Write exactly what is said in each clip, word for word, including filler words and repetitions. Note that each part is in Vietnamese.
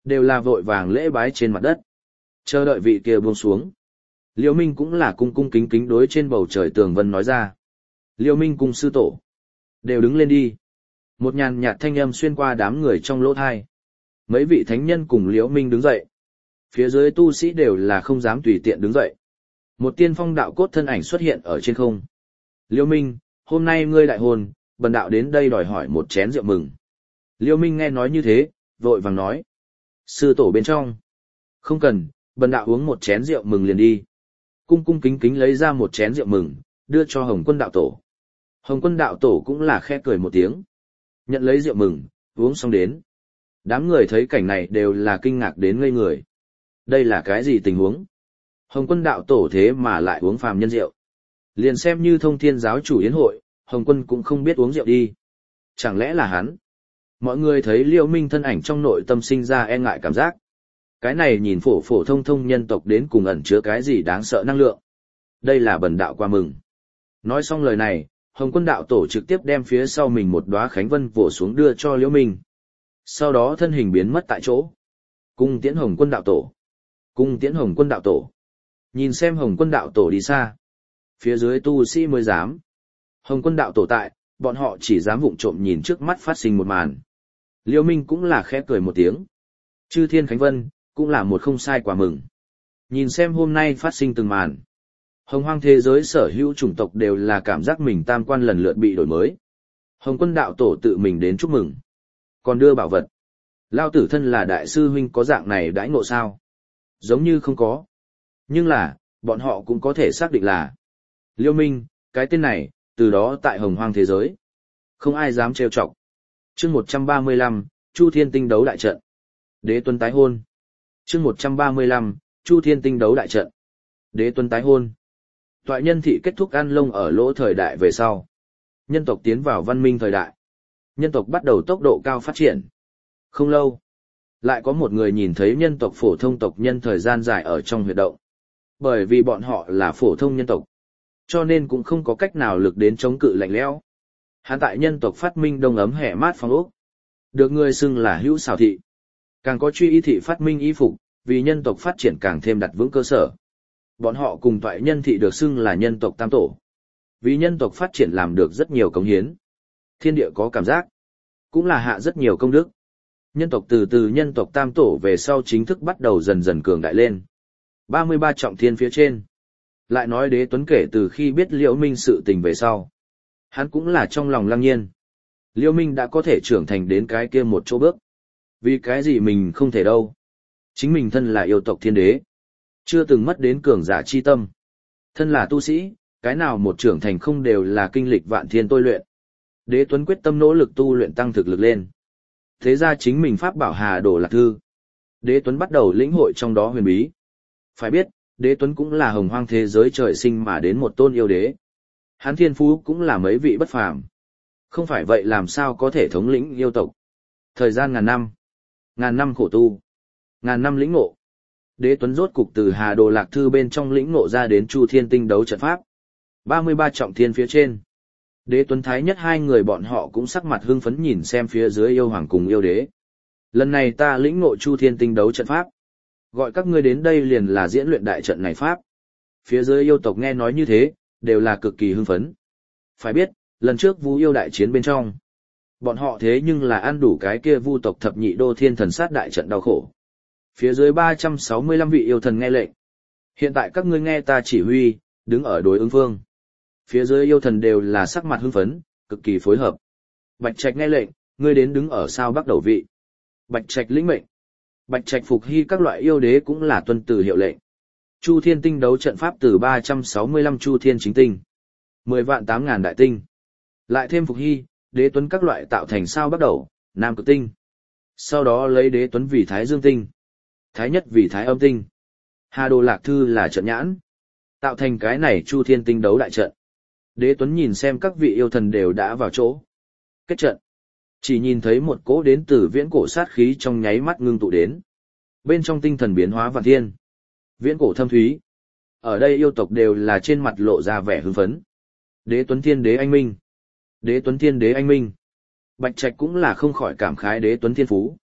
đều là vội vàng lễ bái trên mặt đất. Chờ đợi vị kia buông xuống. Liêu Minh cũng là cung cung kính kính đối trên bầu trời tường vân nói ra. Liêu Minh cùng sư tổ. Đều đứng lên đi. Một nhàn nhạt thanh âm xuyên qua đám người trong lỗ thai. Mấy vị thánh nhân cùng Liễu Minh đứng dậy. Phía dưới tu sĩ đều là không dám tùy tiện đứng dậy. Một tiên phong đạo cốt thân ảnh xuất hiện ở trên không. Liêu Minh, hôm nay ngươi đại hôn, bần đạo đến đây đòi hỏi một chén rượu mừng. Liêu Minh nghe nói như thế, vội vàng nói. Sư tổ bên trong. Không cần, bần đạo uống một chén rượu mừng liền đi. Cung cung kính kính lấy ra một chén rượu mừng, đưa cho Hồng Quân đạo tổ. Hồng Quân đạo tổ cũng là khẽ cười một tiếng. Nhận lấy rượu mừng, uống xong đến. Đám người thấy cảnh này đều là kinh ngạc đến ngây người. Đây là cái gì tình huống? Hồng Quân đạo tổ thế mà lại uống phàm nhân rượu. Liền xem như thông thiên giáo chủ yến hội, Hồng Quân cũng không biết uống rượu đi. Chẳng lẽ là hắn? Mọi người thấy Liêu Minh thân ảnh trong nội tâm sinh ra e ngại cảm giác. Cái này nhìn phổ phổ thông thông nhân tộc đến cùng ẩn chứa cái gì đáng sợ năng lượng. Đây là bần đạo qua mừng. Nói xong lời này, Hồng Quân đạo tổ trực tiếp đem phía sau mình một đóa khánh vân vỗ xuống đưa cho Liễu Minh. Sau đó thân hình biến mất tại chỗ. Cung tiễn Hồng Quân đạo tổ. Cung tiễn Hồng Quân đạo tổ. Nhìn xem Hồng Quân đạo tổ đi xa. Phía dưới tu sĩ mới dám. Hồng Quân đạo tổ tại, bọn họ chỉ dám vụng trộm nhìn trước mắt phát sinh một màn. Liễu Minh cũng là khẽ cười một tiếng. Chư thiên khánh vân, cũng là một không sai quả mừng. Nhìn xem hôm nay phát sinh từng màn. Hồng hoang thế giới sở hữu chủng tộc đều là cảm giác mình tam quan lần lượt bị đổi mới. Hồng Quân đạo tổ tự mình đến chúc mừng. Còn đưa bảo vật. Lao tử thân là đại sư huynh có dạng này đãi ngộ sao? Giống như không có. Nhưng là, bọn họ cũng có thể xác định là Liêu Minh, cái tên này, từ đó tại hồng hoang thế giới. Không ai dám trêu chọc. Chương một trăm ba mươi lăm, Chu Thiên Tinh đấu đại trận. Đế tuấn tái hôn. Chương một trăm ba mươi lăm, Chu Thiên Tinh đấu đại trận. Đế tuấn tái hôn. Toại nhân thị kết thúc ăn lông ở lỗ thời đại về sau. Nhân tộc tiến vào văn minh thời đại. Nhân tộc bắt đầu tốc độ cao phát triển. Không lâu, lại có một người nhìn thấy nhân tộc phổ thông tộc nhân thời gian dài ở trong huyệt động. Bởi vì bọn họ là phổ thông nhân tộc, cho nên cũng không có cách nào lực đến chống cự lạnh lẽo. Hắn tại nhân tộc phát minh đông ấm hẻ mát phong ốc. Được người xưng là hữu xào thị. Càng có truy y thị phát minh y phục, vì nhân tộc phát triển càng thêm đặt vững cơ sở. Bọn họ cùng toại nhân thị được xưng là nhân tộc tam tổ. Vì nhân tộc phát triển làm được rất nhiều cống hiến. Thiên địa có cảm giác, cũng là hạ rất nhiều công đức. Nhân tộc từ từ nhân tộc tam tổ về sau chính thức bắt đầu dần dần cường đại lên. ba mươi ba trọng thiên phía trên. Lại nói Đế Tuấn kể từ khi biết Liễu Minh sự tình về sau. Hắn cũng là trong lòng lăng nhiên. Liễu Minh đã có thể trưởng thành đến cái kia một chỗ bước. Vì cái gì mình không thể đâu. Chính mình thân là yêu tộc thiên đế. Chưa từng mất đến cường giả chi tâm. Thân là tu sĩ, cái nào một trưởng thành không đều là kinh lịch vạn thiên tôi luyện. Đế Tuấn quyết tâm nỗ lực tu luyện tăng thực lực lên. Thế ra chính mình pháp bảo Hà Đồ Lạc Thư. Đế Tuấn bắt đầu lĩnh hội trong đó huyền bí. Phải biết, Đế Tuấn cũng là hồng hoang thế giới trời sinh mà đến một tôn yêu đế. Hán thiên phú cũng là mấy vị bất phàm. Không phải vậy làm sao có thể thống lĩnh yêu tộc. Thời gian ngàn năm. Ngàn năm khổ tu. Ngàn năm lĩnh ngộ. Đế Tuấn rốt cục từ Hà Đồ Lạc Thư bên trong lĩnh ngộ ra đến Chu Thiên Tinh đấu trận pháp. ba mươi ba trọng thiên phía trên. Đế Tuấn Thái Nhất hai người bọn họ cũng sắc mặt hưng phấn nhìn xem phía dưới yêu hoàng cùng yêu đế. Lần này ta lĩnh ngộ Chu Thiên Tinh đấu trận pháp. Gọi các ngươi đến đây liền là diễn luyện đại trận này pháp. Phía dưới yêu tộc nghe nói như thế, đều là cực kỳ hưng phấn. Phải biết, lần trước Vu yêu đại chiến bên trong. Bọn họ thế nhưng là ăn đủ cái kia Vu tộc thập nhị đô thiên thần sát đại trận đau khổ. Phía dưới ba trăm sáu mươi lăm vị yêu thần nghe lệnh. Hiện tại các ngươi nghe ta chỉ huy, đứng ở đối ứng phương. Phía dưới yêu thần đều là sắc mặt hưng phấn, cực kỳ phối hợp. Bạch Trạch nghe lệnh, ngươi đến đứng ở sao bắc đầu vị. Bạch Trạch lĩnh mệnh. Bạch Trạch phục hy các loại yêu đế cũng là tuân từ hiệu lệnh. Chu Thiên Tinh đấu trận pháp từ ba trăm sáu mươi lăm Chu Thiên chính tinh, mười vạn tám ngàn đại tinh. Lại thêm phục hy, Đế Tuấn các loại tạo thành sao bắc đầu, Nam Cực tinh. Sau đó lấy Đế Tuấn vì Thái Dương tinh, Thái Nhất vì Thái Âm tinh. Hà Đồ Lạc Thư là trận nhãn. Tạo thành cái này Chu Thiên Tinh đấu đại trận. Đế Tuấn nhìn xem các vị yêu thần đều đã vào chỗ. Kết trận. Chỉ nhìn thấy một cỗ đến từ viễn cổ sát khí trong nháy mắt ngưng tụ đến. Bên trong tinh thần biến hóa vạn thiên. Viễn cổ thâm thúy. Ở đây yêu tộc đều là trên mặt lộ ra vẻ hưng phấn. Đế Tuấn Thiên Đế anh minh. Đế Tuấn Thiên Đế anh minh. Bạch Trạch cũng là không khỏi cảm khái Đế Tuấn Thiên Phú.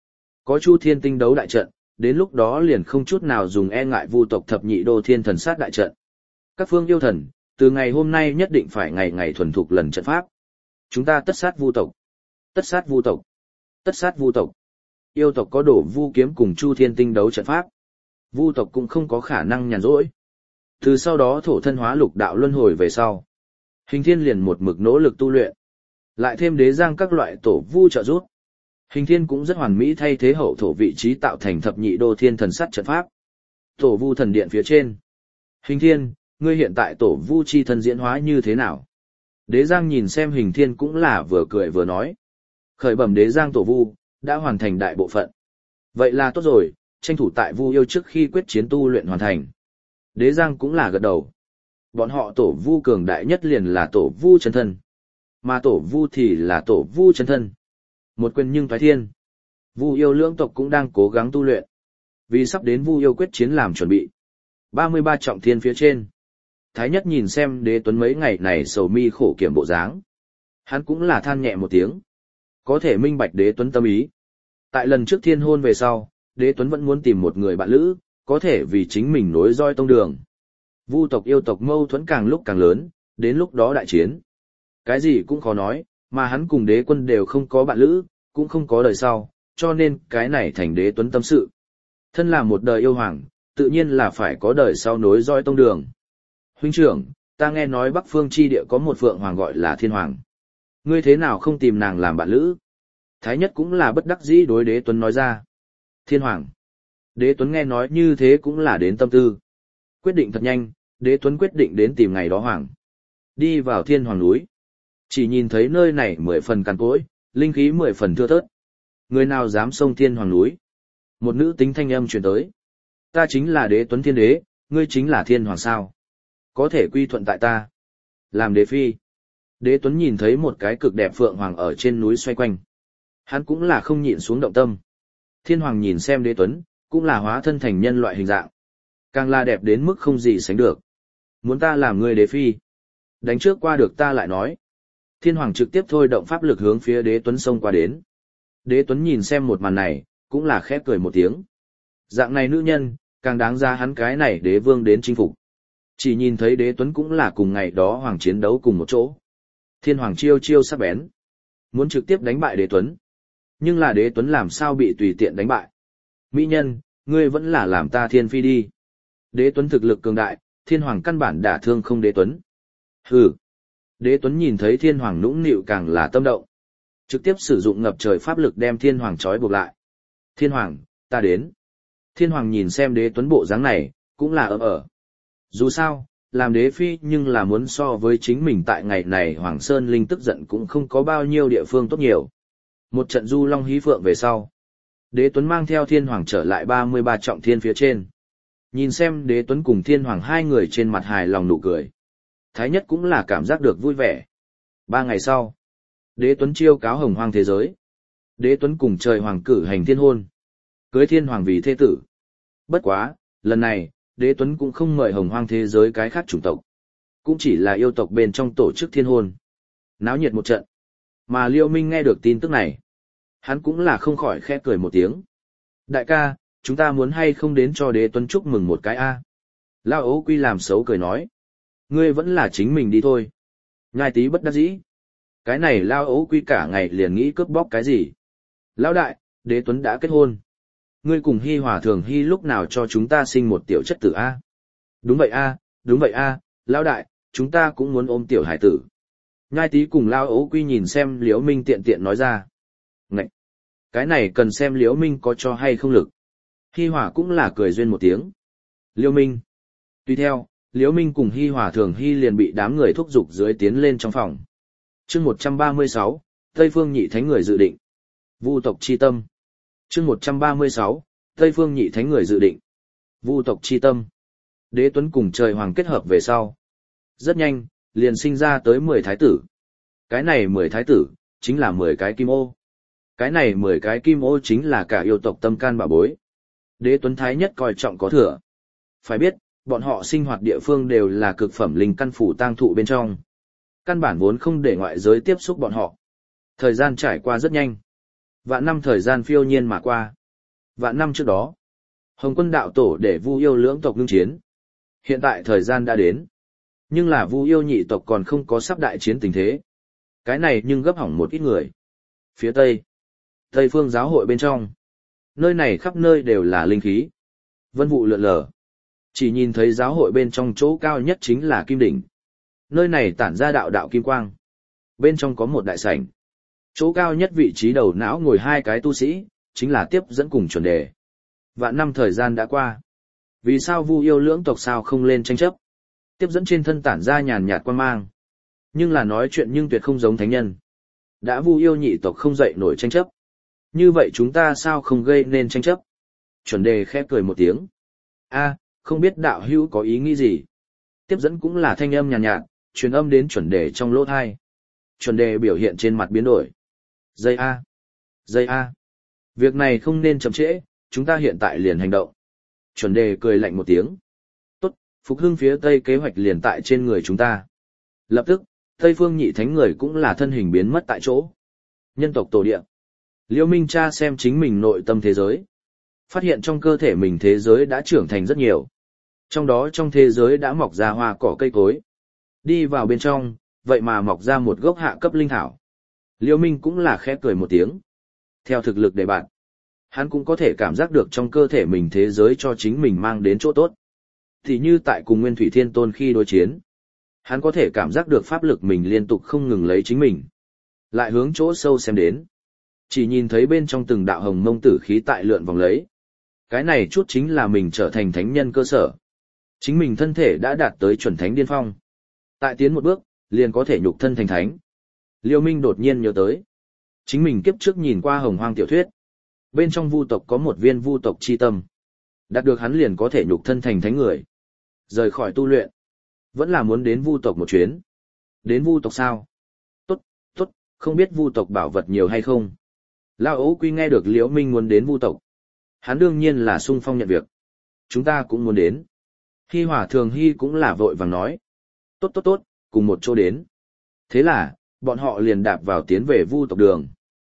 Có Chu Thiên Tinh đấu đại trận, đến lúc đó liền không chút nào dùng e ngại vu tộc thập nhị đô thiên thần sát đại trận. Các phương yêu thần, từ ngày hôm nay nhất định phải ngày ngày thuần thục lần trận pháp. Chúng ta tất sát vu tộc. Tất sát vu tộc. Tất sát vu tộc. Yêu tộc có đổ vu kiếm cùng Chu Thiên Tinh đấu trận pháp. Vu tộc cũng không có khả năng nhàn rỗi. Từ sau đó thổ thân hóa lục đạo luân hồi về sau. Hình thiên liền một mực nỗ lực tu luyện. Lại thêm đế giang các loại tổ vu trợ giúp. Hình thiên cũng rất hoàn mỹ thay thế hậu thổ vị trí tạo thành thập nhị đô thiên thần sát trận pháp. Tổ vu thần điện phía trên. Hình thiên, ngươi hiện tại tổ vu chi thân diễn hóa như thế nào? Đế giang nhìn xem hình thiên cũng là vừa cười vừa nói. Khởi bẩm đế giang tổ vu, đã hoàn thành đại bộ phận. Vậy là tốt rồi, tranh thủ tại vu yêu trước khi quyết chiến tu luyện hoàn thành. Đế giang cũng là gật đầu. Bọn họ tổ vu cường đại nhất liền là tổ vu chân thân. Mà tổ vu thì là tổ vu chân thân. Một quyền nhưng thoái thiên. Vu yêu lưỡng tộc cũng đang cố gắng tu luyện. Vì sắp đến vu yêu quyết chiến làm chuẩn bị. ba mươi ba trọng thiên phía trên. Thái nhất nhìn xem đế tuấn mấy ngày này sầu mi khổ kiểm bộ dáng. Hắn cũng là than nhẹ một tiếng. Có thể minh bạch đế tuấn tâm ý. Tại lần trước thiên hôn về sau, đế tuấn vẫn muốn tìm một người bạn lữ, có thể vì chính mình nối roi tông đường. Vu tộc yêu tộc mâu thuẫn càng lúc càng lớn, đến lúc đó đại chiến. Cái gì cũng khó nói, mà hắn cùng đế quân đều không có bạn lữ, cũng không có đời sau, cho nên cái này thành đế tuấn tâm sự. Thân là một đời yêu hoàng, tự nhiên là phải có đời sau nối roi tông đường. Huynh trưởng, ta nghe nói Bắc Phương chi địa có một phượng hoàng gọi là Thiên Hoàng. Ngươi thế nào không tìm nàng làm bạn lữ? Thái nhất cũng là bất đắc dĩ đối đế tuấn nói ra. Thiên Hoàng. Đế tuấn nghe nói như thế cũng là đến tâm tư. Quyết định thật nhanh, đế tuấn quyết định đến tìm ngày đó hoàng. Đi vào Thiên Hoàng núi. Chỉ nhìn thấy nơi này mười phần cằn cỗi, linh khí mười phần thưa thớt. Người nào dám xông Thiên Hoàng núi? Một nữ tính thanh âm truyền tới. Ta chính là đế tuấn thiên đế, ngươi chính là Thiên Hoàng sao? Có thể quy thuận tại ta. Làm đế phi. Đế tuấn nhìn thấy một cái cực đẹp phượng hoàng ở trên núi xoay quanh. Hắn cũng là không nhịn xuống động tâm. Thiên Hoàng nhìn xem đế tuấn, cũng là hóa thân thành nhân loại hình dạng. Càng là đẹp đến mức không gì sánh được. Muốn ta làm người đế phi. Đánh trước qua được ta lại nói. Thiên Hoàng trực tiếp thôi động pháp lực hướng phía đế tuấn xông qua đến. Đế tuấn nhìn xem một màn này, cũng là khép cười một tiếng. Dạng này nữ nhân, càng đáng ra hắn cái này đế vương đến chinh phục. Chỉ nhìn thấy đế tuấn cũng là cùng ngày đó hoàng chiến đấu cùng một chỗ. Thiên Hoàng chiêu chiêu sắc bén. Muốn trực tiếp đánh bại đế tuấn. Nhưng là đế tuấn làm sao bị tùy tiện đánh bại. Mỹ nhân, ngươi vẫn là làm ta thiên phi đi. Đế tuấn thực lực cường đại, Thiên Hoàng căn bản đả thương không đế tuấn. Hừ. Đế tuấn nhìn thấy Thiên Hoàng nũng nịu càng là tâm động. Trực tiếp sử dụng ngập trời pháp lực đem Thiên Hoàng trói buộc lại. Thiên Hoàng, ta đến. Thiên Hoàng nhìn xem đế tuấn bộ dáng này, cũng là ấm ở. Dù sao, làm đế phi nhưng là muốn so với chính mình tại ngày này Hoàng Sơn Linh tức giận cũng không có bao nhiêu địa phương tốt nhiều. Một trận du long hí phượng về sau. Đế tuấn mang theo Thiên Hoàng trở lại ba mươi ba trọng thiên phía trên. Nhìn xem đế tuấn cùng Thiên Hoàng hai người trên mặt hài lòng nụ cười. Thái nhất cũng là cảm giác được vui vẻ. Ba ngày sau, đế tuấn chiêu cáo hồng hoang thế giới. Đế tuấn cùng trời hoàng cử hành thiên hôn. Cưới Thiên Hoàng vì thế tử. Bất quá, lần này, đế tuấn cũng không mời hồng hoang thế giới cái khác chủng tộc. Cũng chỉ là yêu tộc bên trong tổ chức thiên hôn. Náo nhiệt một trận. Mà Liêu Minh nghe được tin tức này. Hắn cũng là không khỏi khẽ cười một tiếng. Đại ca, chúng ta muốn hay không đến cho đế tuấn chúc mừng một cái a? Lao ấu quy làm xấu cười nói. Ngươi vẫn là chính mình đi thôi. Nhai tí bất đắc dĩ. Cái này Lao ấu quy cả ngày liền nghĩ cướp bóc cái gì. Lão đại, đế tuấn đã kết hôn. Ngươi cùng Hi Hòa Thường Hi lúc nào cho chúng ta sinh một tiểu chất tử a? Đúng vậy a, đúng vậy a, Lão đại, chúng ta cũng muốn ôm tiểu hải tử. Nhai tí cùng Lao ấu quy nhìn xem Liễu Minh tiện tiện nói ra. Ngậy! Cái này cần xem Liễu Minh có cho hay không lực. Hi Hòa cũng là cười duyên một tiếng. Liễu Minh! Tuy theo, Liễu Minh cùng Hi Hòa Thường Hi liền bị đám người thúc giục dưới tiến lên trong phòng. Chương một trăm ba mươi sáu, Tây Phương Nhị Thánh người dự định. Vu tộc chi tâm. Chương một trăm ba mươi sáu, Tây Phương Nhị Thánh người dự định. Vu tộc chi tâm. Đế tuấn cùng trời hoàng kết hợp về sau. Rất nhanh, liền sinh ra tới mười thái tử. Cái này mười thái tử, chính là mười cái kim ô. Cái này mười cái kim ô chính là cả yêu tộc tâm can bảo bối. Đế tuấn thái nhất coi trọng có thừa. Phải biết, bọn họ sinh hoạt địa phương đều là cực phẩm linh căn phủ tang thụ bên trong. Căn bản vốn không để ngoại giới tiếp xúc bọn họ. Thời gian trải qua rất nhanh. Vạn năm thời gian phiêu nhiên mà qua. Vạn năm trước đó, Hồng Quân đạo tổ để Vu Yêu lưỡng tộc ngưng chiến. Hiện tại thời gian đã đến, nhưng là Vu Yêu nhị tộc còn không có sắp đại chiến tình thế. Cái này nhưng gấp hỏng một ít người. Phía Tây, Tây Phương giáo hội bên trong, nơi này khắp nơi đều là linh khí. Vân vụ lượn lờ. Chỉ nhìn thấy giáo hội bên trong chỗ cao nhất chính là Kim Đỉnh. Nơi này tản ra đạo đạo kim quang. Bên trong có một đại sảnh. Chỗ cao nhất vị trí đầu não ngồi hai cái tu sĩ, chính là tiếp dẫn cùng chuẩn đề. Vạn năm thời gian đã qua. Vì sao Vu Yêu lưỡng tộc sao không lên tranh chấp? Tiếp dẫn trên thân tản ra nhàn nhạt quang mang. Nhưng là nói chuyện nhưng tuyệt không giống thánh nhân. Đã Vu Yêu nhị tộc không dậy nổi tranh chấp. Như vậy chúng ta sao không gây nên tranh chấp? Chuẩn đề khẽ cười một tiếng. A, không biết đạo hữu có ý nghĩ gì? Tiếp dẫn cũng là thanh âm nhàn nhạt, nhạt, truyền âm đến chuẩn đề trong lỗ thai. Chuẩn đề biểu hiện trên mặt biến đổi. Dây A. Dây A. Việc này không nên chậm trễ, chúng ta hiện tại liền hành động. Chuẩn đề cười lạnh một tiếng. Tốt, phục hưng phía tây kế hoạch liền tại trên người chúng ta. Lập tức, Tây Phương nhị thánh người cũng là thân hình biến mất tại chỗ. Nhân tộc tổ địa. Liễu Minh tra xem chính mình nội tâm thế giới. Phát hiện trong cơ thể mình thế giới đã trưởng thành rất nhiều. Trong đó trong thế giới đã mọc ra hoa cỏ cây cối. Đi vào bên trong, vậy mà mọc ra một gốc hạ cấp linh thảo. Liễu Minh cũng là khẽ cười một tiếng. Theo thực lực để bạn, hắn cũng có thể cảm giác được trong cơ thể mình thế giới cho chính mình mang đến chỗ tốt. Thì như tại cùng Nguyên Thủy Thiên Tôn khi đối chiến, hắn có thể cảm giác được pháp lực mình liên tục không ngừng lấy chính mình. Lại hướng chỗ sâu xem đến. Chỉ nhìn thấy bên trong từng đạo hồng mông tử khí tại lượn vòng lấy. Cái này chút chính là mình trở thành thánh nhân cơ sở. Chính mình thân thể đã đạt tới chuẩn thánh điên phong. Tại tiến một bước, liền có thể nhục thân thành thánh. Liêu Minh đột nhiên nhớ tới. Chính mình kiếp trước nhìn qua hồng hoang tiểu thuyết. Bên trong vu tộc có một viên vu tộc chi tâm. Đạt được hắn liền có thể nhục thân thành thánh người. Rời khỏi tu luyện. Vẫn là muốn đến vu tộc một chuyến. Đến vu tộc sao? Tốt, tốt, không biết vu tộc bảo vật nhiều hay không? Lao Ấu Quy nghe được Liễu Minh muốn đến vu tộc. Hắn đương nhiên là sung phong nhận việc. Chúng ta cũng muốn đến. Hi Hòa Thường Hy cũng là vội vàng nói. Tốt tốt tốt, cùng một chỗ đến. Thế là, bọn họ liền đạp vào tiến về vu tộc đường.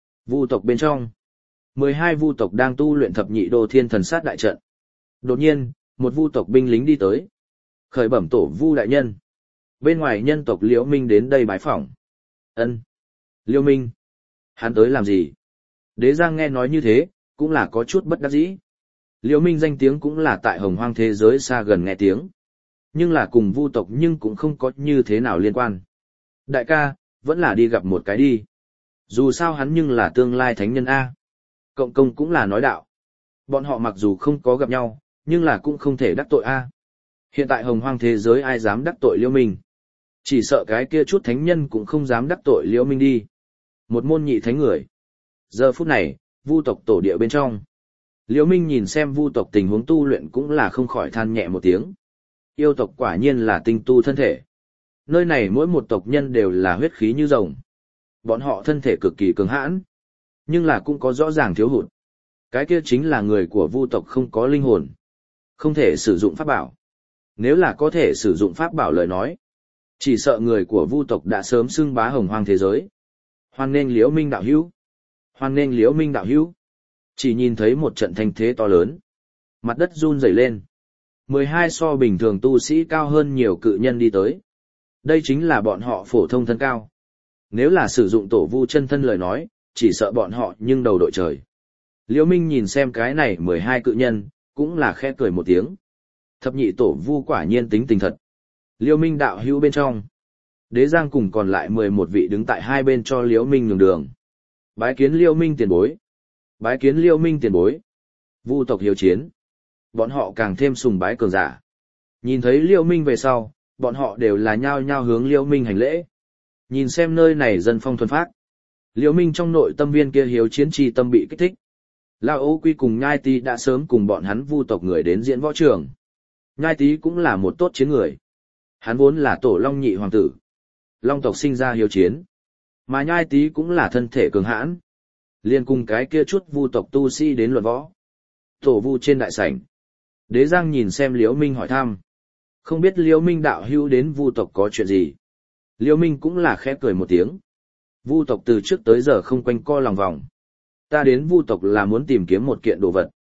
Vu tộc bên trong, mười hai vu tộc đang tu luyện thập nhị đô thiên thần sát đại trận. Đột nhiên, một vu tộc binh lính đi tới. Khởi bẩm tổ vu đại nhân. Bên ngoài nhân tộc Liễu Minh đến đây bái phỏng. Ân. Liễu Minh. Hắn tới làm gì? Đế Giang nghe nói như thế, cũng là có chút bất đắc dĩ. Liễu Minh danh tiếng cũng là tại hồng hoang thế giới xa gần nghe tiếng. Nhưng là cùng vu tộc nhưng cũng không có như thế nào liên quan. Đại ca, vẫn là đi gặp một cái đi. Dù sao hắn nhưng là tương lai thánh nhân A. Cộng công cũng là nói đạo. Bọn họ mặc dù không có gặp nhau, nhưng là cũng không thể đắc tội A. Hiện tại hồng hoang thế giới ai dám đắc tội Liễu Minh. Chỉ sợ cái kia chút thánh nhân cũng không dám đắc tội Liễu Minh đi. Một môn nhị thánh người. Giờ phút này, vu tộc tổ địa bên trong. Liễu Minh nhìn xem vu tộc tình huống tu luyện cũng là không khỏi than nhẹ một tiếng. Yêu tộc quả nhiên là tinh tu thân thể. Nơi này mỗi một tộc nhân đều là huyết khí như rồng. Bọn họ thân thể cực kỳ cứng hãn, nhưng là cũng có rõ ràng thiếu hụt. Cái kia chính là người của vu tộc không có linh hồn, không thể sử dụng pháp bảo. Nếu là có thể sử dụng pháp bảo lời nói, chỉ sợ người của vu tộc đã sớm xưng bá hồng hoang thế giới. Hoan nghênh Liễu Minh đạo hữu. Hoan nghênh Liễu Minh đạo hữu. Chỉ nhìn thấy một trận thanh thế to lớn. Mặt đất run rẩy lên. mười hai so bình thường tu sĩ cao hơn nhiều cự nhân đi tới. Đây chính là bọn họ phổ thông thân cao. Nếu là sử dụng tổ vu chân thân lời nói, chỉ sợ bọn họ nhưng đầu đội trời. Liễu Minh nhìn xem cái này mười hai cự nhân, cũng là khẽ cười một tiếng. Thập nhị tổ vu quả nhiên tính tình thật. Liễu Minh đạo hữu bên trong. Đế Giang cùng còn lại mười một vị đứng tại hai bên cho Liễu Minh nhường đường. Bái kiến Liễu Minh tiền bối. Bái kiến Liễu Minh tiền bối. Vu tộc hiếu chiến. Bọn họ càng thêm sùng bái cường giả. Nhìn thấy Liễu Minh về sau, bọn họ đều là nhao nhao hướng Liễu Minh hành lễ. Nhìn xem nơi này dân phong thuần phát. Liễu Minh trong nội tâm viên kia hiếu chiến chi tâm bị kích thích. Lao Âu Quy cùng Nhai Tý đã sớm cùng bọn hắn vu tộc người đến diễn võ trường. Nhai Tý cũng là một tốt chiến người. Hắn vốn là tổ long nhị hoàng tử. Long tộc sinh ra hiếu chiến. Mà Nhai Tý cũng là thân thể cường hãn. Liên cùng cái kia chút vu tộc tu sĩ đến luận võ. Tổ vu trên đại sảnh. Đế Giang nhìn xem Liễu Minh hỏi thăm. Không biết Liễu Minh đạo hữu đến vu tộc có chuyện gì. Liễu Minh cũng là khẽ cười một tiếng. Vu tộc từ trước tới giờ không quanh co lòng vòng. Ta đến vu tộc là muốn tìm kiếm một kiện đồ vật.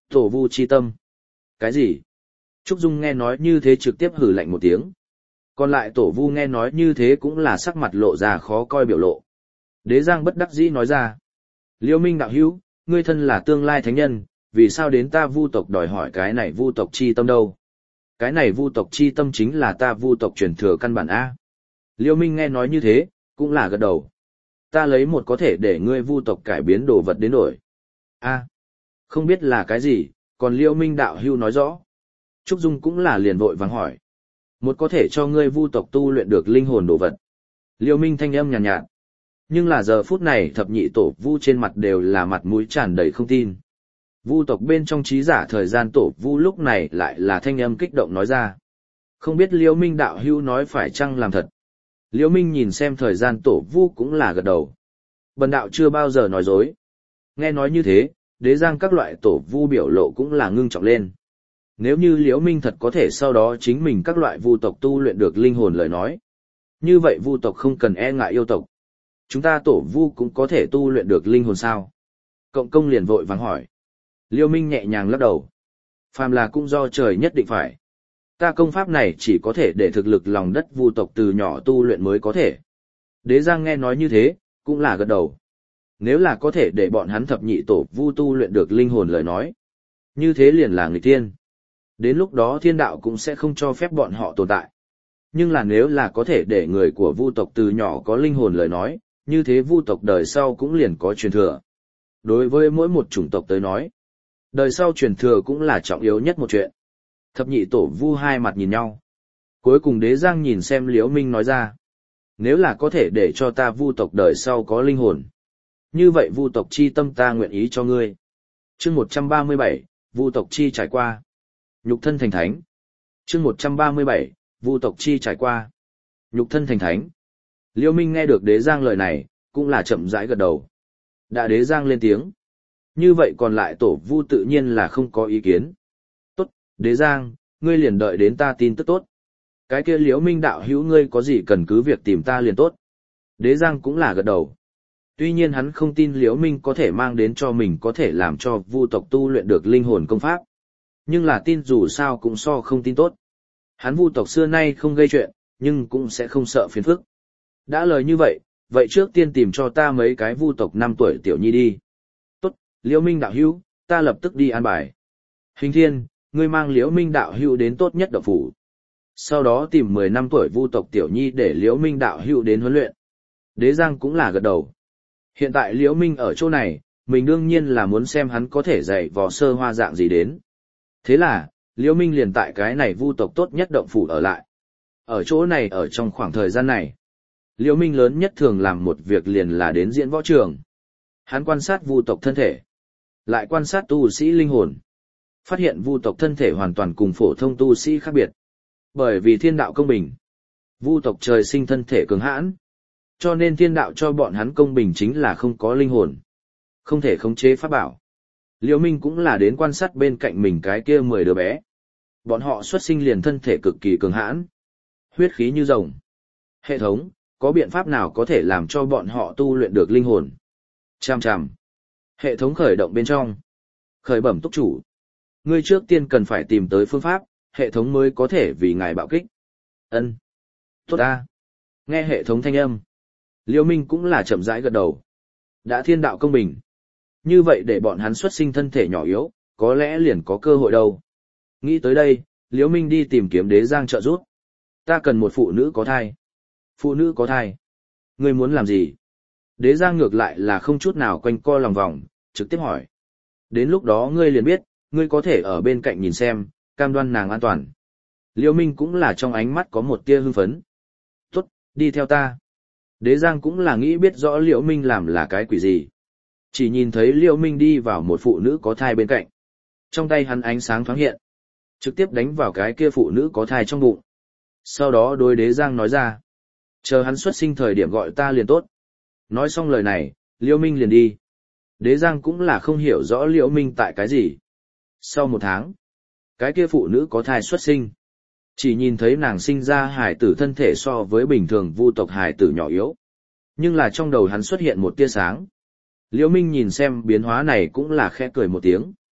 Tổ vu chi tâm. Cái gì? Trúc Dung nghe nói như thế trực tiếp hử lạnh một tiếng. Còn lại tổ vu nghe nói như thế cũng là sắc mặt lộ ra khó coi biểu lộ. Đế Giang bất đắc dĩ nói ra. Liêu Minh đạo hữu, ngươi thân là tương lai thánh nhân, vì sao đến ta vu tộc đòi hỏi cái này vu tộc chi tâm đâu? Cái này vu tộc chi tâm chính là ta vu tộc truyền thừa căn bản A. Liêu Minh nghe nói như thế, cũng là gật đầu. Ta lấy một có thể để ngươi vu tộc cải biến đồ vật đến đổi. A. Không biết là cái gì, còn Liêu Minh đạo hữu nói rõ. Trúc Dung cũng là liền vội vàng hỏi. Một có thể cho ngươi vu tộc tu luyện được linh hồn đồ vật. Liêu Minh thanh âm nhàn nhạt, nhạt. Nhưng là giờ phút này thập nhị tổ vu trên mặt đều là mặt mũi tràn đầy không tin. Vu tộc bên trong trí giả thời gian tổ vu lúc này lại là thanh âm kích động nói ra. Không biết Liêu Minh đạo hữu nói phải chăng làm thật. Liêu Minh nhìn xem thời gian tổ vu cũng là gật đầu. Bần đạo chưa bao giờ nói dối. Nghe nói như thế, Đế Giang các loại tổ vu biểu lộ cũng là ngưng trọng lên. Nếu như Liễu Minh thật có thể sau đó chính mình các loại vu tộc tu luyện được linh hồn lời nói. Như vậy vu tộc không cần e ngại yêu tộc. Chúng ta tổ vu cũng có thể tu luyện được linh hồn sao? Cộng công liền vội vàng hỏi. Liêu Minh nhẹ nhàng lắc đầu. Phàm là cũng do trời nhất định phải. Ta công pháp này chỉ có thể để thực lực lòng đất vu tộc từ nhỏ tu luyện mới có thể. Đế Giang nghe nói như thế, cũng là gật đầu. Nếu là có thể để bọn hắn thập nhị tổ vu tu luyện được linh hồn lời nói. Như thế liền là nghịch thiên. Đến lúc đó thiên đạo cũng sẽ không cho phép bọn họ tồn tại. Nhưng là nếu là có thể để người của vu tộc từ nhỏ có linh hồn lời nói, như thế vu tộc đời sau cũng liền có truyền thừa. Đối với mỗi một chủng tộc tới nói, đời sau truyền thừa cũng là trọng yếu nhất một chuyện. Thập nhị tổ vu hai mặt nhìn nhau. Cuối cùng Đế Giang nhìn xem Liễu Minh nói ra. Nếu là có thể để cho ta vu tộc đời sau có linh hồn. Như vậy vu tộc chi tâm ta nguyện ý cho ngươi. Chương một trăm ba mươi bảy, vu tộc chi trải qua. Nhục thân thành thánh. Chương một trăm ba mươi bảy, vu tộc chi trải qua. Nhục thân thành thánh. Liêu Minh nghe được Đế Giang lời này, cũng là chậm rãi gật đầu. Đã Đế Giang lên tiếng. Như vậy còn lại tổ vu tự nhiên là không có ý kiến. Tốt, Đế Giang, ngươi liền đợi đến ta tin tức tốt. Cái kia Liễu Minh đạo hữu ngươi có gì cần cứ việc tìm ta liền tốt. Đế Giang cũng là gật đầu. Tuy nhiên hắn không tin Liễu Minh có thể mang đến cho mình có thể làm cho vu tộc tu luyện được linh hồn công pháp. Nhưng là tin dù sao cũng so không tin tốt. Hắn vu tộc xưa nay không gây chuyện, nhưng cũng sẽ không sợ phiền phức. Đã lời như vậy, vậy trước tiên tìm cho ta mấy cái vu tộc năm tuổi tiểu nhi đi. Tốt, Liễu Minh đạo hữu, ta lập tức đi an bài. Hình Thiên, ngươi mang Liễu Minh đạo hữu đến tốt nhất động phủ. Sau đó tìm mười năm tuổi vu tộc tiểu nhi để Liễu Minh đạo hữu đến huấn luyện. Đế Giang cũng là gật đầu. Hiện tại Liễu Minh ở chỗ này, mình đương nhiên là muốn xem hắn có thể dạy vò sơ hoa dạng gì đến. Thế là, Liễu Minh liền tại cái này vu tộc tốt nhất động phủ ở lại. Ở chỗ này ở trong khoảng thời gian này, Liễu Minh lớn nhất thường làm một việc liền là đến diễn võ trường. Hắn quan sát vu tộc thân thể, lại quan sát tu sĩ linh hồn. Phát hiện vu tộc thân thể hoàn toàn cùng phổ thông tu sĩ khác biệt. Bởi vì thiên đạo công bình, vu tộc trời sinh thân thể cường hãn, cho nên thiên đạo cho bọn hắn công bình chính là không có linh hồn, không thể khống chế pháp bảo. Liễu Minh cũng là đến quan sát bên cạnh mình cái kia mười đứa bé. Bọn họ xuất sinh liền thân thể cực kỳ cường hãn, huyết khí như rồng. Hệ thống, có biện pháp nào có thể làm cho bọn họ tu luyện được linh hồn? Chằm chằm. Hệ thống khởi động bên trong. Khởi bẩm túc chủ. Ngươi trước tiên cần phải tìm tới phương pháp, hệ thống mới có thể vì ngài bạo kích. Ân. Tốt a. Nghe hệ thống thanh âm. Liễu Minh cũng là chậm rãi gật đầu. Đã thiên đạo công bình. Như vậy để bọn hắn xuất sinh thân thể nhỏ yếu, có lẽ liền có cơ hội đâu. Nghĩ tới đây, Liễu Minh đi tìm kiếm Đế Giang trợ giúp. Ta cần một phụ nữ có thai. Phụ nữ có thai. Ngươi muốn làm gì? Đế Giang ngược lại là không chút nào quanh co lòng vòng, trực tiếp hỏi. Đến lúc đó ngươi liền biết, ngươi có thể ở bên cạnh nhìn xem, cam đoan nàng an toàn. Liễu Minh cũng là trong ánh mắt có một tia hưng phấn. Tốt, đi theo ta. Đế Giang cũng là nghĩ biết rõ Liễu Minh làm là cái quỷ gì. Chỉ nhìn thấy Liễu Minh đi vào một phụ nữ có thai bên cạnh. Trong tay hắn ánh sáng thoáng hiện. Trực tiếp đánh vào cái kia phụ nữ có thai trong bụng. Sau đó đối Đế Giang nói ra. Chờ hắn xuất sinh thời điểm gọi ta liền tốt. Nói xong lời này, Liễu Minh liền đi. Đế Giang cũng là không hiểu rõ Liễu Minh tại cái gì. Sau một tháng, cái kia phụ nữ có thai xuất sinh. Chỉ nhìn thấy nàng sinh ra hài tử thân thể so với bình thường vu tộc hài tử nhỏ yếu. Nhưng là trong đầu hắn xuất hiện một tia sáng. Liễu Minh nhìn xem biến hóa này cũng là khẽ cười một tiếng.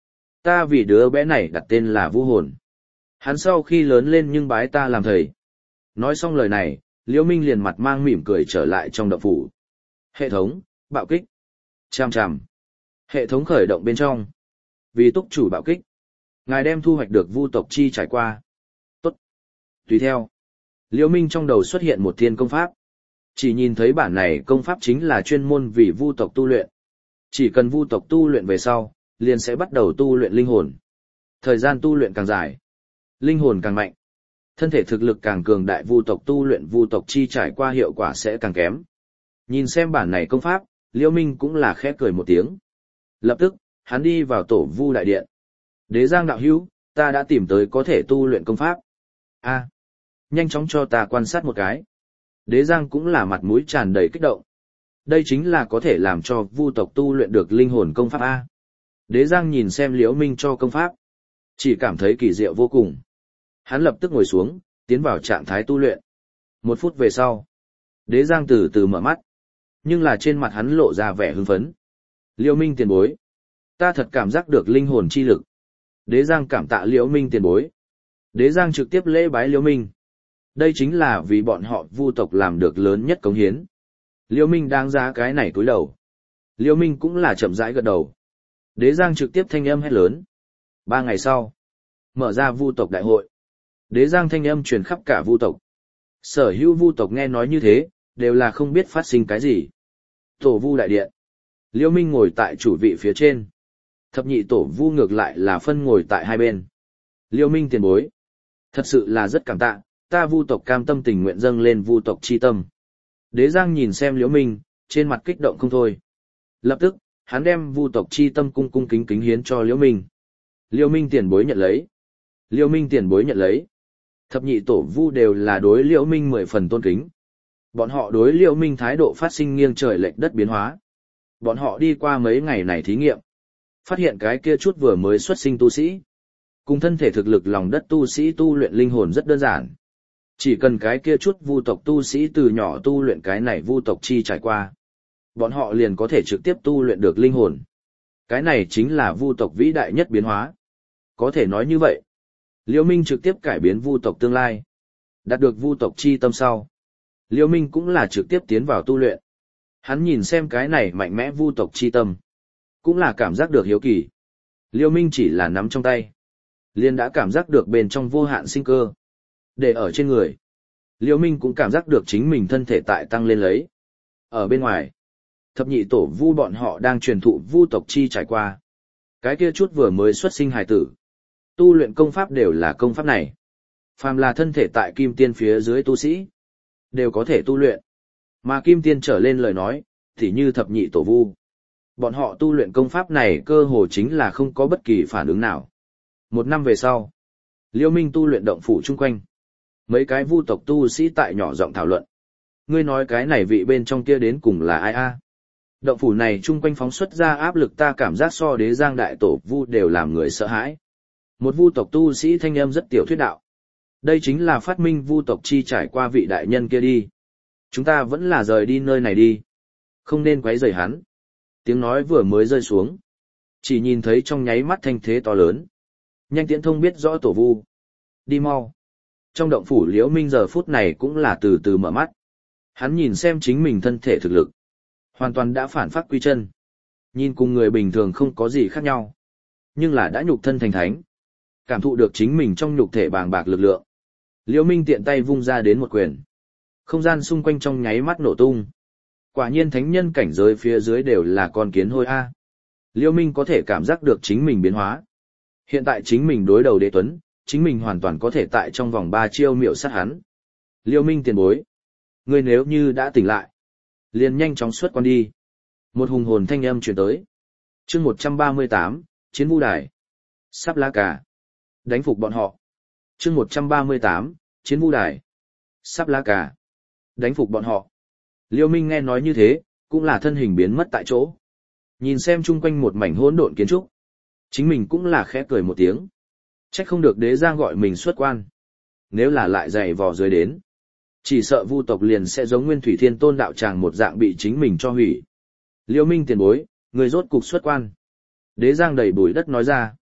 Ta vì đứa bé này đặt tên là Vu Hồn. Hắn sau khi lớn lên nhưng bái ta làm thầy. Nói xong lời này, Liễu Minh liền mặt mang mỉm cười trở lại trong động phủ. Hệ thống, bạo kích. Chằm chằm. Hệ thống khởi động bên trong. Vì túc chủ bạo kích. Ngài đem thu hoạch được vu tộc chi trải qua. Tốt. Tùy theo. Liễu Minh trong đầu xuất hiện một thiên công pháp. Chỉ nhìn thấy bản này công pháp chính là chuyên môn vì vu tộc tu luyện. Chỉ cần vu tộc tu luyện về sau, liền sẽ bắt đầu tu luyện linh hồn. Thời gian tu luyện càng dài, linh hồn càng mạnh. Thân thể thực lực càng cường đại, vu tộc tu luyện vu tộc chi trải qua hiệu quả sẽ càng kém. Nhìn xem bản này công pháp, Liễu Minh cũng là khẽ cười một tiếng. Lập tức, hắn đi vào tổ vu đại điện. Đế Giang đạo hữu, ta đã tìm tới có thể tu luyện công pháp. A, nhanh chóng cho ta quan sát một cái. Đế Giang cũng là mặt mũi tràn đầy kích động. Đây chính là có thể làm cho vu tộc tu luyện được linh hồn công pháp A. Đế Giang nhìn xem Liễu Minh cho công pháp, chỉ cảm thấy kỳ diệu vô cùng. Hắn lập tức ngồi xuống, tiến vào trạng thái tu luyện. Một phút về sau, Đế Giang từ từ mở mắt, nhưng là trên mặt hắn lộ ra vẻ hưng phấn. Liễu Minh tiền bối, ta thật cảm giác được linh hồn chi lực. Đế Giang cảm tạ Liễu Minh tiền bối. Đế Giang trực tiếp lễ bái Liễu Minh. Đây chính là vì bọn họ vu tộc làm được lớn nhất cống hiến. Liễu Minh đáng giá cái này cúi đầu. Liễu Minh cũng là chậm rãi gật đầu. Đế Giang trực tiếp thanh âm hét lớn. Ba ngày sau, mở ra vu tộc đại hội. Đế Giang thanh âm truyền khắp cả vu tộc. Sở hữu vu tộc nghe nói như thế, đều là không biết phát sinh cái gì. Tổ vu đại điện. Liễu Minh ngồi tại chủ vị phía trên. Thập nhị tổ vu ngược lại là phân ngồi tại hai bên. Liễu Minh tiền bối. Thật sự là rất cảm tạ, ta vu tộc cam tâm tình nguyện dâng lên vu tộc chi tâm. Đế Giang nhìn xem Liễu Minh, trên mặt kích động không thôi. Lập tức, hắn đem vu tộc chi tâm cung cung kính kính hiến cho Liễu Minh. Liễu Minh tiền bối nhận lấy. Liễu Minh tiền bối nhận lấy. Thập nhị tổ vu đều là đối Liễu Minh mười phần tôn kính. Bọn họ đối Liễu Minh thái độ phát sinh nghiêng trời lệch đất biến hóa. Bọn họ đi qua mấy ngày này thí nghiệm, phát hiện cái kia chút vừa mới xuất sinh tu sĩ, cùng thân thể thực lực lòng đất tu sĩ tu luyện linh hồn rất đơn giản. Chỉ cần cái kia chút vu tộc tu sĩ từ nhỏ tu luyện cái này vu tộc chi trải qua, bọn họ liền có thể trực tiếp tu luyện được linh hồn. Cái này chính là vu tộc vĩ đại nhất biến hóa. Có thể nói như vậy, Liễu Minh trực tiếp cải biến vu tộc tương lai. Đạt được vu tộc chi tâm sau, Liễu Minh cũng là trực tiếp tiến vào tu luyện. Hắn nhìn xem cái này mạnh mẽ vu tộc chi tâm, cũng là cảm giác được hiếu kỳ. Liễu Minh chỉ là nắm trong tay, liền đã cảm giác được bên trong vô hạn sinh cơ. Để ở trên người, Liễu Minh cũng cảm giác được chính mình thân thể tại tăng lên lấy. Ở bên ngoài, thập nhị tổ vu bọn họ đang truyền thụ vu tộc chi trải qua. Cái kia chút vừa mới xuất sinh hài tử, tu luyện công pháp đều là công pháp này. Phàm là thân thể tại kim tiên phía dưới tu sĩ, đều có thể tu luyện. Mà kim tiên trở lên lời nói, thì như thập nhị tổ vu. Bọn họ tu luyện công pháp này cơ hồ chính là không có bất kỳ phản ứng nào. Một năm về sau, Liễu Minh tu luyện động phủ chung quanh. Mấy cái vu tộc tu sĩ tại nhỏ giọng thảo luận. Ngươi nói cái này vị bên trong kia đến cùng là ai a? Động phủ này chung quanh phóng xuất ra áp lực, ta cảm giác so Đế Giang đại tổ vu đều làm người sợ hãi. Một vu tộc tu sĩ thanh âm rất tiểu thuyết đạo. Đây chính là phát minh vu tộc chi trải qua vị đại nhân kia đi. Chúng ta vẫn là rời đi nơi này đi. Không nên quấy rầy hắn. Tiếng nói vừa mới rơi xuống, chỉ nhìn thấy trong nháy mắt thanh thế to lớn. Nhanh Tiễn Thông biết rõ tổ vu. Đi mau. Trong động phủ Liễu Minh giờ phút này cũng là từ từ mở mắt. Hắn nhìn xem chính mình thân thể thực lực, hoàn toàn đã phản phát quy chân. Nhìn cùng người bình thường không có gì khác nhau. Nhưng là đã nhục thân thành thánh. Cảm thụ được chính mình trong nhục thể bàng bạc lực lượng. Liễu Minh tiện tay vung ra đến một quyền. Không gian xung quanh trong nháy mắt nổ tung. Quả nhiên thánh nhân cảnh giới phía dưới đều là con kiến hôi a. Liễu Minh có thể cảm giác được chính mình biến hóa. Hiện tại chính mình đối đầu Đế Tuấn, chính mình hoàn toàn có thể tại trong vòng ba chiêu miệu sát hắn. Liễu Minh tiền bối, ngươi nếu như đã tỉnh lại, liền nhanh chóng xuất quan đi. Một hùng hồn thanh âm truyền tới. Chương một trăm ba mươi tám, Chiến Vu Đài. Sắp lá cà. Đánh phục bọn họ. Chương một trăm ba mươi tám, Chiến Vu Đài. Sắp lá cà. Đánh phục bọn họ. Liễu Minh nghe nói như thế, cũng là thân hình biến mất tại chỗ. Nhìn xem chung quanh một mảnh hỗn độn kiến trúc, chính mình cũng là khẽ cười một tiếng. Trách không được Đế Giang gọi mình xuất quan. Nếu là lại dày vò dưới đến, chỉ sợ vu tộc liền sẽ giống Nguyên Thủy Thiên Tôn đạo tràng một dạng bị chính mình cho hủy. Liễu Minh tiền bối, người rốt cục xuất quan. Đế Giang đầy bụi đất nói ra.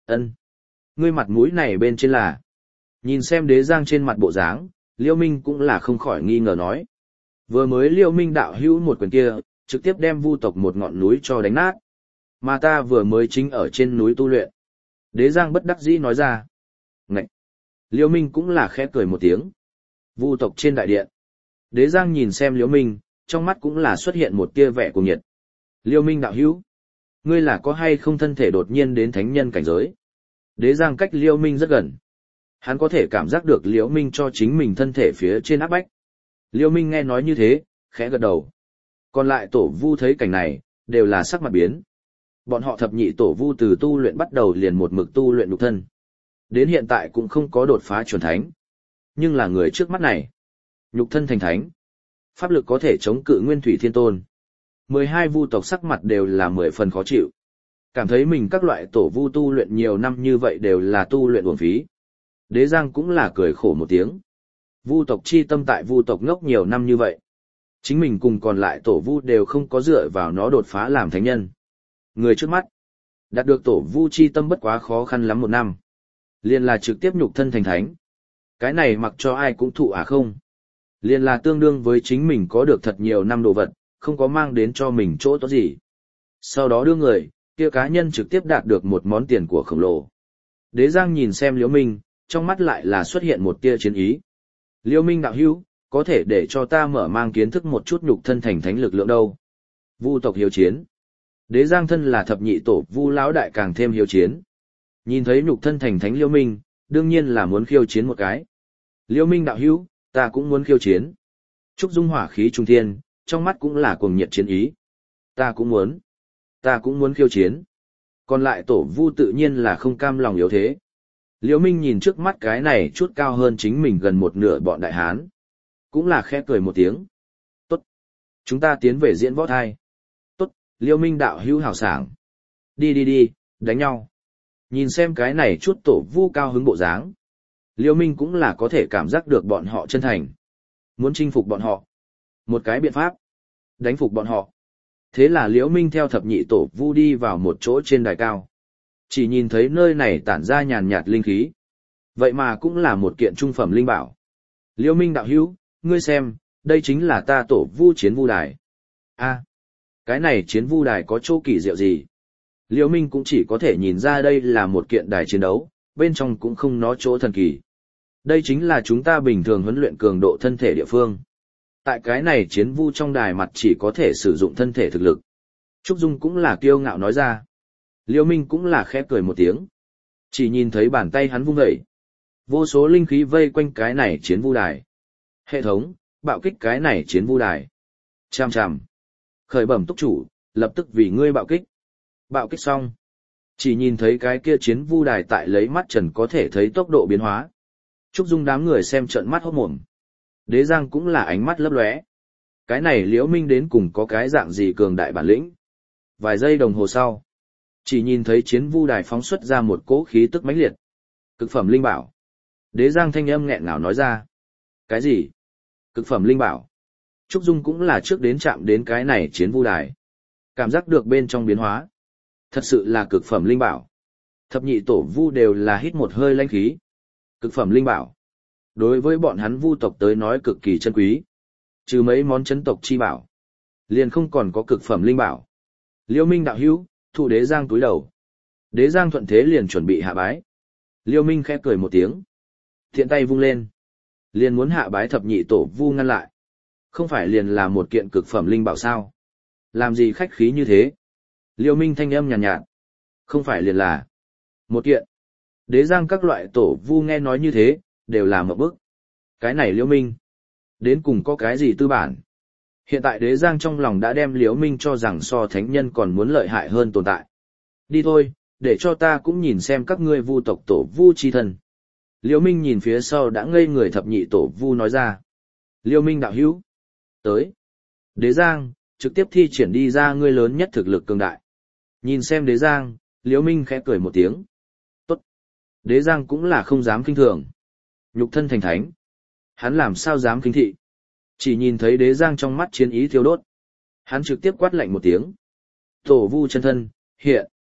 Ân, ngươi mặt mũi này bên trên là. Nhìn xem Đế Giang trên mặt bộ dáng, Liêu Minh cũng là không khỏi nghi ngờ nói. Vừa mới Liêu Minh đạo hữu một quyền kia, trực tiếp đem vu tộc một ngọn núi cho đánh nát. Mà ta vừa mới chính ở trên núi tu luyện. Đế Giang bất đắc dĩ nói ra. Ngậy! Liêu Minh cũng là khẽ cười một tiếng. Vu tộc trên đại điện. Đế Giang nhìn xem Liêu Minh, trong mắt cũng là xuất hiện một tia vẻ cuồng nhiệt. Liêu Minh đạo hữu, ngươi là có hay không thân thể đột nhiên đến thánh nhân cảnh giới? Đế Giang cách Liêu Minh rất gần. Hắn có thể cảm giác được Liêu Minh cho chính mình thân thể phía trên áp bách. Liêu Minh nghe nói như thế, khẽ gật đầu. Còn lại tổ vu thấy cảnh này, đều là sắc mặt biến. Bọn họ thập nhị tổ vu từ tu luyện bắt đầu liền một mực tu luyện nhục thân. Đến hiện tại cũng không có đột phá chuẩn thánh. Nhưng là người trước mắt này. Nhục thân thành thánh. Pháp lực có thể chống cự nguyên thủy thiên tôn. mười hai vu tộc sắc mặt đều là mười phần khó chịu. Cảm thấy mình các loại tổ vu tu luyện nhiều năm như vậy đều là tu luyện uổng phí. Đế Giang cũng là cười khổ một tiếng. Vu tộc chi tâm tại vu tộc ngốc nhiều năm như vậy. Chính mình cùng còn lại tổ vu đều không có dựa vào nó đột phá làm thánh nhân. Người trước mắt, đạt được tổ vu chi tâm bất quá khó khăn lắm một năm. Liền là trực tiếp nhục thân thành thánh. Cái này mặc cho ai cũng thụ à không. Liền là tương đương với chính mình có được thật nhiều năm đồ vật, không có mang đến cho mình chỗ tốt gì. Sau đó đưa người, kia cá nhân trực tiếp đạt được một món tiền của khổng lồ. Đế Giang nhìn xem Liễu Minh, trong mắt lại là xuất hiện một tia chiến ý. Liễu Minh đạo hữu, có thể để cho ta mở mang kiến thức một chút nhục thân thành thánh lực lượng đâu. Vu tộc hiếu chiến. Đế Giang thân là thập nhị tổ vu lão đại càng thêm hiếu chiến. Nhìn thấy nhục thân thành thánh Liễu Minh, đương nhiên là muốn khiêu chiến một cái. Liễu Minh đạo hữu, ta cũng muốn khiêu chiến. Trúc Dung hỏa khí trung thiên, trong mắt cũng là cuồng nhiệt chiến ý. Ta cũng muốn. Ta cũng muốn khiêu chiến. Còn lại tổ vu tự nhiên là không cam lòng yếu thế. Liễu Minh nhìn trước mắt cái này chút cao hơn chính mình gần một nửa bọn đại hán. Cũng là khẽ cười một tiếng. Tốt. Chúng ta tiến về diễn võ thai. Tốt, Liễu Minh đạo hữu hào sảng. Đi đi đi, đánh nhau. Nhìn xem cái này chút tổ vu cao hứng bộ dáng. Liễu Minh cũng là có thể cảm giác được bọn họ chân thành. Muốn chinh phục bọn họ. Một cái biện pháp. Đánh phục bọn họ. Thế là Liễu Minh theo thập nhị tổ vu đi vào một chỗ trên đài cao. Chỉ nhìn thấy nơi này tản ra nhàn nhạt linh khí. Vậy mà cũng là một kiện trung phẩm linh bảo. Liễu Minh đạo hữu, ngươi xem, đây chính là ta tổ vu chiến vu đài. A, cái này chiến vu đài có chỗ kỳ diệu gì? Liễu Minh cũng chỉ có thể nhìn ra đây là một kiện đài chiến đấu, bên trong cũng không nó chỗ thần kỳ. Đây chính là chúng ta bình thường huấn luyện cường độ thân thể địa phương. Tại cái này chiến vu trong đài mặt chỉ có thể sử dụng thân thể thực lực. Trúc Dung cũng là kiêu ngạo nói ra. Liễu Minh cũng là khẽ cười một tiếng. Chỉ nhìn thấy bàn tay hắn vung dậy. Vô số linh khí vây quanh cái này chiến vu đài. Hệ thống, bạo kích cái này chiến vu đài. Chằm chằm. Khởi bẩm túc chủ, lập tức vì ngươi bạo kích. Bạo kích xong. Chỉ nhìn thấy cái kia chiến vu đài tại lấy mắt trần có thể thấy tốc độ biến hóa. Trúc Dung đám người xem trợn mắt hốt mồm. Đế Giang cũng là ánh mắt lấp lóe. Cái này Liễu Minh đến cùng có cái dạng gì cường đại bản lĩnh. Vài giây đồng hồ sau. Chỉ nhìn thấy chiến vu đài phóng xuất ra một cỗ khí tức mãnh liệt. Cực phẩm linh bảo. Đế Giang thanh âm nghẹn ngào nói ra. Cái gì? Cực phẩm linh bảo. Trúc Dung cũng là trước đến chạm đến cái này chiến vu đài. Cảm giác được bên trong biến hóa. Thật sự là cực phẩm linh bảo. Thập nhị tổ vu đều là hít một hơi lãnh khí. Cực phẩm linh bảo. Đối với bọn hắn vu tộc tới nói cực kỳ chân quý. Trừ mấy món chấn tộc chi bảo. Liền không còn có cực phẩm linh bảo. Liễu Minh đạo hữu, thụ Đế Giang túi đầu. Đế Giang thuận thế liền chuẩn bị hạ bái. Liễu Minh khẽ cười một tiếng. Thiện tay vung lên. Liền muốn hạ bái thập nhị tổ vu ngăn lại. Không phải liền là một kiện cực phẩm linh bảo sao? Làm gì khách khí như thế? Liễu Minh thanh âm nhàn nhạt, nhạt. Không phải liền là một kiện. Đế Giang các loại tổ vu nghe nói như thế, đều là một bức. Cái này Liễu Minh, đến cùng có cái gì tư bản? Hiện tại Đế Giang trong lòng đã đem Liễu Minh cho rằng so thánh nhân còn muốn lợi hại hơn tồn tại. Đi thôi, để cho ta cũng nhìn xem các ngươi vu tộc tổ vu chi thân. Liễu Minh nhìn phía sau đã ngây người thập nhị tổ vu nói ra. Liễu Minh đạo hữu, tới. Đế Giang, trực tiếp thi triển đi ra ngươi lớn nhất thực lực cường đại. Nhìn xem Đế Giang, Liễu Minh khẽ cười một tiếng. Tốt. Đế Giang cũng là không dám kinh thường. Nhục thân thành thánh. Hắn làm sao dám kinh thị. Chỉ nhìn thấy Đế Giang trong mắt chiến ý thiêu đốt. Hắn trực tiếp quát lạnh một tiếng. Tổ vu chân thân, hiện.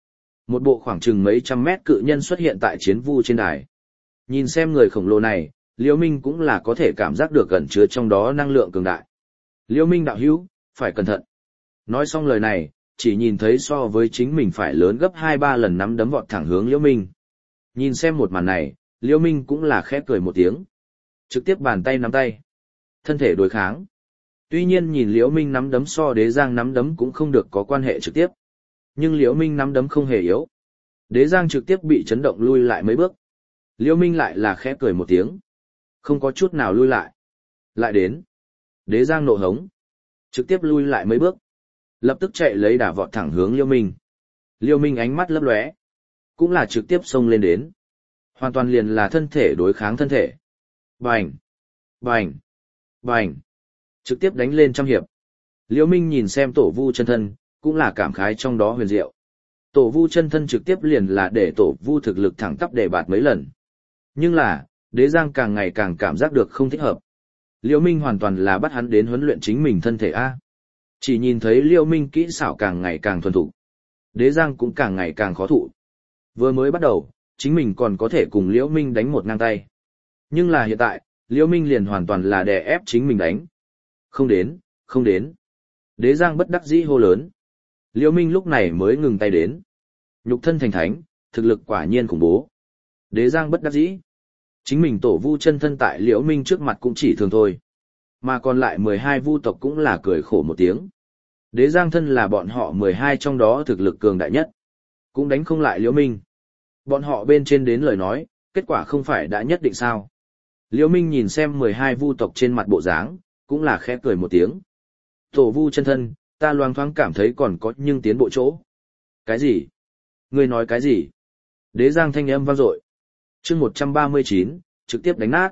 Một bộ khoảng chừng mấy trăm mét cự nhân xuất hiện tại chiến vu trên đài. Nhìn xem người khổng lồ này, Liễu Minh cũng là có thể cảm giác được gần chứa trong đó năng lượng cường đại. Liễu Minh đạo hữu, phải cẩn thận. Nói xong lời này, chỉ nhìn thấy so với chính mình phải lớn gấp hai ba lần nắm đấm vọt thẳng hướng Liễu Minh. Nhìn xem một màn này, Liễu Minh cũng là khẽ cười một tiếng. Trực tiếp bàn tay nắm tay. Thân thể đối kháng. Tuy nhiên nhìn Liễu Minh nắm đấm so Đế Giang nắm đấm cũng không được có quan hệ trực tiếp. Nhưng Liễu Minh nắm đấm không hề yếu. Đế Giang trực tiếp bị chấn động lui lại mấy bước. Liễu Minh lại là khẽ cười một tiếng. Không có chút nào lui lại. Lại đến. Đế Giang nộ hống. Trực tiếp lui lại mấy bước. Lập tức chạy lấy đà vọt thẳng hướng Liễu Minh. Liễu Minh ánh mắt lấp lóe. Cũng là trực tiếp xông lên đến. Hoàn toàn liền là thân thể đối kháng thân thể. Bành. Bành. Bành. Trực tiếp đánh lên trăm hiệp. Liễu Minh nhìn xem tổ vu chân thân, cũng là cảm khái trong đó huyền diệu. Tổ vu chân thân trực tiếp liền là để tổ vu thực lực thẳng tắp đề bạt mấy lần. Nhưng là, Đế Giang càng ngày càng cảm giác được không thích hợp. Liễu Minh hoàn toàn là bắt hắn đến huấn luyện chính mình thân thể A. Chỉ nhìn thấy Liễu Minh kỹ xảo càng ngày càng thuần thục. Đế Giang cũng càng ngày càng khó thụ. Vừa mới bắt đầu, chính mình còn có thể cùng Liễu Minh đánh một ngang tay. Nhưng là hiện tại, Liễu Minh liền hoàn toàn là đè ép chính mình đánh. Không đến, không đến. Đế Giang bất đắc dĩ hô lớn. Liễu Minh lúc này mới ngừng tay đến. Nhục thân thành thánh, thực lực quả nhiên khủng bố. Đế Giang bất đắc dĩ. Chính mình tổ vu chân thân tại Liễu Minh trước mặt cũng chỉ thường thôi. Mà còn lại mười hai vu tộc cũng là cười khổ một tiếng. Đế Giang thân là bọn họ mười hai trong đó thực lực cường đại nhất. Cũng đánh không lại Liễu Minh. Bọn họ bên trên đến lời nói, kết quả không phải đã nhất định sao. Liễu Minh nhìn xem mười hai vu tộc trên mặt bộ dáng, cũng là khẽ cười một tiếng. Tổ vu chân thân, ta loang thoáng cảm thấy còn có nhưng tiến bộ chỗ. Cái gì? Ngươi nói cái gì? Đế Giang thanh âm vang dội. Chương một trăm ba mươi chín, trực tiếp đánh nát.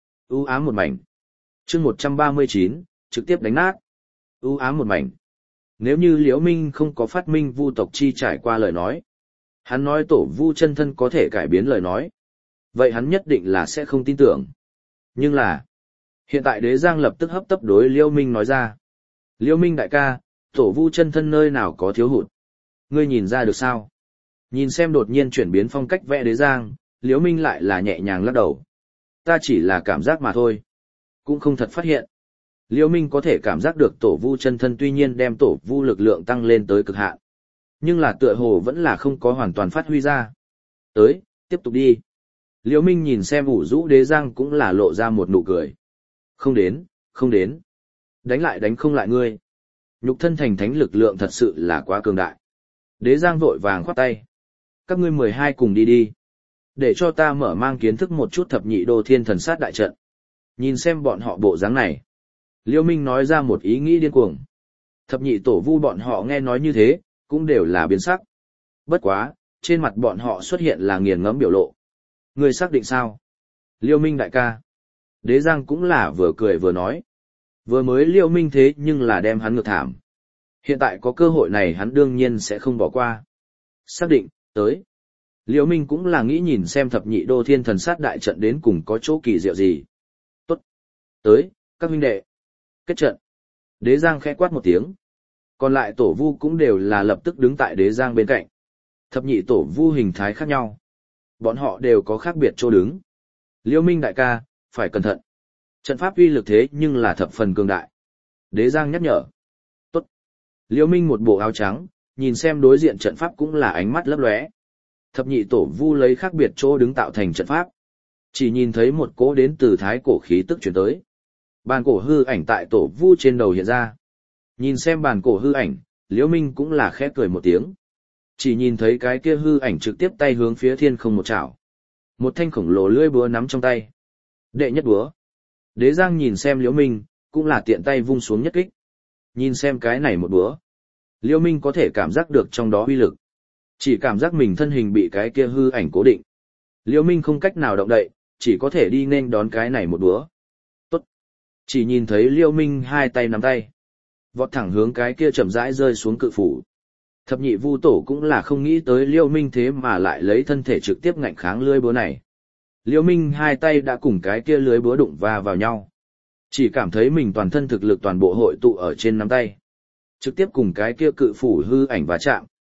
U ám một mảnh. Chương một trăm ba mươi chín, trực tiếp đánh nát. U ám một mảnh. Nếu như Liễu Minh không có phát minh vu tộc chi trải qua lời nói, hắn nói tổ vu chân thân có thể cải biến lời nói, vậy hắn nhất định là sẽ không tin tưởng. Nhưng là, hiện tại Đế Giang lập tức hấp tấp đối Liễu Minh nói ra. Liễu Minh đại ca, tổ vu chân thân nơi nào có thiếu hụt? Ngươi nhìn ra được sao? Nhìn xem đột nhiên chuyển biến phong cách vẽ Đế Giang, Liễu Minh lại là nhẹ nhàng lắc đầu. Ta chỉ là cảm giác mà thôi. Cũng không thật phát hiện. Liễu Minh có thể cảm giác được tổ vu chân thân tuy nhiên đem tổ vu lực lượng tăng lên tới cực hạn. Nhưng là tựa hồ vẫn là không có hoàn toàn phát huy ra. Tới, tiếp tục đi. Liễu Minh nhìn xem ủ rũ Đế Giang cũng là lộ ra một nụ cười. Không đến, không đến. Đánh lại đánh không lại ngươi. Nhục thân thành thánh lực lượng thật sự là quá cường đại. Đế Giang vội vàng khoát tay. Các ngươi mười hai cùng đi đi. Để cho ta mở mang kiến thức một chút thập nhị đô thiên thần sát đại trận. Nhìn xem bọn họ bộ dáng này. Liễu Minh nói ra một ý nghĩ điên cuồng. Thập nhị tổ vu bọn họ nghe nói như thế, cũng đều là biến sắc. Bất quá, trên mặt bọn họ xuất hiện là nghiền ngẫm biểu lộ. Ngươi xác định sao? Liễu Minh đại ca. Đế Giang cũng là vừa cười vừa nói. Vừa mới Liễu Minh thế nhưng là đem hắn ngược thảm. Hiện tại có cơ hội này hắn đương nhiên sẽ không bỏ qua. Xác định, tới. Liễu Minh cũng là nghĩ nhìn xem thập nhị đô thiên thần sát đại trận đến cùng có chỗ kỳ diệu gì. Tốt. Tới, các huynh đệ. Kết trận. Đế Giang khẽ quát một tiếng. Còn lại tổ vu cũng đều là lập tức đứng tại Đế Giang bên cạnh. Thập nhị tổ vu hình thái khác nhau. Bọn họ đều có khác biệt chỗ đứng. Liễu Minh đại ca, phải cẩn thận. Trận pháp uy lực thế nhưng là thập phần cường đại. Đế Giang nhắc nhở. Tốt. Liễu Minh một bộ áo trắng, nhìn xem đối diện trận pháp cũng là ánh mắt lấp lóe. Thập nhị tổ vu lấy khác biệt chỗ đứng tạo thành trận pháp. Chỉ nhìn thấy một cỗ đến từ thái cổ khí tức chuyển tới. Bàn cổ hư ảnh tại tổ vu trên đầu hiện ra. Nhìn xem bàn cổ hư ảnh, Liễu Minh cũng là khẽ cười một tiếng. Chỉ nhìn thấy cái kia hư ảnh trực tiếp tay hướng phía thiên không một chảo. Một thanh khổng lồ lưỡi búa nắm trong tay. Đệ nhất búa. Đế Giang nhìn xem Liễu Minh, cũng là tiện tay vung xuống nhất kích. Nhìn xem cái này một búa. Liễu Minh có thể cảm giác được trong đó uy lực. Chỉ cảm giác mình thân hình bị cái kia hư ảnh cố định. Liễu Minh không cách nào động đậy, chỉ có thể đi nên đón cái này một búa. Tốt. Chỉ nhìn thấy Liễu Minh hai tay nắm tay. Vọt thẳng hướng cái kia chậm rãi rơi xuống cự phủ. Thập nhị vu tổ cũng là không nghĩ tới Liễu Minh thế mà lại lấy thân thể trực tiếp ngạnh kháng lưỡi búa này. Liễu Minh hai tay đã cùng cái kia lưới búa đụng va vào nhau. Chỉ cảm thấy mình toàn thân thực lực toàn bộ hội tụ ở trên nắm tay. Trực tiếp cùng cái kia cự phủ hư ảnh va chạm.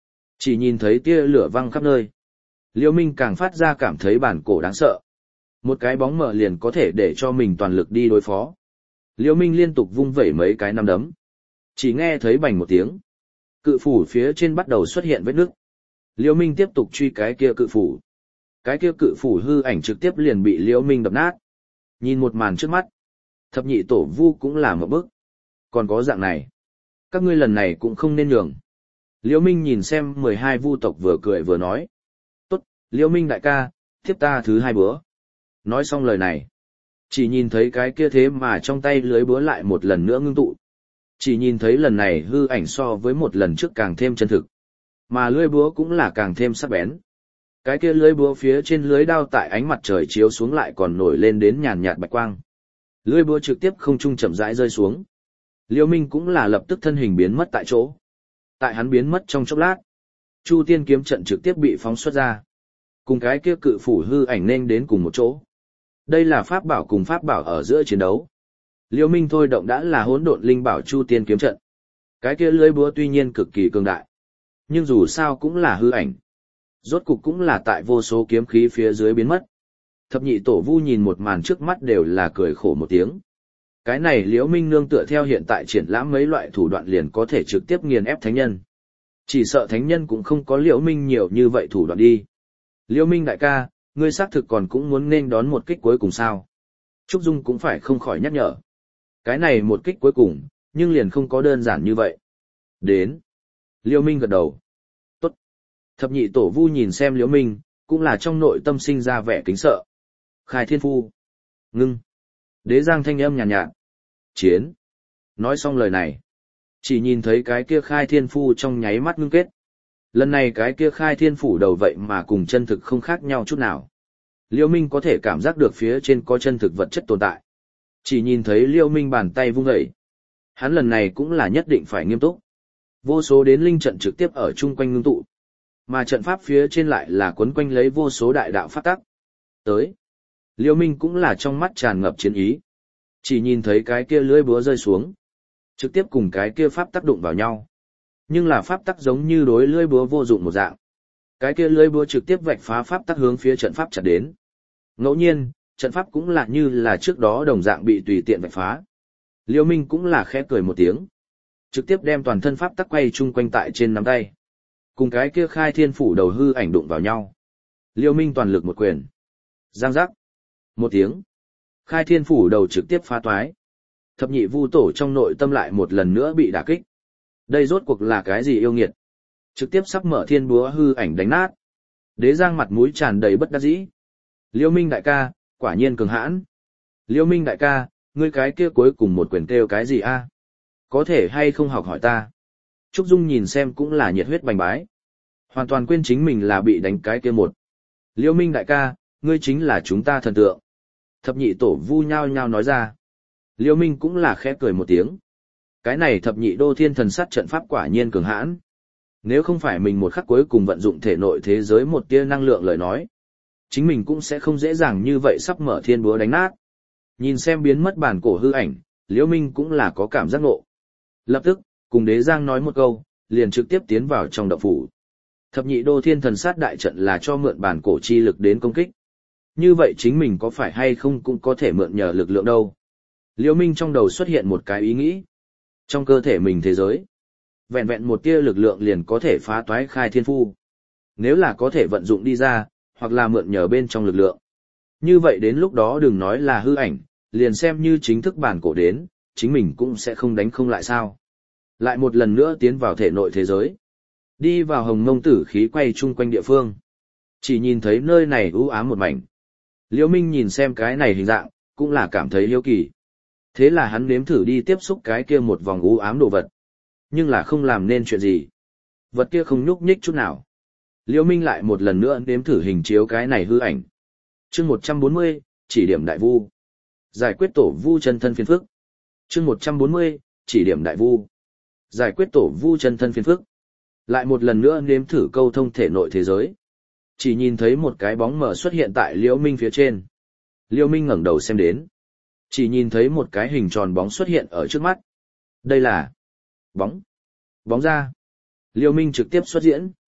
Chỉ nhìn thấy tia lửa văng khắp nơi. Liễu Minh càng phát ra cảm thấy bản cổ đáng sợ. Một cái bóng mờ liền có thể để cho mình toàn lực đi đối phó. Liễu Minh liên tục vung vẩy mấy cái nắm đấm. Chỉ nghe thấy bành một tiếng. Cự phủ phía trên bắt đầu xuất hiện vết nước. Liễu Minh tiếp tục truy cái kia cự phủ. Cái kia cự phủ hư ảnh trực tiếp liền bị Liễu Minh đập nát. Nhìn một màn trước mắt. Thập nhị tổ vu cũng là một bức. Còn có dạng này. Các ngươi lần này cũng không nên nhường. Liễu Minh nhìn xem mười hai vu tộc vừa cười vừa nói. Tốt, Liễu Minh đại ca, tiếp ta thứ hai bữa. Nói xong lời này. Chỉ nhìn thấy cái kia thế mà trong tay lưới búa lại một lần nữa ngưng tụ. Chỉ nhìn thấy lần này hư ảnh so với một lần trước càng thêm chân thực. Mà lưới búa cũng là càng thêm sắc bén. Cái kia lưới búa phía trên lưới đao tại ánh mặt trời chiếu xuống lại còn nổi lên đến nhàn nhạt bạch quang. Lưới búa trực tiếp không trung chậm rãi rơi xuống. Liễu Minh cũng là lập tức thân hình biến mất tại chỗ. Tại hắn biến mất trong chốc lát, Chu Tiên kiếm trận trực tiếp bị phóng xuất ra. Cùng cái kia cự phủ hư ảnh nên đến cùng một chỗ. Đây là pháp bảo cùng pháp bảo ở giữa chiến đấu. Liễu Minh thôi động đã là hỗn độn linh bảo Chu Tiên kiếm trận. Cái kia lưới búa tuy nhiên cực kỳ cường đại, nhưng dù sao cũng là hư ảnh. Rốt cục cũng là tại vô số kiếm khí phía dưới biến mất. Thập nhị tổ vu nhìn một màn trước mắt đều là cười khổ một tiếng. Cái này Liễu Minh nương tựa theo hiện tại triển lãm mấy loại thủ đoạn liền có thể trực tiếp nghiền ép thánh nhân. Chỉ sợ thánh nhân cũng không có Liễu Minh nhiều như vậy thủ đoạn đi. Liễu Minh đại ca, ngươi xác thực còn cũng muốn nên đón một kích cuối cùng sao? Trúc Dung cũng phải không khỏi nhắc nhở. Cái này một kích cuối cùng, nhưng liền không có đơn giản như vậy. Đến. Liễu Minh gật đầu. Tốt. Thập nhị tổ vu nhìn xem Liễu Minh, cũng là trong nội tâm sinh ra vẻ kính sợ. Khai thiên phu. Ngưng. Đế giang thanh âm nhàn nhạt, nhạt. Chiến. Nói xong lời này. Chỉ nhìn thấy cái kia khai thiên phu trong nháy mắt ngưng kết. Lần này cái kia khai thiên phủ đầu vậy mà cùng chân thực không khác nhau chút nào. Liễu Minh có thể cảm giác được phía trên có chân thực vật chất tồn tại. Chỉ nhìn thấy Liễu Minh bàn tay vung dậy. Hắn lần này cũng là nhất định phải nghiêm túc. Vô số đến linh trận trực tiếp ở chung quanh ngưng tụ. Mà trận pháp phía trên lại là quấn quanh lấy vô số đại đạo pháp tắc. Tới. Liễu Minh cũng là trong mắt tràn ngập chiến ý. Chỉ nhìn thấy cái kia lưỡi búa rơi xuống. Trực tiếp cùng cái kia pháp tắc đụng vào nhau. Nhưng là pháp tắc giống như đối lưỡi búa vô dụng một dạng. Cái kia lưỡi búa trực tiếp vạch phá pháp tắc hướng phía trận pháp chặt đến. Ngẫu nhiên, trận pháp cũng là như là trước đó đồng dạng bị tùy tiện vạch phá. Liễu Minh cũng là khẽ cười một tiếng. Trực tiếp đem toàn thân pháp tắc quay chung quanh tại trên nắm tay. Cùng cái kia khai thiên phủ đầu hư ảnh đụng vào nhau. Liễu Minh toàn lực một quyền. Giang giác. Một tiếng. Khai thiên phủ đầu trực tiếp phá toái. Thập nhị vu tổ trong nội tâm lại một lần nữa bị đả kích. Đây rốt cuộc là cái gì yêu nghiệt? Trực tiếp sắp mở thiên búa hư ảnh đánh nát. Đế Giang mặt mũi tràn đầy bất đắc dĩ. Liễu Minh đại ca, quả nhiên cường hãn. Liễu Minh đại ca, ngươi cái kia cuối cùng một quyền kêu cái gì a? Có thể hay không học hỏi ta? Trúc Dung nhìn xem cũng là nhiệt huyết bành bái. Hoàn toàn quên chính mình là bị đánh cái kia một. Liễu Minh đại ca, ngươi chính là chúng ta thần tượng. Thập nhị tổ vu nhao nhao nói ra. Liễu Minh cũng là khẽ cười một tiếng. Cái này thập nhị đô thiên thần sát trận pháp quả nhiên cường hãn. Nếu không phải mình một khắc cuối cùng vận dụng thể nội thế giới một tia năng lượng lời nói, chính mình cũng sẽ không dễ dàng như vậy sắp mở thiên búa đánh nát. Nhìn xem biến mất bản cổ hư ảnh, Liễu Minh cũng là có cảm giác ngộ. Lập tức, cùng Đế Giang nói một câu, liền trực tiếp tiến vào trong động phủ. Thập nhị đô thiên thần sát đại trận là cho mượn bản cổ chi lực đến công kích. Như vậy chính mình có phải hay không cũng có thể mượn nhờ lực lượng đâu. Liễu Minh trong đầu xuất hiện một cái ý nghĩ. Trong cơ thể mình thế giới, vẹn vẹn một tia lực lượng liền có thể phá toái khai thiên phu. Nếu là có thể vận dụng đi ra, hoặc là mượn nhờ bên trong lực lượng. Như vậy đến lúc đó đừng nói là hư ảnh, liền xem như chính thức bản cổ đến, chính mình cũng sẽ không đánh không lại sao. Lại một lần nữa tiến vào thể nội thế giới. Đi vào hồng mông tử khí quay chung quanh địa phương. Chỉ nhìn thấy nơi này u ám một mảnh. Liễu Minh nhìn xem cái này hình dạng, cũng là cảm thấy hiếu kỳ. Thế là hắn nếm thử đi tiếp xúc cái kia một vòng u ám đồ vật. Nhưng là không làm nên chuyện gì. Vật kia không nhúc nhích chút nào. Liễu Minh lại một lần nữa nếm thử hình chiếu cái này hư ảnh. Chương một trăm bốn mươi, chỉ điểm đại vu. Giải quyết tổ vu chân thân phiền phức. Chương một trăm bốn mươi, chỉ điểm đại vu. Giải quyết tổ vu chân thân phiền phức. Lại một lần nữa nếm thử câu thông thể nội thế giới. Chỉ nhìn thấy một cái bóng mờ xuất hiện tại Liễu Minh phía trên. Liễu Minh ngẩng đầu xem đến. Chỉ nhìn thấy một cái hình tròn bóng xuất hiện ở trước mắt. Đây là bóng. Bóng ra. Liễu Minh trực tiếp xuất diễn.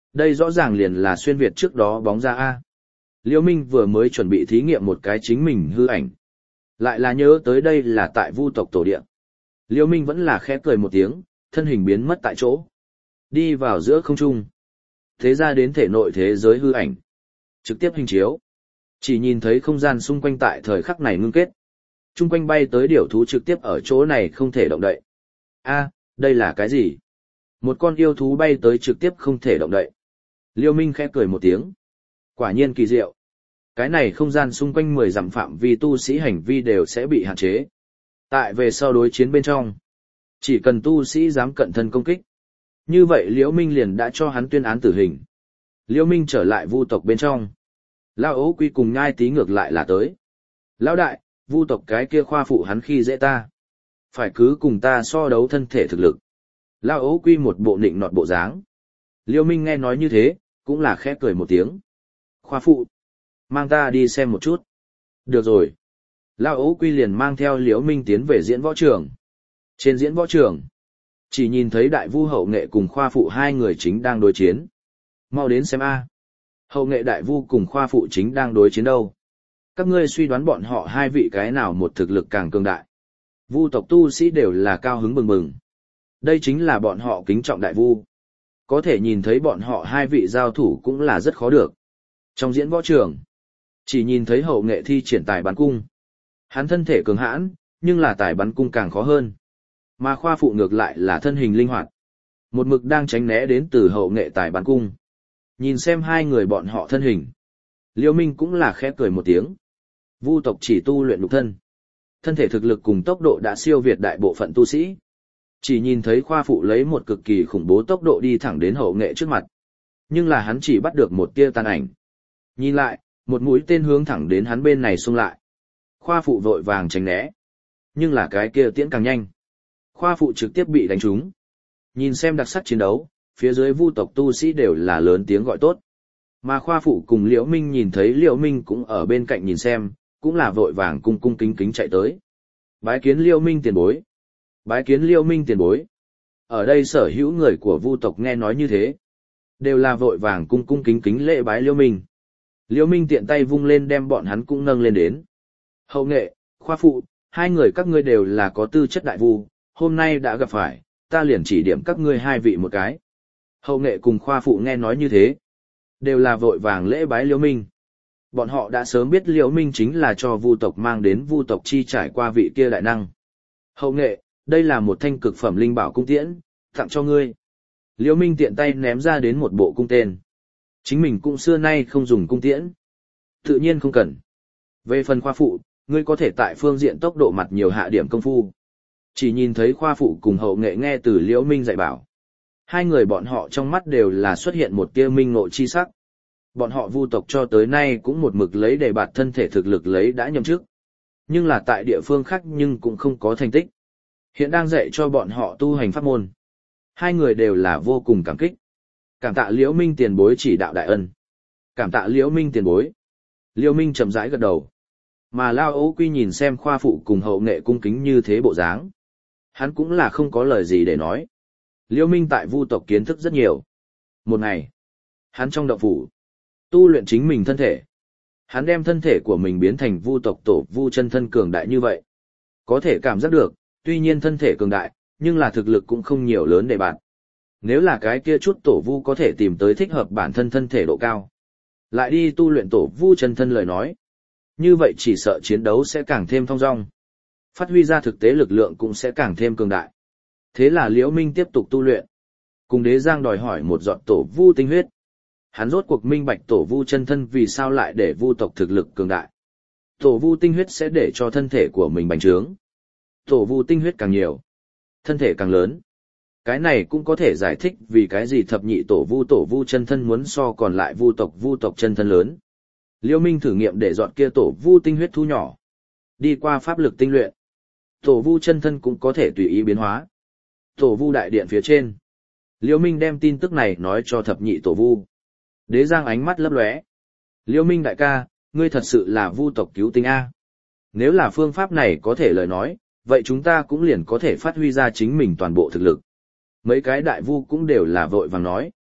Đây rõ ràng liền là xuyên Việt trước đó bóng ra A. Liễu Minh vừa mới chuẩn bị thí nghiệm một cái chính mình hư ảnh. Lại là nhớ tới đây là tại Vu tộc tổ địa. Liễu Minh vẫn là khẽ cười một tiếng, thân hình biến mất tại chỗ. Đi vào giữa không trung. Thế ra đến thể nội thế giới hư ảnh. Trực tiếp hình chiếu. Chỉ nhìn thấy không gian xung quanh tại thời khắc này ngưng kết. Trung quanh bay tới điểu thú trực tiếp ở chỗ này không thể động đậy. A, đây là cái gì? Một con yêu thú bay tới trực tiếp không thể động đậy. Liêu Minh khẽ cười một tiếng. Quả nhiên kỳ diệu. Cái này không gian xung quanh mười dặm phạm vi tu sĩ hành vi đều sẽ bị hạn chế. Tại về sau đối chiến bên trong, chỉ cần tu sĩ dám cận thân công kích. Như vậy Liễu Minh liền đã cho hắn tuyên án tử hình. Liễu Minh trở lại Vu tộc bên trong. Lão Ấu Quy cùng Nhai Tý ngược lại là tới. Lão đại, Vu tộc cái kia khoa phụ hắn khi dễ ta. Phải cứ cùng ta so đấu thân thể thực lực. Lão Ấu Quy một bộ nịnh nọt bộ dáng. Liêu Minh nghe nói như thế, cũng là khẽ cười một tiếng. Khoa phụ, mang ta đi xem một chút. Được rồi. Lão Ấu Quy liền mang theo Liễu Minh tiến về diễn võ trường. Trên diễn võ trường, chỉ nhìn thấy đại vu hậu nghệ cùng khoa phụ hai người chính đang đối chiến. Mau đến xem a. Hậu nghệ đại vu cùng khoa phụ chính đang đối chiến đâu. Các ngươi suy đoán bọn họ hai vị cái nào một thực lực càng cường đại. Vu tộc tu sĩ đều là cao hứng bừng bừng. Đây chính là bọn họ kính trọng đại vu. Có thể nhìn thấy bọn họ hai vị giao thủ cũng là rất khó được. Trong diễn võ trường, chỉ nhìn thấy hậu nghệ thi triển tài bắn cung. Hắn thân thể cường hãn, nhưng là tài bắn cung càng khó hơn. Mà khoa phụ ngược lại là thân hình linh hoạt. Một mực đang tránh né đến từ hậu nghệ tài bắn cung. Nhìn xem hai người bọn họ thân hình. Liêu Minh cũng là khẽ cười một tiếng. Vu tộc chỉ tu luyện lục thân. Thân thể thực lực cùng tốc độ đã siêu việt đại bộ phận tu sĩ. Chỉ nhìn thấy khoa phụ lấy một cực kỳ khủng bố tốc độ đi thẳng đến hậu nghệ trước mặt. Nhưng là hắn chỉ bắt được một tia tàn ảnh. Nhìn lại, một mũi tên hướng thẳng đến hắn bên này xung lại. Khoa phụ vội vàng tránh né. Nhưng là cái kia tiễn càng nhanh. Khoa phụ trực tiếp bị đánh trúng. Nhìn xem đặc sắc chiến đấu, phía dưới Vu tộc tu sĩ đều là lớn tiếng gọi tốt. Mà khoa phụ cùng Liễu Minh nhìn thấy Liễu Minh cũng ở bên cạnh nhìn xem, cũng là vội vàng cung cung kính kính chạy tới. Bái kiến Liễu Minh tiền bối. Bái kiến Liễu Minh tiền bối. Ở đây sở hữu người của Vu tộc nghe nói như thế, đều là vội vàng cung cung kính kính lễ bái Liễu Minh. Liễu Minh tiện tay vung lên đem bọn hắn cũng nâng lên đến. Hậu nghệ, khoa phụ, hai người các ngươi đều là có tư chất đại vu, hôm nay đã gặp phải, ta liền chỉ điểm các ngươi hai vị một cái. Hậu nghệ cùng khoa phụ nghe nói như thế, đều là vội vàng lễ bái Liễu Minh. Bọn họ đã sớm biết Liễu Minh chính là cho Vu tộc mang đến Vu tộc chi trải qua vị kia đại năng. Hậu nghệ, đây là một thanh cực phẩm linh bảo cung tiễn, tặng cho ngươi. Liễu Minh tiện tay ném ra đến một bộ cung tên. Chính mình cũng xưa nay không dùng cung tiễn. Tự nhiên không cần. Về phần khoa phụ, ngươi có thể tại phương diện tốc độ mặt nhiều hạ điểm công phu. Chỉ nhìn thấy khoa phụ cùng hậu nghệ nghe từ Liễu Minh dạy bảo. Hai người bọn họ trong mắt đều là xuất hiện một tia minh ngộ chi sắc. Bọn họ Vu tộc cho tới nay cũng một mực lấy để bạt thân thể thực lực lấy đã nhậm chức. Nhưng là tại địa phương khác nhưng cũng không có thành tích. Hiện đang dạy cho bọn họ tu hành pháp môn. Hai người đều là vô cùng cảm kích. Cảm tạ Liễu Minh tiền bối chỉ đạo đại ân. Cảm tạ Liễu Minh tiền bối. Liễu Minh chậm rãi gật đầu. Mà Lao Ấu Quy nhìn xem khoa phụ cùng hậu nghệ cung kính như thế bộ dáng. Hắn cũng là không có lời gì để nói. Liễu Minh tại Vu tộc kiến thức rất nhiều. Một ngày, hắn trong động phủ, tu luyện chính mình thân thể. Hắn đem thân thể của mình biến thành Vu tộc tổ Vu chân thân cường đại như vậy. Có thể cảm giác được, tuy nhiên thân thể cường đại, nhưng là thực lực cũng không nhiều lớn để bạn. Nếu là cái kia chút tổ Vu có thể tìm tới thích hợp bản thân thân thể độ cao, lại đi tu luyện tổ Vu chân thân lời nói, như vậy chỉ sợ chiến đấu sẽ càng thêm thong dong. Phát huy ra thực tế lực lượng cũng sẽ càng thêm cường đại. Thế là Liễu Minh tiếp tục tu luyện. Cùng Đế Giang đòi hỏi một giọt tổ Vu tinh huyết. Hắn rốt cuộc minh bạch tổ Vu chân thân vì sao lại để Vu tộc thực lực cường đại. Tổ Vu tinh huyết sẽ để cho thân thể của mình bành trướng. Tổ Vu tinh huyết càng nhiều, thân thể càng lớn. Cái này cũng có thể giải thích vì cái gì thập nhị tổ Vu tổ Vu chân thân muốn so còn lại Vu tộc Vu tộc chân thân lớn. Liễu Minh thử nghiệm để dọn kia tổ Vu tinh huyết thu nhỏ. Đi qua pháp lực tinh luyện, tổ Vu chân thân cũng có thể tùy ý biến hóa. Tổ Vu đại điện phía trên, Liễu Minh đem tin tức này nói cho thập nhị tổ Vu. Đế Giang ánh mắt lấp lóe. Liễu Minh đại ca, ngươi thật sự là Vu tộc cứu tinh a. Nếu là phương pháp này có thể lời nói, vậy chúng ta cũng liền có thể phát huy ra chính mình toàn bộ thực lực. Mấy cái đại vu cũng đều là vội vàng nói.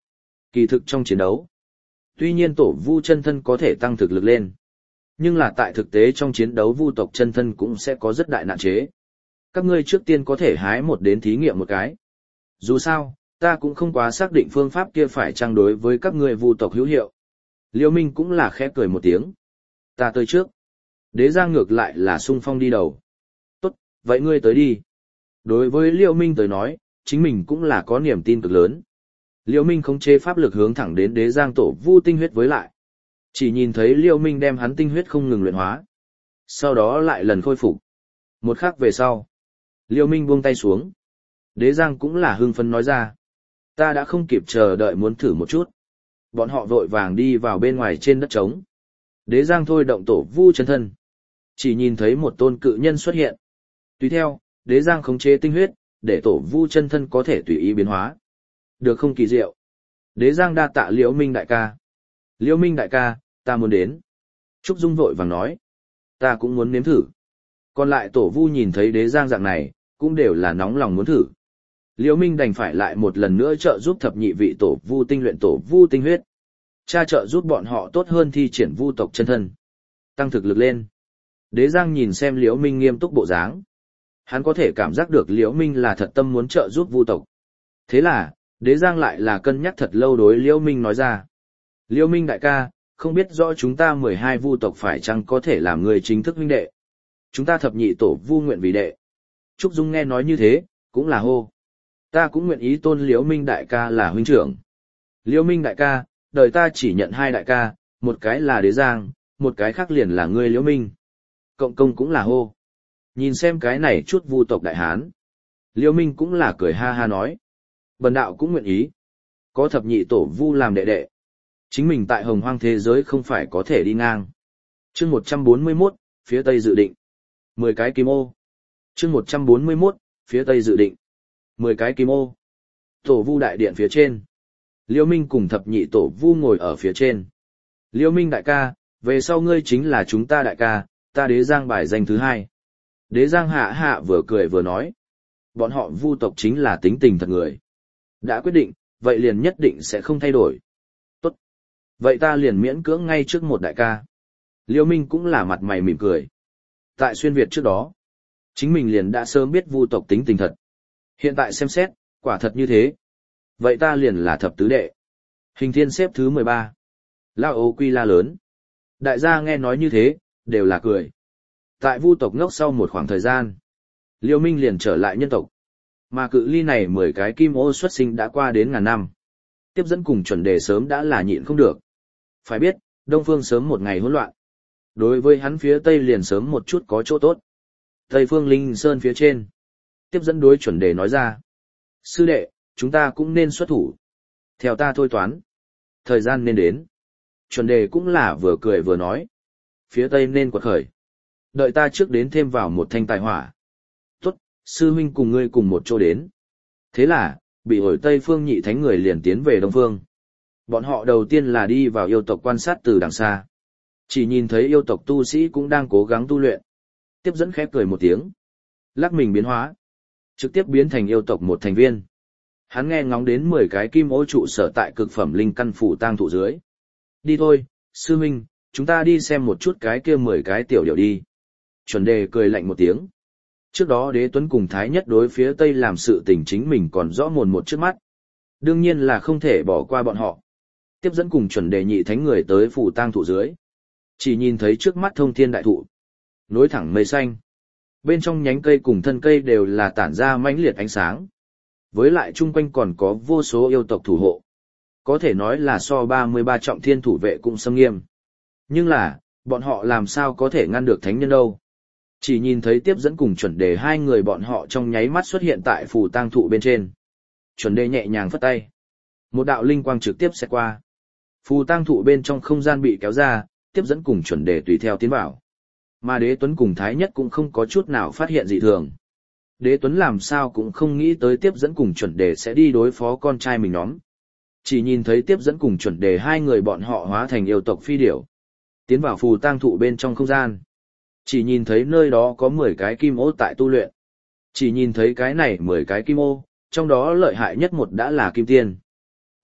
Kỳ thực trong chiến đấu, tuy nhiên tổ vu chân thân có thể tăng thực lực lên, nhưng là tại thực tế trong chiến đấu vu tộc chân thân cũng sẽ có rất đại nạn chế. Các ngươi trước tiên có thể hái một đến thí nghiệm một cái. Dù sao, ta cũng không quá xác định phương pháp kia phải trang đối với các ngươi vu tộc hữu hiệu. Liêu Minh cũng là khẽ cười một tiếng. Ta tới trước. Đế Giang ngược lại là sung phong đi đầu. Tốt, vậy ngươi tới đi. Đối với Liêu Minh tới nói, chính mình cũng là có niềm tin cực lớn. Liêu Minh khống chế pháp lực hướng thẳng đến Đế Giang tổ vu tinh huyết với lại. Chỉ nhìn thấy Liêu Minh đem hắn tinh huyết không ngừng luyện hóa. Sau đó lại lần khôi phục. Một khắc về sau, Liêu Minh buông tay xuống. Đế Giang cũng là hưng phấn nói ra. Ta đã không kịp chờ đợi muốn thử một chút. Bọn họ vội vàng đi vào bên ngoài trên đất trống. Đế Giang thôi động tổ vu chân thân. Chỉ nhìn thấy một tôn cự nhân xuất hiện. Tùy theo, Đế Giang khống chế tinh huyết, để tổ vu chân thân có thể tùy ý biến hóa. Được không kỳ diệu? Đế Giang đa tạ Liễu Minh đại ca. Liễu Minh đại ca, ta muốn đến. Trúc Dung vội vàng nói. Ta cũng muốn nếm thử. Còn lại tổ vu nhìn thấy Đế Giang dạng này, cũng đều là nóng lòng muốn thử. Liễu Minh đành phải lại một lần nữa trợ giúp thập nhị vị tổ vu tinh luyện tổ vu tinh huyết. Cha trợ giúp bọn họ tốt hơn thi triển vu tộc chân thân. Tăng thực lực lên. Đế Giang nhìn xem Liễu Minh nghiêm túc bộ dáng. Hắn có thể cảm giác được Liễu Minh là thật tâm muốn trợ giúp vu tộc. Thế là, Đế Giang lại là cân nhắc thật lâu đối Liễu Minh nói ra. Liễu Minh đại ca, không biết rõ chúng ta mười hai vu tộc phải chăng có thể làm người chính thức huynh đệ. Chúng ta thập nhị tổ vu nguyện vì đệ. Trúc Dung nghe nói như thế, cũng là hô. Ta cũng nguyện ý tôn Liễu Minh đại ca là huynh trưởng. Liễu Minh đại ca, đời ta chỉ nhận hai đại ca, một cái là Đế Giang, một cái khác liền là ngươi Liễu Minh. Cộng công cũng là hô. Nhìn xem cái này chút vu tộc đại hán. Liễu Minh cũng là cười ha ha nói. Bần đạo cũng nguyện ý. Có thập nhị tổ vu làm đệ đệ. Chính mình tại hồng hoang thế giới không phải có thể đi ngang. Chương một trăm bốn mươi mốt, phía tây dự định. Mười cái kim ô. Chương một trăm bốn mươi mốt, phía tây dự định. Mười cái kim ô. Tổ vu đại điện phía trên. Liễu Minh cùng thập nhị tổ vu ngồi ở phía trên. Liễu Minh đại ca, về sau ngươi chính là chúng ta đại ca, ta Đế Giang bài danh thứ hai. Đế Giang hạ hạ vừa cười vừa nói. Bọn họ vu tộc chính là tính tình thật người. Đã quyết định, vậy liền nhất định sẽ không thay đổi. Tốt. Vậy ta liền miễn cưỡng ngay trước một đại ca. Liễu Minh cũng là mặt mày mỉm cười. Tại xuyên Việt trước đó, chính mình liền đã sớm biết vu tộc tính tình thật. Hiện tại xem xét, quả thật như thế. Vậy ta liền là thập tứ đệ. Hình thiên xếp thứ mười ba. Lao ô quy la lớn. Đại gia nghe nói như thế, đều là cười. Tại vu tộc ngốc sau một khoảng thời gian, Liêu Minh liền trở lại nhân tộc. Mà cự ly này mười cái kim ô xuất sinh đã qua đến ngàn năm. Tiếp dẫn cùng chuẩn đề sớm đã là nhịn không được. Phải biết, Đông Phương sớm một ngày hỗn loạn. Đối với hắn phía Tây liền sớm một chút có chỗ tốt. Tây Phương Linh Sơn phía trên. Tiếp dẫn đối chuẩn đề nói ra. Sư đệ, chúng ta cũng nên xuất thủ. Theo ta thôi toán. Thời gian nên đến. Chuẩn đề cũng là vừa cười vừa nói. Phía Tây nên quật khởi. Đợi ta trước đến thêm vào một thanh tài hỏa. Tốt, sư huynh cùng ngươi cùng một chỗ đến. Thế là, bị hồi Tây Phương nhị thánh người liền tiến về Đông Phương. Bọn họ đầu tiên là đi vào yêu tộc quan sát từ đằng xa. Chỉ nhìn thấy yêu tộc tu sĩ cũng đang cố gắng tu luyện. Tiếp dẫn khẽ cười một tiếng. Lắc mình biến hóa. Trực tiếp biến thành yêu tộc một thành viên. Hắn nghe ngóng đến mười cái kim ô trụ sở tại cực phẩm linh căn phủ tang thụ dưới. Đi thôi, sư huynh, chúng ta đi xem một chút cái kia mười cái tiểu điểu đi. Chuẩn đề cười lạnh một tiếng. Trước đó Đế Tuấn cùng Thái Nhất đối phía Tây làm sự tình chính mình còn rõ mồn một trước mắt. Đương nhiên là không thể bỏ qua bọn họ. Tiếp dẫn cùng chuẩn đề nhị thánh người tới phủ tang thụ dưới. Chỉ nhìn thấy trước mắt thông thiên đại thụ. Nối thẳng mây xanh. Bên trong nhánh cây cùng thân cây đều là tản ra mãnh liệt ánh sáng. Với lại chung quanh còn có vô số yêu tộc thủ hộ. Có thể nói là so ba mươi ba trọng thiên thủ vệ cũng xâm nghiêm. Nhưng là, bọn họ làm sao có thể ngăn được thánh nhân đâu. Chỉ nhìn thấy tiếp dẫn cùng chuẩn đề hai người bọn họ trong nháy mắt xuất hiện tại phù tang thụ bên trên. Chuẩn đề nhẹ nhàng phất tay. Một đạo linh quang trực tiếp sẽ qua. Phù tang thụ bên trong không gian bị kéo ra, tiếp dẫn cùng chuẩn đề tùy theo tiến vào. Mà Đế Tuấn cùng Thái Nhất cũng không có chút nào phát hiện dị thường. Đế Tuấn làm sao cũng không nghĩ tới tiếp dẫn cùng chuẩn đề sẽ đi đối phó con trai mình nhóm. Chỉ nhìn thấy tiếp dẫn cùng chuẩn đề hai người bọn họ hóa thành yêu tộc phi điểu. Tiến vào phù tang thụ bên trong không gian. Chỉ nhìn thấy nơi đó có mười cái kim ô tại tu luyện. Chỉ nhìn thấy cái này mười cái kim ô, trong đó lợi hại nhất một đã là kim tiên.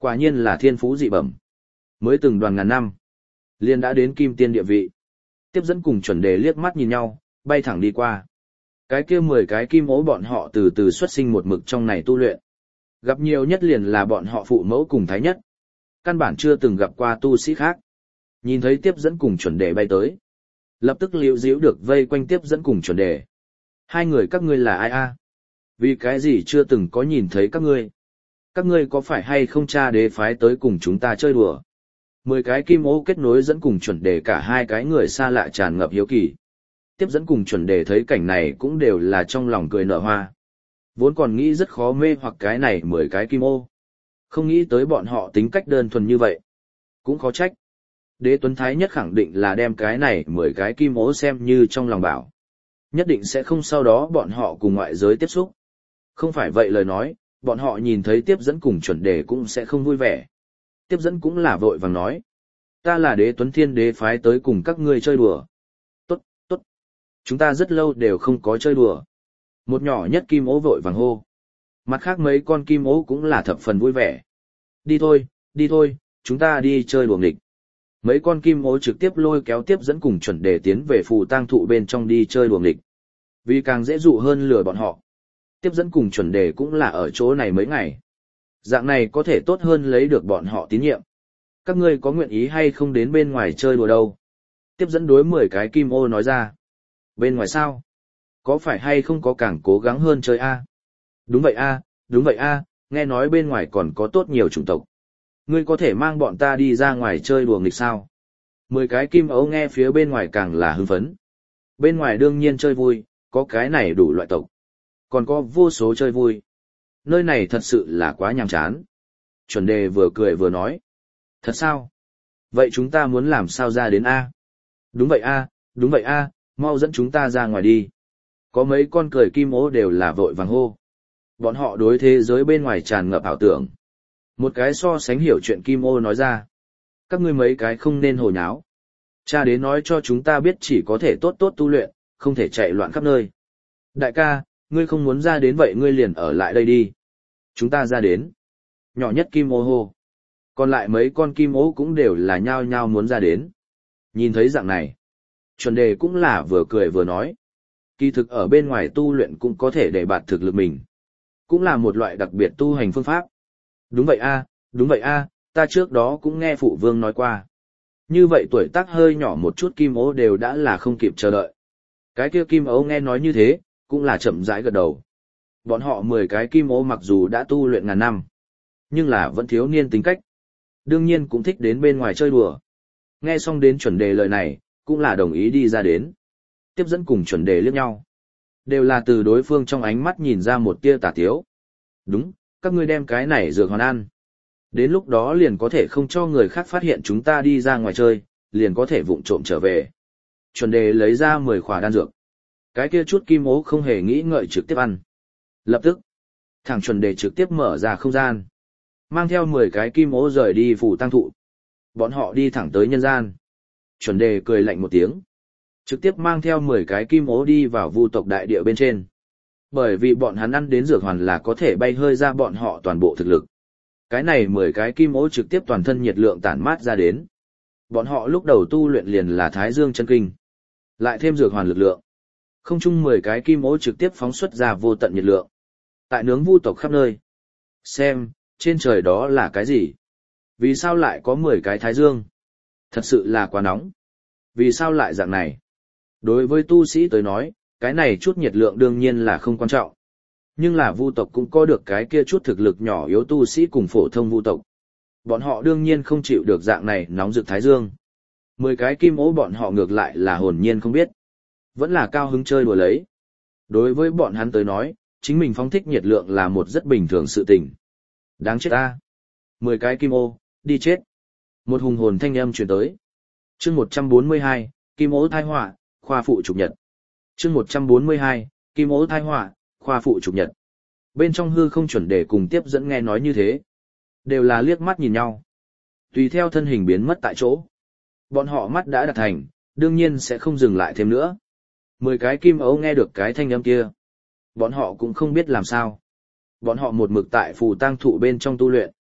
Quả nhiên là thiên phú dị bẩm. Mới từng đoàn ngàn năm, liền đã đến kim tiên địa vị. Tiếp dẫn cùng chuẩn đề liếc mắt nhìn nhau, bay thẳng đi qua. Cái kia mười cái kim ố bọn họ từ từ xuất sinh một mực trong này tu luyện. Gặp nhiều nhất liền là bọn họ phụ mẫu cùng thái nhất. Căn bản chưa từng gặp qua tu sĩ khác. Nhìn thấy tiếp dẫn cùng chuẩn đề bay tới. Lập tức liễu díu được vây quanh tiếp dẫn cùng chuẩn đề. Hai người các ngươi là ai a? Vì cái gì chưa từng có nhìn thấy các ngươi? Các ngươi có phải hay không cha đế phái tới cùng chúng ta chơi đùa? Mười cái kim ô kết nối dẫn cùng chuẩn đề cả hai cái người xa lạ tràn ngập hiếu kỳ. Tiếp dẫn cùng chuẩn đề thấy cảnh này cũng đều là trong lòng cười nở hoa. Vốn còn nghĩ rất khó mê hoặc cái này mười cái kim ô. Không nghĩ tới bọn họ tính cách đơn thuần như vậy. Cũng khó trách. Đế Tuấn Thái nhất khẳng định là đem cái này mười cái kim ô xem như trong lòng bảo. Nhất định sẽ không sau đó bọn họ cùng ngoại giới tiếp xúc. Không phải vậy lời nói, bọn họ nhìn thấy tiếp dẫn cùng chuẩn đề cũng sẽ không vui vẻ. Tiếp dẫn cũng là vội vàng nói. Ta là Đế Tuấn Thiên đế phái tới cùng các ngươi chơi đùa. Tốt, tốt. Chúng ta rất lâu đều không có chơi đùa. Một nhỏ nhất kim ố vội vàng hô. Mặt khác mấy con kim ố cũng là thập phần vui vẻ. Đi thôi, đi thôi, chúng ta đi chơi đùa nghịch. Mấy con kim ố trực tiếp lôi kéo tiếp dẫn cùng chuẩn đề tiến về phù tang thụ bên trong đi chơi đùa nghịch. Vì càng dễ dụ hơn lừa bọn họ. Tiếp dẫn cùng chuẩn đề cũng là ở chỗ này mấy ngày. Dạng này có thể tốt hơn lấy được bọn họ tín nhiệm. Các ngươi có nguyện ý hay không đến bên ngoài chơi đùa đâu? Tiếp dẫn đối mười cái kim ô nói ra. Bên ngoài sao? Có phải hay không có càng cố gắng hơn chơi a? Đúng vậy a, đúng vậy a, nghe nói bên ngoài còn có tốt nhiều chủng tộc. Ngươi có thể mang bọn ta đi ra ngoài chơi đùa nghịch sao? Mười cái kim ấu nghe phía bên ngoài càng là hưng phấn. Bên ngoài đương nhiên chơi vui, có cái này đủ loại tộc. Còn có vô số chơi vui. Nơi này thật sự là quá nhàm chán. Chuẩn đề vừa cười vừa nói. Thật sao? Vậy chúng ta muốn làm sao ra đến A? Đúng vậy A, đúng vậy A, mau dẫn chúng ta ra ngoài đi. Có mấy con cười kim ố đều là vội vàng hô. Bọn họ đối thế giới bên ngoài tràn ngập ảo tưởng. Một cái so sánh hiểu chuyện kim ô nói ra. Các ngươi mấy cái không nên hồ nháo. Cha đế nói cho chúng ta biết chỉ có thể tốt tốt tu luyện, không thể chạy loạn khắp nơi. Đại ca, ngươi không muốn ra đến vậy ngươi liền ở lại đây đi. Chúng ta ra đến. Nhỏ nhất kim ô hô. Còn lại mấy con kim ô cũng đều là nhao nhao muốn ra đến. Nhìn thấy dạng này. Chuẩn đề cũng là vừa cười vừa nói. Kỳ thực ở bên ngoài tu luyện cũng có thể để bạt thực lực mình. Cũng là một loại đặc biệt tu hành phương pháp. Đúng vậy a, đúng vậy a, ta trước đó cũng nghe phụ vương nói qua. Như vậy tuổi tác hơi nhỏ một chút kim ố đều đã là không kịp chờ đợi. Cái kia kim ố nghe nói như thế, cũng là chậm rãi gật đầu. Bọn họ mười cái kim ố mặc dù đã tu luyện ngàn năm, nhưng là vẫn thiếu niên tính cách. Đương nhiên cũng thích đến bên ngoài chơi đùa. Nghe xong đến chuẩn đề lời này, cũng là đồng ý đi ra đến. Tiếp dẫn cùng chuẩn đề liếc nhau. Đều là từ đối phương trong ánh mắt nhìn ra một tia tà tiếu. Đúng, các ngươi đem cái này dược hoàn ăn. Đến lúc đó liền có thể không cho người khác phát hiện chúng ta đi ra ngoài chơi, liền có thể vụng trộm trở về. Chuẩn đề lấy ra mười khỏa đan dược. Cái kia chút kim ố không hề nghĩ ngợi trực tiếp ăn. Lập tức, thằng chuẩn đề trực tiếp mở ra không gian. Mang theo mười cái kim ố rời đi phủ tăng thụ. Bọn họ đi thẳng tới nhân gian. Chuẩn đề cười lạnh một tiếng. Trực tiếp mang theo mười cái kim ố đi vào vu tộc đại địa bên trên. Bởi vì bọn hắn ăn đến dược hoàn là có thể bay hơi ra bọn họ toàn bộ thực lực. Cái này mười cái kim ố trực tiếp toàn thân nhiệt lượng tản mát ra đến. Bọn họ lúc đầu tu luyện liền là Thái Dương chân kinh. Lại thêm dược hoàn lực lượng. Không chung mười cái kim ố trực tiếp phóng xuất ra vô tận nhiệt lượng. Tại nướng vu tộc khắp nơi. Xem, trên trời đó là cái gì? Vì sao lại có mười cái Thái Dương? Thật sự là quá nóng. Vì sao lại dạng này? Đối với tu sĩ tới nói, cái này chút nhiệt lượng đương nhiên là không quan trọng. Nhưng là vu tộc cũng có được cái kia chút thực lực nhỏ yếu tu sĩ cùng phổ thông vu tộc. Bọn họ đương nhiên không chịu được dạng này nóng rực Thái Dương. Mười cái kim ố bọn họ ngược lại là hồn nhiên không biết. Vẫn là cao hứng chơi đùa lấy. Đối với bọn hắn tới nói, chính mình phóng thích nhiệt lượng là một rất bình thường sự tình. Đáng chết ta. Mười cái kim ô, đi chết. Một hùng hồn thanh âm truyền tới. Chương một trăm bốn mươi hai, Kim ố thai họa, khoa phụ trục nhật. Chương một trăm bốn mươi hai, Kim ố thai họa, khoa phụ trục nhật. Bên trong hư không chuẩn đề cùng tiếp dẫn nghe nói như thế. Đều là liếc mắt nhìn nhau. Tùy theo thân hình biến mất tại chỗ. Bọn họ mắt đã đạt thành, đương nhiên sẽ không dừng lại thêm nữa. Mười cái kim ấu nghe được cái thanh âm kia. Bọn họ cũng không biết làm sao. Bọn họ một mực tại phù tang thụ bên trong tu luyện.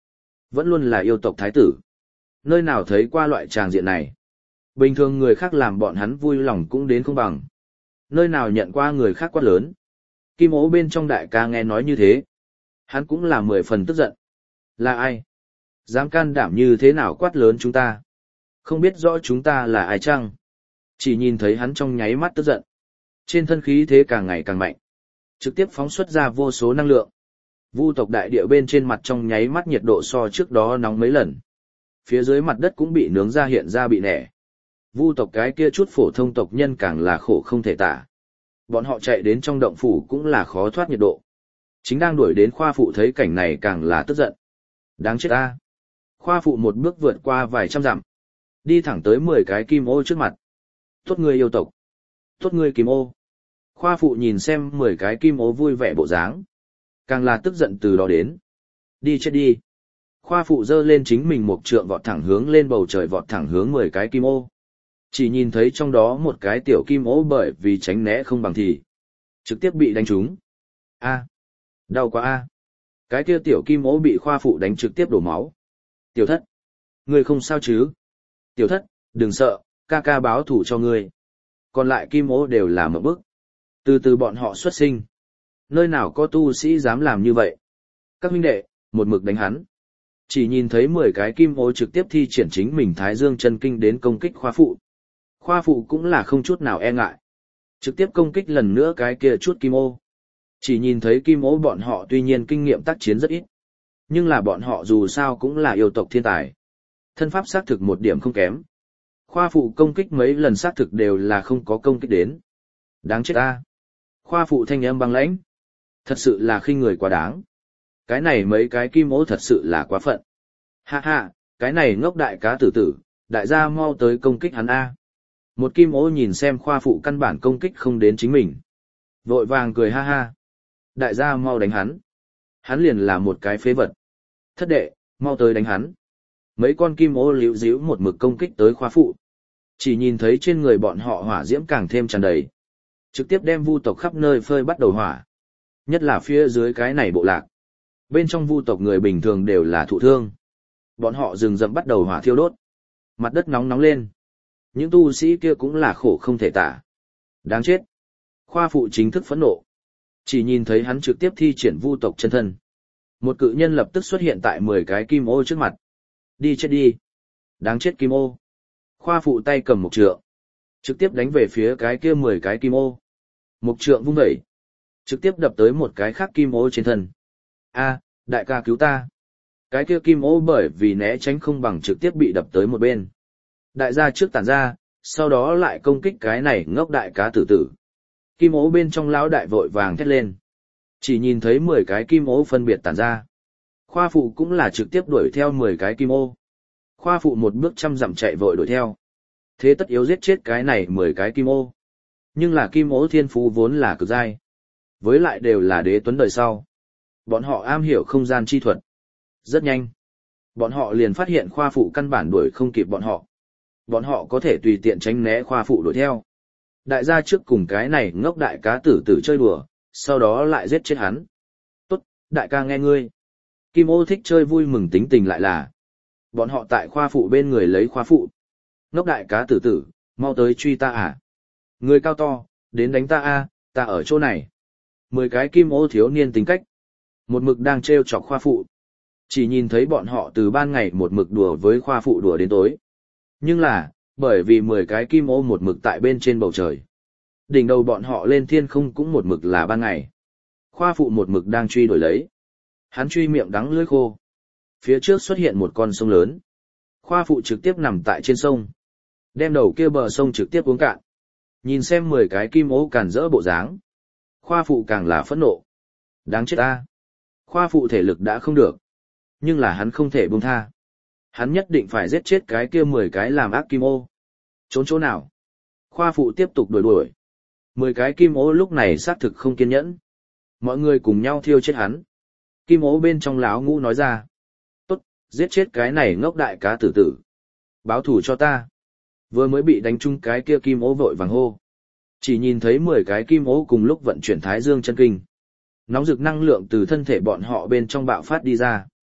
Vẫn luôn là yêu tộc thái tử. Nơi nào thấy qua loại tràng diện này. Bình thường người khác làm bọn hắn vui lòng cũng đến không bằng. Nơi nào nhận qua người khác quát lớn. Kim ố bên trong đại ca nghe nói như thế. Hắn cũng là mười phần tức giận. Là ai? Dám can đảm như thế nào quát lớn chúng ta? Không biết rõ chúng ta là ai chăng? Chỉ nhìn thấy hắn trong nháy mắt tức giận. Trên thân khí thế càng ngày càng mạnh. Trực tiếp phóng xuất ra vô số năng lượng. Vu tộc đại địa bên trên mặt trong nháy mắt nhiệt độ so trước đó nóng mấy lần. Phía dưới mặt đất cũng bị nướng ra hiện ra bị nẻ. Vu tộc cái kia chút phổ thông tộc nhân càng là khổ không thể tả. Bọn họ chạy đến trong động phủ cũng là khó thoát nhiệt độ. Chính đang đuổi đến khoa phụ thấy cảnh này càng là tức giận. Đáng chết ta. Khoa phụ một bước vượt qua vài trăm dặm. Đi thẳng tới mười cái kim ô trước mặt. Tốt người yêu tộc. Tốt người kim ô. Khoa phụ nhìn xem mười cái kim ô vui vẻ bộ dáng. Càng là tức giận từ đó đến. Đi chết đi. Khoa phụ giơ lên chính mình một trượng vọt thẳng hướng lên bầu trời vọt thẳng hướng mười cái kim ô. Chỉ nhìn thấy trong đó một cái tiểu kim ô bởi vì tránh né không bằng thì. Trực tiếp bị đánh trúng. A. Đau quá a. Cái kia tiểu kim ô bị khoa phụ đánh trực tiếp đổ máu. Tiểu thất. Ngươi không sao chứ? Tiểu thất, đừng sợ, ca ca báo thủ cho ngươi. Còn lại kim ô đều là một bức. Từ từ bọn họ xuất sinh. Nơi nào có tu sĩ dám làm như vậy? Các huynh đệ, một mực đánh hắn. Chỉ nhìn thấy mười cái kim ô trực tiếp thi triển chính mình Thái Dương chân kinh đến công kích khoa phụ. Khoa phụ cũng là không chút nào e ngại. Trực tiếp công kích lần nữa cái kia chút kim ô. Chỉ nhìn thấy kim ô bọn họ tuy nhiên kinh nghiệm tác chiến rất ít. Nhưng là bọn họ dù sao cũng là yêu tộc thiên tài. Thân pháp xác thực một điểm không kém. Khoa phụ công kích mấy lần xác thực đều là không có công kích đến. Đáng chết ta. Khoa phụ thanh âm băng lãnh. Thật sự là khinh người quá đáng. Cái này mấy cái kim ố thật sự là quá phận. Ha ha, cái này ngốc đại cá tử tử, đại gia mau tới công kích hắn A. Một kim ố nhìn xem khoa phụ căn bản công kích không đến chính mình. Vội vàng cười ha ha. Đại gia mau đánh hắn. Hắn liền là một cái phế vật. Thất đệ, mau tới đánh hắn. Mấy con kim ố liễu díu một mực công kích tới khoa phụ. Chỉ nhìn thấy trên người bọn họ hỏa diễm càng thêm tràn đầy. Trực tiếp đem vu tộc khắp nơi phơi bắt đầu hỏa. Nhất là phía dưới cái này bộ lạc. Bên trong vu tộc người bình thường đều là thụ thương. Bọn họ rừng rậm bắt đầu hỏa thiêu đốt. Mặt đất nóng nóng lên. Những tu sĩ kia cũng là khổ không thể tả. Đáng chết. Khoa phụ chính thức phẫn nộ. Chỉ nhìn thấy hắn trực tiếp thi triển vu tộc chân thân. Một cự nhân lập tức xuất hiện tại mười cái kim ô trước mặt. Đi chết đi. Đáng chết kim ô. Khoa phụ tay cầm một trượng. Trực tiếp đánh về phía cái kia mười cái kim ô. Một trượng vung đẩy. Trực tiếp đập tới một cái khác kim ô trên thân. A, đại ca cứu ta. Cái kia kim ô bởi vì né tránh không bằng trực tiếp bị đập tới một bên. Đại gia trước tản ra, sau đó lại công kích cái này ngốc đại cá tử tử. Kim ô bên trong lão đại vội vàng thét lên. Chỉ nhìn thấy mười cái kim ô phân biệt tản ra. Khoa phụ cũng là trực tiếp đuổi theo mười cái kim ô. Khoa phụ một bước trăm dặm chạy vội đuổi theo. Thế tất yếu giết chết cái này mười cái kim ô. Nhưng là kim ô thiên phú vốn là cực giai. Với lại đều là đế tuấn đời sau. Bọn họ am hiểu không gian chi thuật. Rất nhanh. Bọn họ liền phát hiện khoa phụ căn bản đuổi không kịp bọn họ. Bọn họ có thể tùy tiện tránh né khoa phụ đuổi theo. Đại gia trước cùng cái này ngốc đại cá tử tử chơi đùa, sau đó lại giết chết hắn. Tốt, đại ca nghe ngươi. Kim ô thích chơi vui mừng tính tình lại là. Bọn họ tại khoa phụ bên người lấy khoa phụ. Ngốc đại cá tử tử, mau tới truy ta à. Người cao to, đến đánh ta a, ta ở chỗ này. Mười cái kim ô thiếu niên tính cách. Một mực đang trêu chọc khoa phụ. Chỉ nhìn thấy bọn họ từ ban ngày một mực đùa với khoa phụ đùa đến tối. Nhưng là, bởi vì mười cái kim ô một mực tại bên trên bầu trời. Đỉnh đầu bọn họ lên thiên không cũng một mực là ban ngày. Khoa phụ một mực đang truy đuổi lấy. Hắn truy miệng đắng lưỡi khô. Phía trước xuất hiện một con sông lớn. Khoa phụ trực tiếp nằm tại trên sông. Đem đầu kia bờ sông trực tiếp uống cạn. Nhìn xem mười cái kim ô càn rỡ bộ dáng. Khoa phụ càng là phẫn nộ. Đáng chết ta. Khoa phụ thể lực đã không được. Nhưng là hắn không thể buông tha. Hắn nhất định phải giết chết cái kia mười cái làm ác kim ô. Trốn chỗ nào? Khoa phụ tiếp tục đuổi đuổi. Mười cái kim ô lúc này xác thực không kiên nhẫn. Mọi người cùng nhau thiêu chết hắn. Kim ô bên trong láo ngũ nói ra. Tốt, giết chết cái này ngốc đại cá tử tử. Báo thù cho ta. Vừa mới bị đánh trúng cái kia kim ô vội vàng hô. Chỉ nhìn thấy mười cái kim ô cùng lúc vận chuyển Thái Dương chân kinh. Nóng rực năng lượng từ thân thể bọn họ bên trong bạo phát đi ra.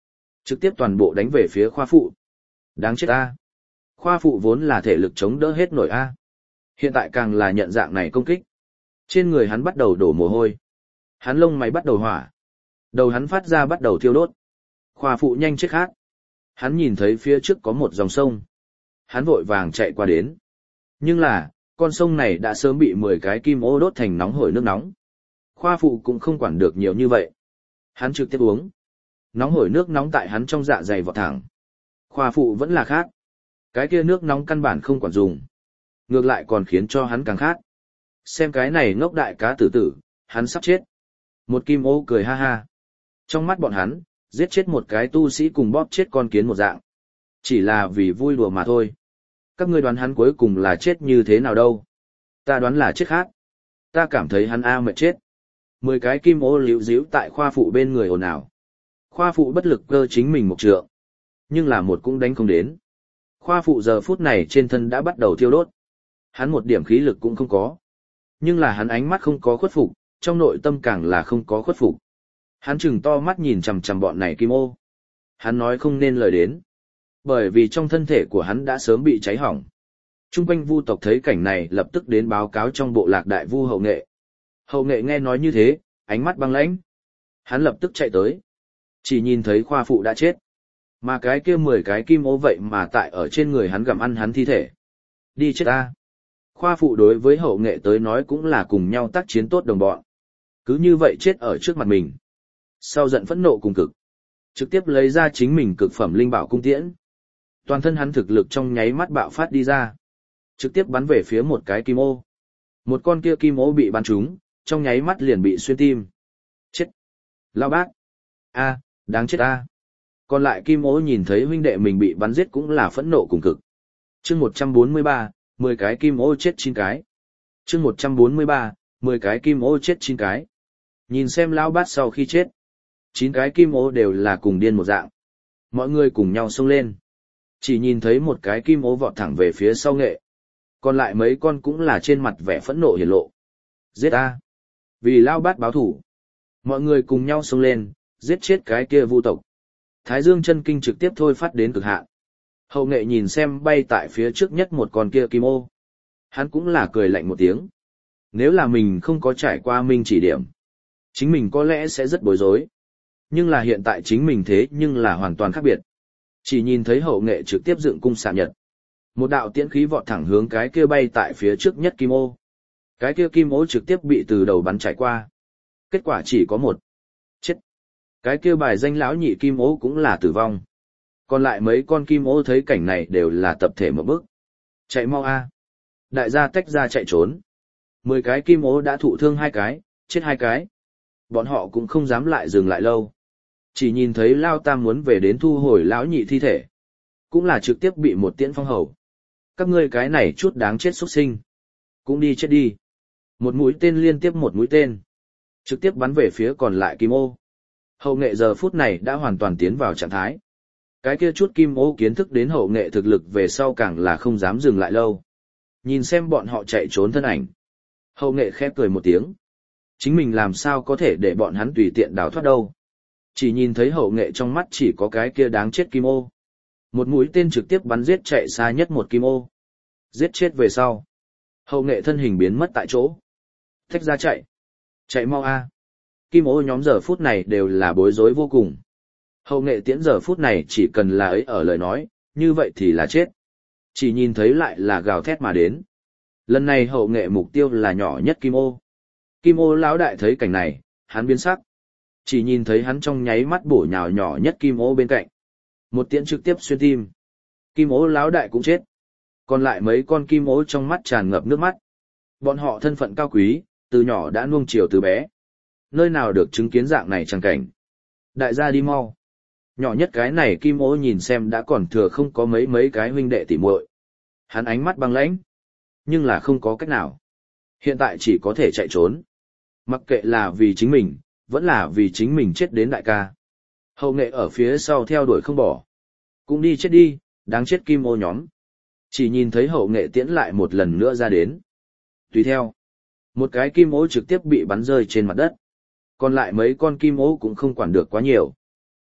trực tiếp toàn bộ đánh về phía khoa phụ. Đáng chết a. Khoa phụ vốn là thể lực chống đỡ hết nổi a. Hiện tại càng là nhận dạng này công kích. Trên người hắn bắt đầu đổ mồ hôi. Hắn lông mày bắt đầu hỏa. Đầu hắn phát ra bắt đầu thiêu đốt. Khoa phụ nhanh chết khát. Hắn nhìn thấy phía trước có một dòng sông. Hắn vội vàng chạy qua đến. Nhưng là, con sông này đã sớm bị mười cái kim ô đốt thành nóng hổi nước nóng. Khoa phụ cũng không quản được nhiều như vậy. Hắn trực tiếp uống. Nóng hổi nước nóng tại hắn trong dạ dày vọt thẳng. Khoa phụ vẫn là khát. Cái kia nước nóng căn bản không quản dùng. Ngược lại còn khiến cho hắn càng khát. Xem cái này ngốc đại cá tử tử, hắn sắp chết. Một kim ô cười ha ha. Trong mắt bọn hắn, giết chết một cái tu sĩ cùng bóp chết con kiến một dạng. Chỉ là vì vui đùa mà thôi. Các ngươi đoán hắn cuối cùng là chết như thế nào đâu? Ta đoán là chết khát. Ta cảm thấy hắn a mệt chết. Mười cái kim ô liễu díu tại khoa phụ bên người ồn ào. Khoa phụ bất lực cơ chính mình một trượng. Nhưng là một cũng đánh không đến. Khoa phụ giờ phút này trên thân đã bắt đầu thiêu đốt. Hắn một điểm khí lực cũng không có. Nhưng là hắn ánh mắt không có khuất phục, trong nội tâm càng là không có khuất phục. Hắn chừng to mắt nhìn chằm chằm bọn này kim ô. Hắn nói không nên lời đến. Bởi vì trong thân thể của hắn đã sớm bị cháy hỏng. Trung quanh vu tộc thấy cảnh này lập tức đến báo cáo trong bộ lạc đại vu hậu nghệ. Hậu nghệ nghe nói như thế, ánh mắt băng lãnh. Hắn lập tức chạy tới. Chỉ nhìn thấy khoa phụ đã chết. Mà cái kia mười cái kim ô vậy mà tại ở trên người hắn gặm ăn hắn thi thể. Đi chết ta. Khoa phụ đối với hậu nghệ tới nói cũng là cùng nhau tác chiến tốt đồng bọn. Cứ như vậy chết ở trước mặt mình. Sau giận phẫn nộ cùng cực. Trực tiếp lấy ra chính mình cực phẩm linh bảo cung tiễn. Toàn thân hắn thực lực trong nháy mắt bạo phát đi ra. Trực tiếp bắn về phía một cái kim ô. Một con kia kim ô bị bắn trúng, trong nháy mắt liền bị xuyên tim. Chết. Lao bác. A, đáng chết a. Còn lại kim ô nhìn thấy huynh đệ mình bị bắn giết cũng là phẫn nộ cùng cực. Chương một trăm bốn mươi ba, mười cái kim ô chết chín cái. Chương một trăm bốn mươi ba, mười cái kim ô chết chín cái. Nhìn xem lão bát sau khi chết. chín cái kim ô đều là cùng điên một dạng. Mọi người cùng nhau xông lên. Chỉ nhìn thấy một cái kim ô vọt thẳng về phía sau nghệ. Còn lại mấy con cũng là trên mặt vẻ phẫn nộ hiển lộ. Giết a! Vì lão bát báo thủ. Mọi người cùng nhau xông lên, giết chết cái kia vu tộc. Thái Dương chân kinh trực tiếp thôi phát đến cực hạn. Hậu nghệ nhìn xem bay tại phía trước nhất một con kia kim ô. Hắn cũng là cười lạnh một tiếng. Nếu là mình không có trải qua minh chỉ điểm, chính mình có lẽ sẽ rất bối rối. Nhưng là hiện tại chính mình thế nhưng là hoàn toàn khác biệt. Chỉ nhìn thấy hậu nghệ trực tiếp dựng cung xạ nhật. Một đạo tiễn khí vọt thẳng hướng cái kia bay tại phía trước nhất kim ô. Cái kia kim ô trực tiếp bị từ đầu bắn trải qua. Kết quả chỉ có một. Chết. Cái kia bài danh lão nhị kim ô cũng là tử vong. Còn lại mấy con kim ô thấy cảnh này đều là tập thể một bước. Chạy mau a. Đại gia tách ra chạy trốn. Mười cái kim ô đã thụ thương hai cái, chết hai cái. Bọn họ cũng không dám lại dừng lại lâu. Chỉ nhìn thấy Lao Tam muốn về đến thu hồi lão nhị thi thể. Cũng là trực tiếp bị một tiễn phong hầu. Các ngươi cái này chút đáng chết xuất sinh. Cũng đi chết đi. Một mũi tên liên tiếp một mũi tên. Trực tiếp bắn về phía còn lại kim ô. Hậu nghệ giờ phút này đã hoàn toàn tiến vào trạng thái. Cái kia chút kim ô kiến thức đến hậu nghệ thực lực về sau càng là không dám dừng lại lâu. Nhìn xem bọn họ chạy trốn thân ảnh. Hậu nghệ khép cười một tiếng. Chính mình làm sao có thể để bọn hắn tùy tiện đào thoát đâu. Chỉ nhìn thấy hậu nghệ trong mắt chỉ có cái kia đáng chết kim ô. Một mũi tên trực tiếp bắn giết chạy xa nhất một kim ô. Giết chết về sau. Hậu nghệ thân hình biến mất tại chỗ. Thách ra chạy. Chạy mau a. Kim ô nhóm giờ phút này đều là bối rối vô cùng. Hậu nghệ tiễn giờ phút này chỉ cần là ấy ở lời nói, như vậy thì là chết. Chỉ nhìn thấy lại là gào thét mà đến. Lần này hậu nghệ mục tiêu là nhỏ nhất kim ô. Kim ô lão đại thấy cảnh này, hắn biến sắc. Chỉ nhìn thấy hắn trong nháy mắt bổ nhào nhỏ nhất kim ô bên cạnh. Một tiễn trực tiếp xuyên tim. Kim ô lão đại cũng chết. Còn lại mấy con kim ô trong mắt tràn ngập nước mắt. Bọn họ thân phận cao quý, từ nhỏ đã nuông chiều từ bé. Nơi nào được chứng kiến dạng này chẳng cảnh. Đại gia đi mau. Nhỏ nhất cái này kim ô nhìn xem đã còn thừa không có mấy mấy cái huynh đệ tỉ muội. Hắn ánh mắt băng lãnh. Nhưng là không có cách nào. Hiện tại chỉ có thể chạy trốn. Mặc kệ là vì chính mình, vẫn là vì chính mình chết đến đại ca. Hậu nghệ ở phía sau theo đuổi không bỏ. Cũng đi chết đi, đáng chết kim ô nhóm. Chỉ nhìn thấy hậu nghệ tiễn lại một lần nữa ra đến. Tùy theo. Một cái kim ô trực tiếp bị bắn rơi trên mặt đất. Còn lại mấy con kim ô cũng không quản được quá nhiều.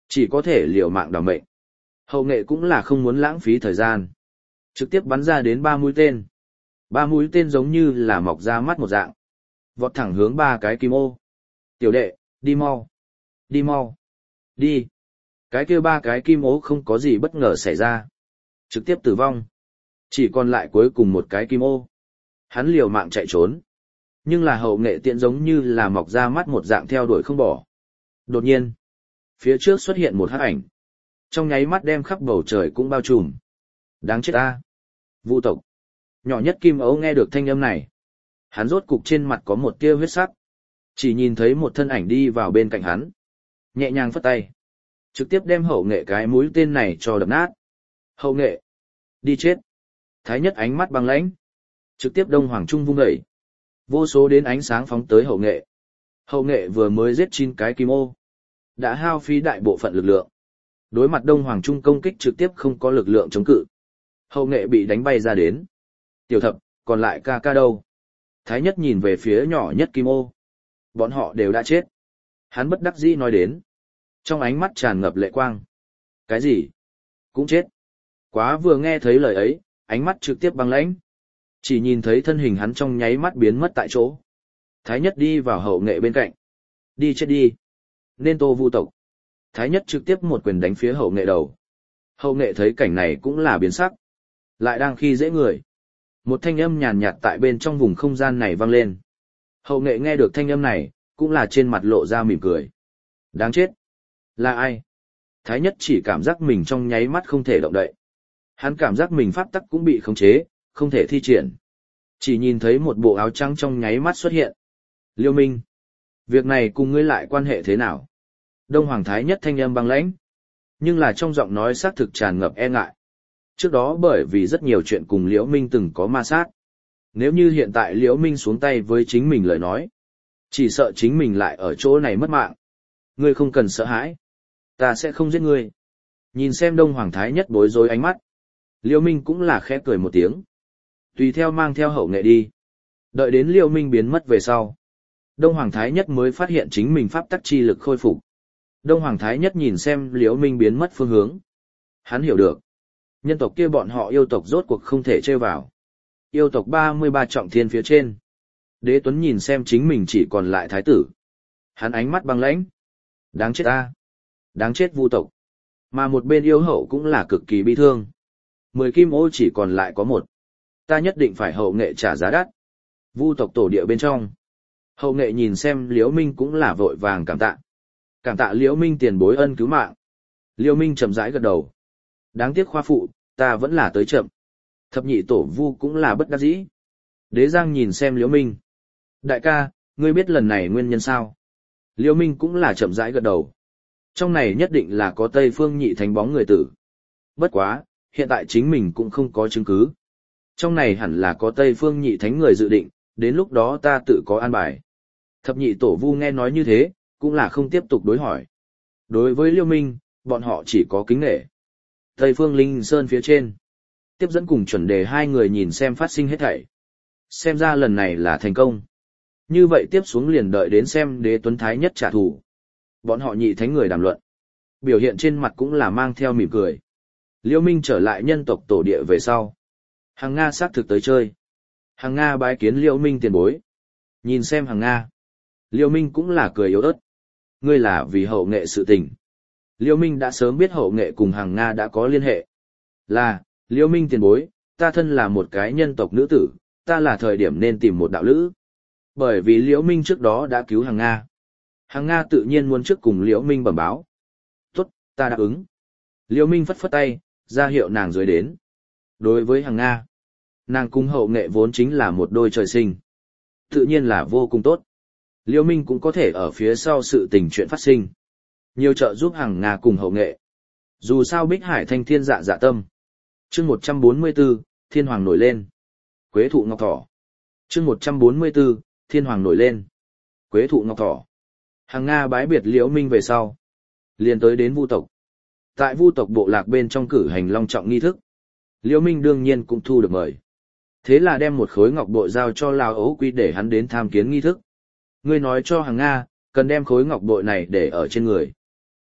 Chỉ có thể liều mạng đảm mệnh. Hậu nghệ cũng là không muốn lãng phí thời gian. Trực tiếp bắn ra đến ba mũi tên. Ba mũi tên giống như là mọc ra mắt một dạng. Vọt thẳng hướng ba cái kim ô. Tiểu đệ, đi mau. Đi mau. Đi. Cái kia ba cái kim ô không có gì bất ngờ xảy ra. Trực tiếp tử vong. Chỉ còn lại cuối cùng một cái kim ô. Hắn liều mạng chạy trốn. Nhưng là hậu nghệ tiện giống như là mọc ra mắt một dạng theo đuổi không bỏ. Đột nhiên, phía trước xuất hiện một hắc ảnh. Trong nháy mắt đem khắp bầu trời cũng bao trùm. Đáng chết ta. Vu tộc. Nhỏ nhất kim ấu nghe được thanh âm này. Hắn rốt cục trên mặt có một tia huyết sắc. Chỉ nhìn thấy một thân ảnh đi vào bên cạnh hắn. Nhẹ nhàng phất tay. Trực tiếp đem hậu nghệ cái mũi tên này cho đập nát. Hậu nghệ. Đi chết. Thái nhất ánh mắt băng lãnh. Trực tiếp đông hoàng trung vung dậy. Vô số đến ánh sáng phóng tới hậu nghệ. Hậu nghệ vừa mới giết chín cái kim ô. Đã hao phí đại bộ phận lực lượng. Đối mặt đông hoàng trung công kích trực tiếp không có lực lượng chống cự. Hậu nghệ bị đánh bay ra đến. Tiểu thập, còn lại ca ca đâu? Thái nhất nhìn về phía nhỏ nhất kim ô. Bọn họ đều đã chết. Hắn bất đắc dĩ nói đến. Trong ánh mắt tràn ngập lệ quang. Cái gì? Cũng chết. Quá vừa nghe thấy lời ấy, ánh mắt trực tiếp băng lãnh. Chỉ nhìn thấy thân hình hắn trong nháy mắt biến mất tại chỗ. Thái nhất đi vào hậu nghệ bên cạnh. Đi chết đi. Nên tô vu tộc. Thái nhất trực tiếp một quyền đánh phía hậu nghệ đầu. Hậu nghệ thấy cảnh này cũng là biến sắc. Lại đang khi dễ người. Một thanh âm nhàn nhạt tại bên trong vùng không gian này vang lên. Hậu nghệ nghe được thanh âm này, cũng là trên mặt lộ ra mỉm cười. Đáng chết. Là ai? Thái nhất chỉ cảm giác mình trong nháy mắt không thể động đậy. Hắn cảm giác mình pháp tắc cũng bị khống chế, không thể thi triển. Chỉ nhìn thấy một bộ áo trắng trong nháy mắt xuất hiện. Liêu Minh. Việc này cùng ngươi lại quan hệ thế nào? Đông Hoàng Thái nhất thanh âm băng lãnh. Nhưng là trong giọng nói xác thực tràn ngập e ngại. Trước đó bởi vì rất nhiều chuyện cùng Liễu Minh từng có ma sát. Nếu như hiện tại Liễu Minh xuống tay với chính mình lời nói. Chỉ sợ chính mình lại ở chỗ này mất mạng. Ngươi không cần sợ hãi. Ta sẽ không giết ngươi. Nhìn xem Đông Hoàng Thái nhất bối rối ánh mắt. Liễu Minh cũng là khẽ cười một tiếng. Tùy theo mang theo hậu nghệ đi. Đợi đến Liễu Minh biến mất về sau. Đông Hoàng Thái nhất mới phát hiện chính mình pháp tắc chi lực khôi phục. Đông Hoàng Thái nhất nhìn xem Liễu Minh biến mất phương hướng. Hắn hiểu được. Nhân tộc kia bọn họ yêu tộc rốt cuộc không thể trêu vào. Yêu tộc ba mươi ba trọng thiên phía trên. Đế Tuấn nhìn xem chính mình chỉ còn lại thái tử. Hắn ánh mắt băng lãnh. Đáng chết ta. Đáng chết Vu tộc. Mà một bên yêu hậu cũng là cực kỳ bi thương. Mười kim ô chỉ còn lại có một. Ta nhất định phải hậu nghệ trả giá đắt. Vu tộc tổ địa bên trong. Hậu nghệ nhìn xem Liễu Minh cũng là vội vàng cảm tạ. Cảm tạ Liễu Minh tiền bối ân cứu mạng. Liễu Minh chậm rãi gật đầu. Đáng tiếc khoa phụ, ta vẫn là tới chậm. Thập nhị tổ Vu cũng là bất đắc dĩ. Đế Giang nhìn xem Liễu Minh. Đại ca, ngươi biết lần này nguyên nhân sao? Liễu Minh cũng là chậm rãi gật đầu. Trong này nhất định là có Tây Phương Nhị Thánh bóng người tử. Bất quá, hiện tại chính mình cũng không có chứng cứ. Trong này hẳn là có Tây Phương Nhị Thánh người dự định, đến lúc đó ta tự có an bài. Thập nhị tổ Vu nghe nói như thế, cũng là không tiếp tục đối hỏi. Đối với Liễu Minh, bọn họ chỉ có kính nể. Tây Phương Linh Sơn phía trên. Tiếp dẫn cùng chuẩn đề hai người nhìn xem phát sinh hết thảy. Xem ra lần này là thành công. Như vậy tiếp xuống liền đợi đến xem Đế Tuấn Thái nhất trả thù. Bọn họ nhị thánh người đàm luận. Biểu hiện trên mặt cũng là mang theo mỉm cười. Liễu Minh trở lại nhân tộc tổ địa về sau. Hằng Nga xác thực tới chơi. Hằng Nga bái kiến Liễu Minh tiền bối. Nhìn xem Hằng Nga. Liễu Minh cũng là cười yếu ớt. Ngươi là vì hậu nghệ sự tình. Liễu Minh đã sớm biết hậu nghệ cùng Hằng Nga đã có liên hệ. Là, Liễu Minh tiền bối, ta thân là một cái nhân tộc nữ tử, ta là thời điểm nên tìm một đạo lữ. Bởi vì Liễu Minh trước đó đã cứu Hằng Nga. Hằng Nga tự nhiên muốn trước cùng Liễu Minh bẩm báo. Tốt, ta đáp ứng. Liễu Minh phất phất tay, ra hiệu nàng dưới đến. Đối với Hằng Nga, nàng cùng hậu nghệ vốn chính là một đôi trời sinh. Tự nhiên là vô cùng tốt. Liễu Minh cũng có thể ở phía sau sự tình chuyện phát sinh. Nhiều trợ giúp Hằng Nga cùng hậu nghệ. Dù sao Bích Hải thanh thiên dạ dạ tâm. Chương một trăm bốn mươi tư, Thiên Hoàng nổi lên. Quế thụ ngọc thỏ. Chương một trăm bốn mươi tư, Thiên Hoàng nổi lên. Quế thụ ngọc thỏ. Hằng Nga bái biệt Liễu Minh về sau. Liền tới đến Vu tộc. Tại Vu tộc bộ lạc bên trong cử hành long trọng nghi thức. Liễu Minh đương nhiên cũng thu được mời. Thế là đem một khối ngọc bội giao cho Lào Ấu Quy để hắn đến tham kiến nghi thức. Ngươi nói cho Hằng Nga, cần đem khối ngọc bội này để ở trên người.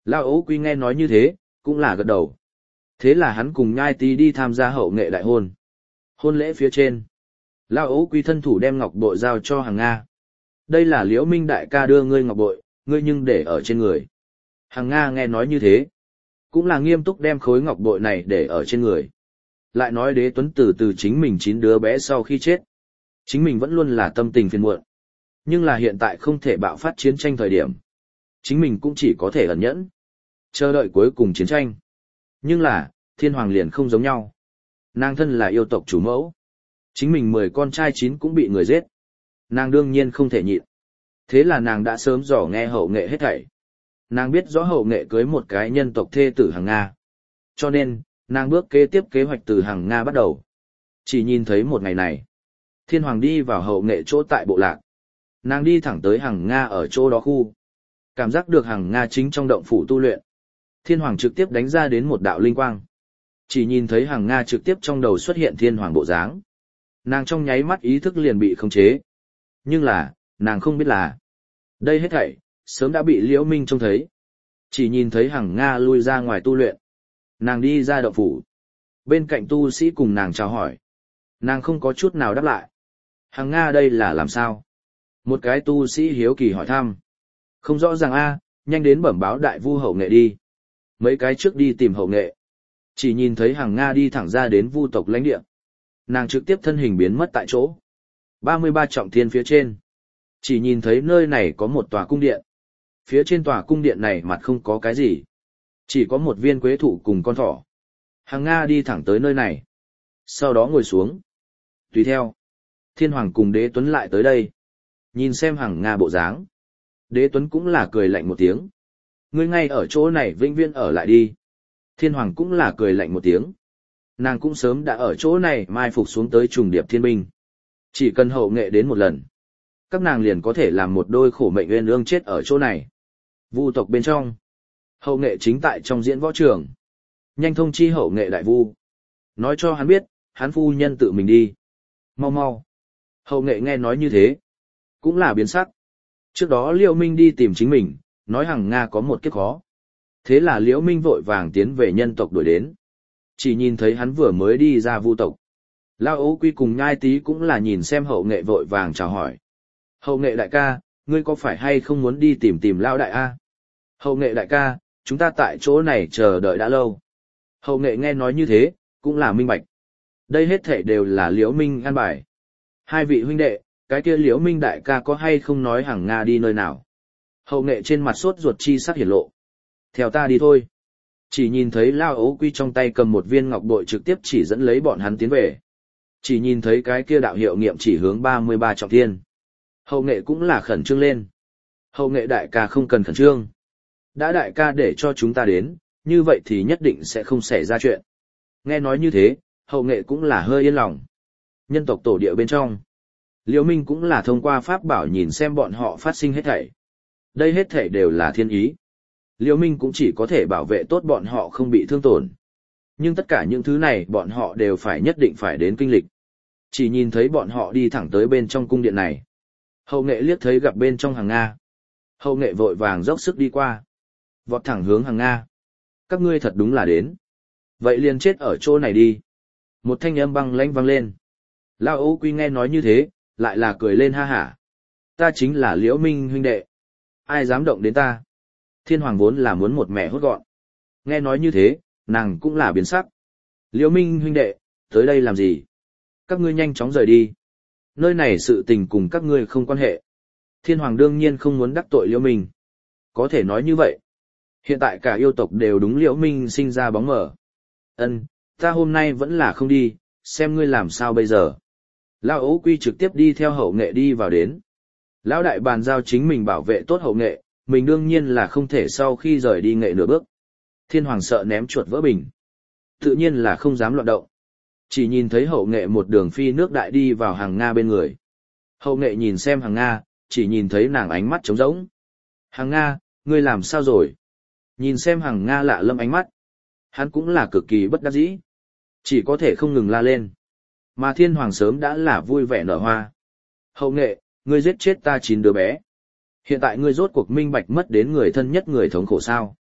Lao Ố Quy nghe nói như thế, cũng là gật đầu. Thế là hắn cùng nhai tí đi tham gia hậu nghệ đại hôn. Hôn lễ phía trên. Lao Ố Quy thân thủ đem ngọc bội giao cho Hằng Nga. Đây là Liễu Minh đại ca đưa ngươi ngọc bội, ngươi nhưng để ở trên người. Hằng Nga nghe nói như thế, cũng là nghiêm túc đem khối ngọc bội này để ở trên người. Lại nói Đế Tuấn từ từ chính mình chín đứa bé sau khi chết. Chính mình vẫn luôn là tâm tình phiền muộn. Nhưng là hiện tại không thể bạo phát chiến tranh thời điểm. Chính mình cũng chỉ có thể ẩn nhẫn. Chờ đợi cuối cùng chiến tranh. Nhưng là, Thiên Hoàng liền không giống nhau. Nàng thân là yêu tộc chủ mẫu. Chính mình mười con trai chín cũng bị người giết. Nàng đương nhiên không thể nhịn. Thế là nàng đã sớm dò nghe hậu nghệ hết thảy. Nàng biết rõ hậu nghệ cưới một cái nhân tộc thê tử Hằng Nga. Cho nên, nàng bước kế tiếp kế hoạch từ Hằng Nga bắt đầu. Chỉ nhìn thấy một ngày này. Thiên Hoàng đi vào hậu nghệ chỗ tại bộ lạc. Nàng đi thẳng tới Hằng Nga ở chỗ đó khu. Cảm giác được Hằng Nga chính trong động phủ tu luyện. Thiên Hoàng trực tiếp đánh ra đến một đạo linh quang. Chỉ nhìn thấy Hằng Nga trực tiếp trong đầu xuất hiện Thiên Hoàng bộ dáng. Nàng trong nháy mắt ý thức liền bị khống chế. Nhưng là, nàng không biết là. Đây hết thảy, sớm đã bị Liễu Minh trông thấy. Chỉ nhìn thấy Hằng Nga lui ra ngoài tu luyện. Nàng đi ra động phủ. Bên cạnh tu sĩ cùng nàng chào hỏi. Nàng không có chút nào đáp lại. Hằng Nga đây là làm sao? Một cái tu sĩ hiếu kỳ hỏi thăm. Không rõ ràng a, nhanh đến bẩm báo đại vu hậu nghệ đi. Mấy cái trước đi tìm hậu nghệ. Chỉ nhìn thấy Hằng Nga đi thẳng ra đến vu tộc lãnh địa. Nàng trực tiếp thân hình biến mất tại chỗ. ba mươi ba trọng thiên phía trên. Chỉ nhìn thấy nơi này có một tòa cung điện. Phía trên tòa cung điện này mặt không có cái gì. Chỉ có một viên quế thụ cùng con thỏ. Hằng Nga đi thẳng tới nơi này. Sau đó ngồi xuống. Tùy theo. Thiên Hoàng cùng Đế Tuấn lại tới đây. Nhìn xem Hằng Nga bộ dáng. Đế Tuấn cũng là cười lạnh một tiếng. Ngươi ngay ở chỗ này vĩnh viễn ở lại đi. Thiên Hoàng cũng là cười lạnh một tiếng. Nàng cũng sớm đã ở chỗ này mai phục xuống tới trùng điệp thiên binh. Chỉ cần hậu nghệ đến một lần. Các nàng liền có thể làm một đôi khổ mệnh uyên ương chết ở chỗ này. Vu tộc bên trong. Hậu nghệ chính tại trong diễn võ trường. Nhanh thông chi hậu nghệ đại vu. Nói cho hắn biết, hắn phu nhân tự mình đi. Mau mau. Hậu nghệ nghe nói như thế. Cũng là biến sắc. Trước đó Liễu Minh đi tìm chính mình, nói Hằng Nga có một kiếp khó. Thế là Liễu Minh vội vàng tiến về nhân tộc đuổi đến. Chỉ nhìn thấy hắn vừa mới đi ra vu tộc. Lao Ố Quy cùng Nhai Tý cũng là nhìn xem hậu nghệ vội vàng chào hỏi. Hậu nghệ đại ca, ngươi có phải hay không muốn đi tìm tìm Lao đại a? Hậu nghệ đại ca, chúng ta tại chỗ này chờ đợi đã lâu. Hậu nghệ nghe nói như thế, cũng là minh bạch. Đây hết thảy đều là Liễu Minh an bài. Hai vị huynh đệ, cái kia Liễu Minh đại ca có hay không nói Hằng Nga đi nơi nào? Hậu nghệ trên mặt sốt ruột chi sắc hiển lộ. Theo ta đi thôi. Chỉ nhìn thấy Lao Ố Quy trong tay cầm một viên ngọc bội trực tiếp chỉ dẫn lấy bọn hắn tiến về. Chỉ nhìn thấy cái kia đạo hiệu nghiệm chỉ hướng ba mươi ba trọng thiên. Hậu nghệ cũng là khẩn trương lên. Hậu nghệ đại ca không cần khẩn trương. Đã đại ca để cho chúng ta đến, như vậy thì nhất định sẽ không xảy ra chuyện. Nghe nói như thế, hậu nghệ cũng là hơi yên lòng. Nhân tộc tổ địa bên trong. Liễu Minh cũng là thông qua pháp bảo nhìn xem bọn họ phát sinh hết thảy. Đây hết thảy đều là thiên ý. Liễu Minh cũng chỉ có thể bảo vệ tốt bọn họ không bị thương tổn. Nhưng tất cả những thứ này bọn họ đều phải nhất định phải đến kinh lịch. Chỉ nhìn thấy bọn họ đi thẳng tới bên trong cung điện này. Hậu nghệ liếc thấy gặp bên trong Hằng Nga. Hậu nghệ vội vàng dốc sức đi qua. Vọt thẳng hướng Hằng Nga. Các ngươi thật đúng là đến. Vậy liền chết ở chỗ này đi. Một thanh âm băng lãnh vang lên. Lao Ố Quy nghe nói như thế, lại là cười lên ha hả. Ta chính là Liễu Minh huynh đệ. Ai dám động đến ta? Thiên Hoàng vốn là muốn một mẹ hốt gọn. Nghe nói như thế, nàng cũng là biến sắc. Liễu Minh huynh đệ, tới đây làm gì? Các ngươi nhanh chóng rời đi. Nơi này sự tình cùng các ngươi không quan hệ. Thiên Hoàng đương nhiên không muốn đắc tội Liễu Minh. Có thể nói như vậy. Hiện tại cả yêu tộc đều đúng Liễu Minh sinh ra bóng mờ. Ân, ta hôm nay vẫn là không đi, xem ngươi làm sao bây giờ. Lão Ố Quy trực tiếp đi theo hậu nghệ đi vào đến. Lão đại bàn giao chính mình bảo vệ tốt hậu nghệ, mình đương nhiên là không thể sau khi rời đi nghệ nửa bước. Thiên Hoàng sợ ném chuột vỡ bình. Tự nhiên là không dám loạn động. Chỉ nhìn thấy hậu nghệ một đường phi nước đại đi vào Hằng Nga bên người. Hậu nghệ nhìn xem Hằng Nga, chỉ nhìn thấy nàng ánh mắt trống rỗng. Hằng Nga, ngươi làm sao rồi? Nhìn xem Hằng Nga lạ lâm ánh mắt. Hắn cũng là cực kỳ bất đắc dĩ. Chỉ có thể không ngừng la lên. Mà Thiên Hoàng sớm đã là vui vẻ nở hoa. Hậu nghệ, ngươi giết chết ta chín đứa bé. Hiện tại ngươi rốt cuộc minh bạch mất đến người thân nhất người thống khổ sao.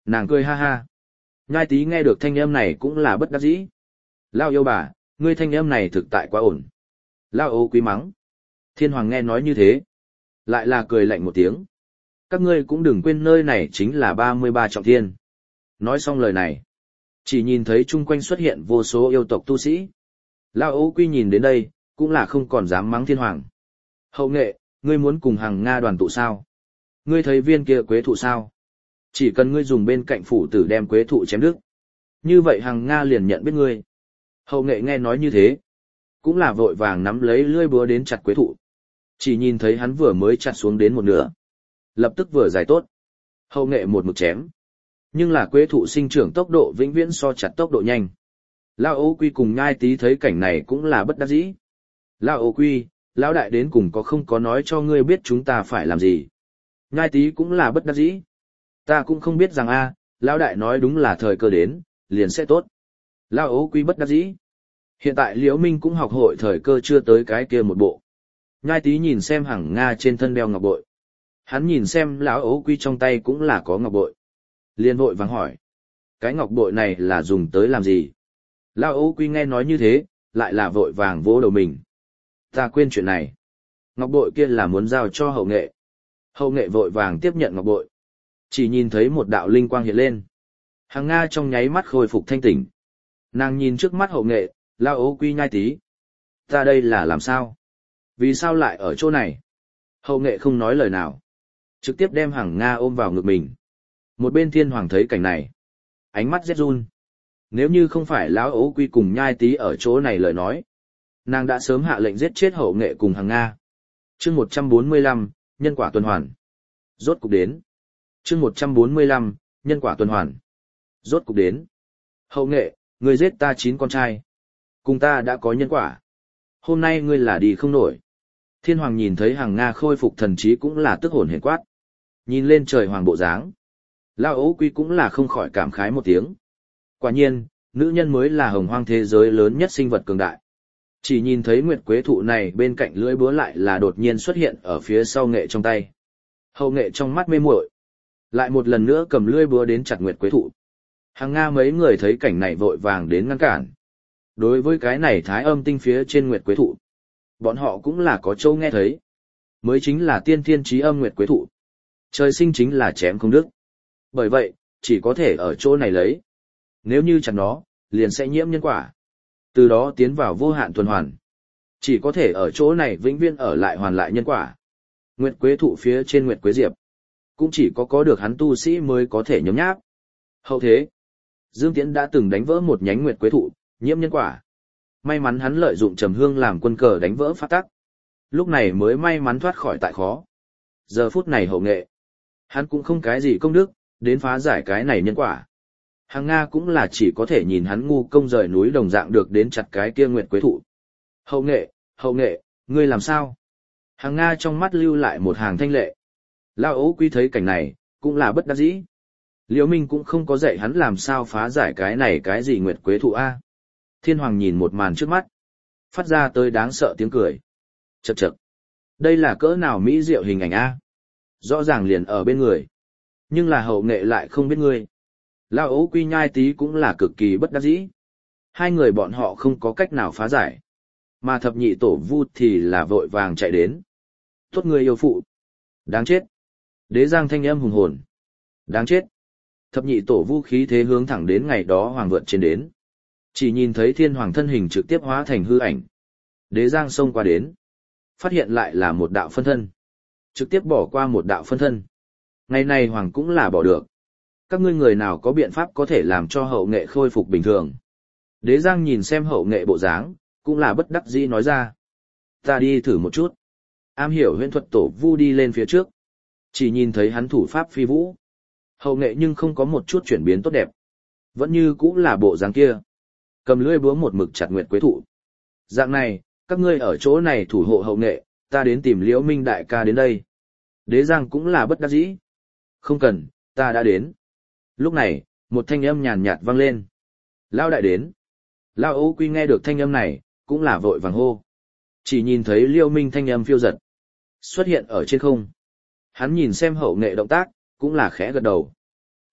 Nàng cười ha ha. Nhai Tý nghe được thanh âm này cũng là bất đắc dĩ. Lao yêu bà, ngươi thanh âm này thực tại quá ổn. Lao ô quý mắng. Thiên Hoàng nghe nói như thế. Lại là cười lạnh một tiếng. Các ngươi cũng đừng quên nơi này chính là ba mươi ba trọng thiên. Nói xong lời này. Chỉ nhìn thấy chung quanh xuất hiện vô số yêu tộc tu sĩ. Lao ô quý nhìn đến đây, cũng là không còn dám mắng Thiên Hoàng. Hậu nghệ, ngươi muốn cùng hàng Nga đoàn tụ sao? Ngươi thấy viên kia quế thụ sao? Chỉ cần ngươi dùng bên cạnh phủ tử đem quế thụ chém đứt. Như vậy hàng Nga liền nhận biết ngươi. Hậu nghệ nghe nói như thế. Cũng là vội vàng nắm lấy lưỡi búa đến chặt quế thụ. Chỉ nhìn thấy hắn vừa mới chặt xuống đến một nửa. Lập tức vừa giải tốt. Hậu nghệ một mực chém. Nhưng là quế thụ sinh trưởng tốc độ vĩnh viễn so chặt tốc độ nhanh. Lao Ô Quy cùng Nhai Tý thấy cảnh này cũng là bất đắc dĩ. Lao Ô Quy, lão đại đến cùng có không có nói cho ngươi biết chúng ta phải làm gì. Nhai Tý cũng là bất đắc dĩ. Ta cũng không biết rằng a, lão đại nói đúng là thời cơ đến, liền sẽ tốt. Lao Ô Quy bất đắc dĩ. Hiện tại Liễu Minh cũng học hội thời cơ chưa tới cái kia một bộ. Nhai Tý nhìn xem hằng Nga trên thân đeo ngọc bội. Hắn nhìn xem lão Ô Quy trong tay cũng là có ngọc bội. Liền vội vàng hỏi. Cái ngọc bội này là dùng tới làm gì? Lão Ô Quy nghe nói như thế, lại là vội vàng vỗ đầu mình. Ta quên chuyện này. Ngọc bội kia là muốn giao cho hậu nghệ. Hậu nghệ vội vàng tiếp nhận ngọc bội. Chỉ nhìn thấy một đạo linh quang hiện lên. Hằng Nga trong nháy mắt khôi phục thanh tỉnh. Nàng nhìn trước mắt hậu nghệ, Lao Ô Quy Nhai Tý. Ta đây là làm sao? Vì sao lại ở chỗ này? Hậu nghệ không nói lời nào. Trực tiếp đem Hằng Nga ôm vào ngực mình. Một bên Thiên Hoàng thấy cảnh này. Ánh mắt rét run. Nếu như không phải Lão Ô Quy cùng Nhai Tý ở chỗ này lời nói. Nàng đã sớm hạ lệnh giết chết hậu nghệ cùng Hằng Nga. chương một trăm bốn mươi lăm, nhân quả tuần hoàn. Rốt cục đến. chương một trăm bốn mươi lăm, nhân quả tuần hoàn. Rốt cục đến. Hậu nghệ, ngươi giết ta chín con trai. Cùng ta đã có nhân quả. Hôm nay ngươi là đi không nổi. Thiên Hoàng nhìn thấy Hằng Nga khôi phục thần trí cũng là tức hồn hển quát. Nhìn lên trời hoàng bộ dáng. Lao Ô Quy cũng là không khỏi cảm khái một tiếng. Quả nhiên, nữ nhân mới là hồng hoang thế giới lớn nhất sinh vật cường đại. Chỉ nhìn thấy nguyệt quế thụ này bên cạnh lưỡi búa lại là đột nhiên xuất hiện ở phía sau nghệ trong tay. Hậu nghệ trong mắt mê muội, lại một lần nữa cầm lưỡi búa đến chặt nguyệt quế thụ. Hằng Nga mấy người thấy cảnh này vội vàng đến ngăn cản. Đối với cái này thái âm tinh phía trên nguyệt quế thụ, bọn họ cũng là có châu nghe thấy. Mới chính là tiên thiên trí âm nguyệt quế thụ. Trời sinh chính là chém không đứt. Bởi vậy, chỉ có thể ở chỗ này lấy. Nếu như chặt nó, liền sẽ nhiễm nhân quả. Từ đó tiến vào vô hạn tuần hoàn. Chỉ có thể ở chỗ này vĩnh viễn ở lại hoàn lại nhân quả. Nguyệt quế thụ phía trên nguyệt quế diệp. Cũng chỉ có có được hắn tu sĩ mới có thể nhấm nháp. Hậu thế, Dương Tiễn đã từng đánh vỡ một nhánh nguyệt quế thụ, nhiễm nhân quả. May mắn hắn lợi dụng trầm hương làm quân cờ đánh vỡ pháp tắc. Lúc này mới may mắn thoát khỏi tại khó. Giờ phút này hậu nghệ. Hắn cũng không cái gì công đức, đến phá giải cái này nhân quả. Hằng Nga cũng là chỉ có thể nhìn hắn ngu công rời núi đồng dạng được đến chặt cái kia nguyệt quế thụ. Hậu nghệ, hậu nghệ, ngươi làm sao? Hằng Nga trong mắt lưu lại một hàng thanh lệ. Lao Ô Quy thấy cảnh này, cũng là bất đắc dĩ. Liễu Minh cũng không có dạy hắn làm sao phá giải cái này cái gì nguyệt quế thụ a. Thiên Hoàng nhìn một màn trước mắt, phát ra tới đáng sợ tiếng cười. Chậc chậc. Đây là cỡ nào mỹ diệu hình ảnh a? Rõ ràng liền ở bên người. Nhưng là hậu nghệ lại không biết ngươi. Lao Ô Quy Nhai Tý cũng là cực kỳ bất đắc dĩ. Hai người bọn họ không có cách nào phá giải. Mà thập nhị tổ vu thì là vội vàng chạy đến. Tốt người yêu phụ. Đáng chết. Đế giang thanh âm hùng hồn. Đáng chết. Thập nhị tổ vu khí thế hướng thẳng đến ngày đó hoàng vượt trên đến. Chỉ nhìn thấy thiên hoàng thân hình trực tiếp hóa thành hư ảnh. Đế giang xông qua đến. Phát hiện lại là một đạo phân thân. Trực tiếp bỏ qua một đạo phân thân. Ngày này hoàng cũng là bỏ được. Các ngươi người nào có biện pháp có thể làm cho hậu nghệ khôi phục bình thường. Đế giang nhìn xem hậu nghệ bộ dáng, cũng là bất đắc dĩ nói ra. Ta đi thử một chút. Am hiểu huyễn thuật tổ vu đi lên phía trước. Chỉ nhìn thấy hắn thủ pháp phi vũ. Hậu nghệ nhưng không có một chút chuyển biến tốt đẹp. Vẫn như cũng là bộ dáng kia. Cầm lưỡi búa một mực chặt nguyệt quế thụ. Dạng này, các ngươi ở chỗ này thủ hộ hậu nghệ, ta đến tìm Liễu Minh đại ca đến đây. Đế giang cũng là bất đắc dĩ. Không cần, ta đã đến. Lúc này, một thanh âm nhàn nhạt vang lên. Lao đại đến. Lao Ô Quy nghe được thanh âm này, cũng là vội vàng hô. Chỉ nhìn thấy Liễu Minh thanh âm phiêu giật. Xuất hiện ở trên không. Hắn nhìn xem hậu nghệ động tác, cũng là khẽ gật đầu.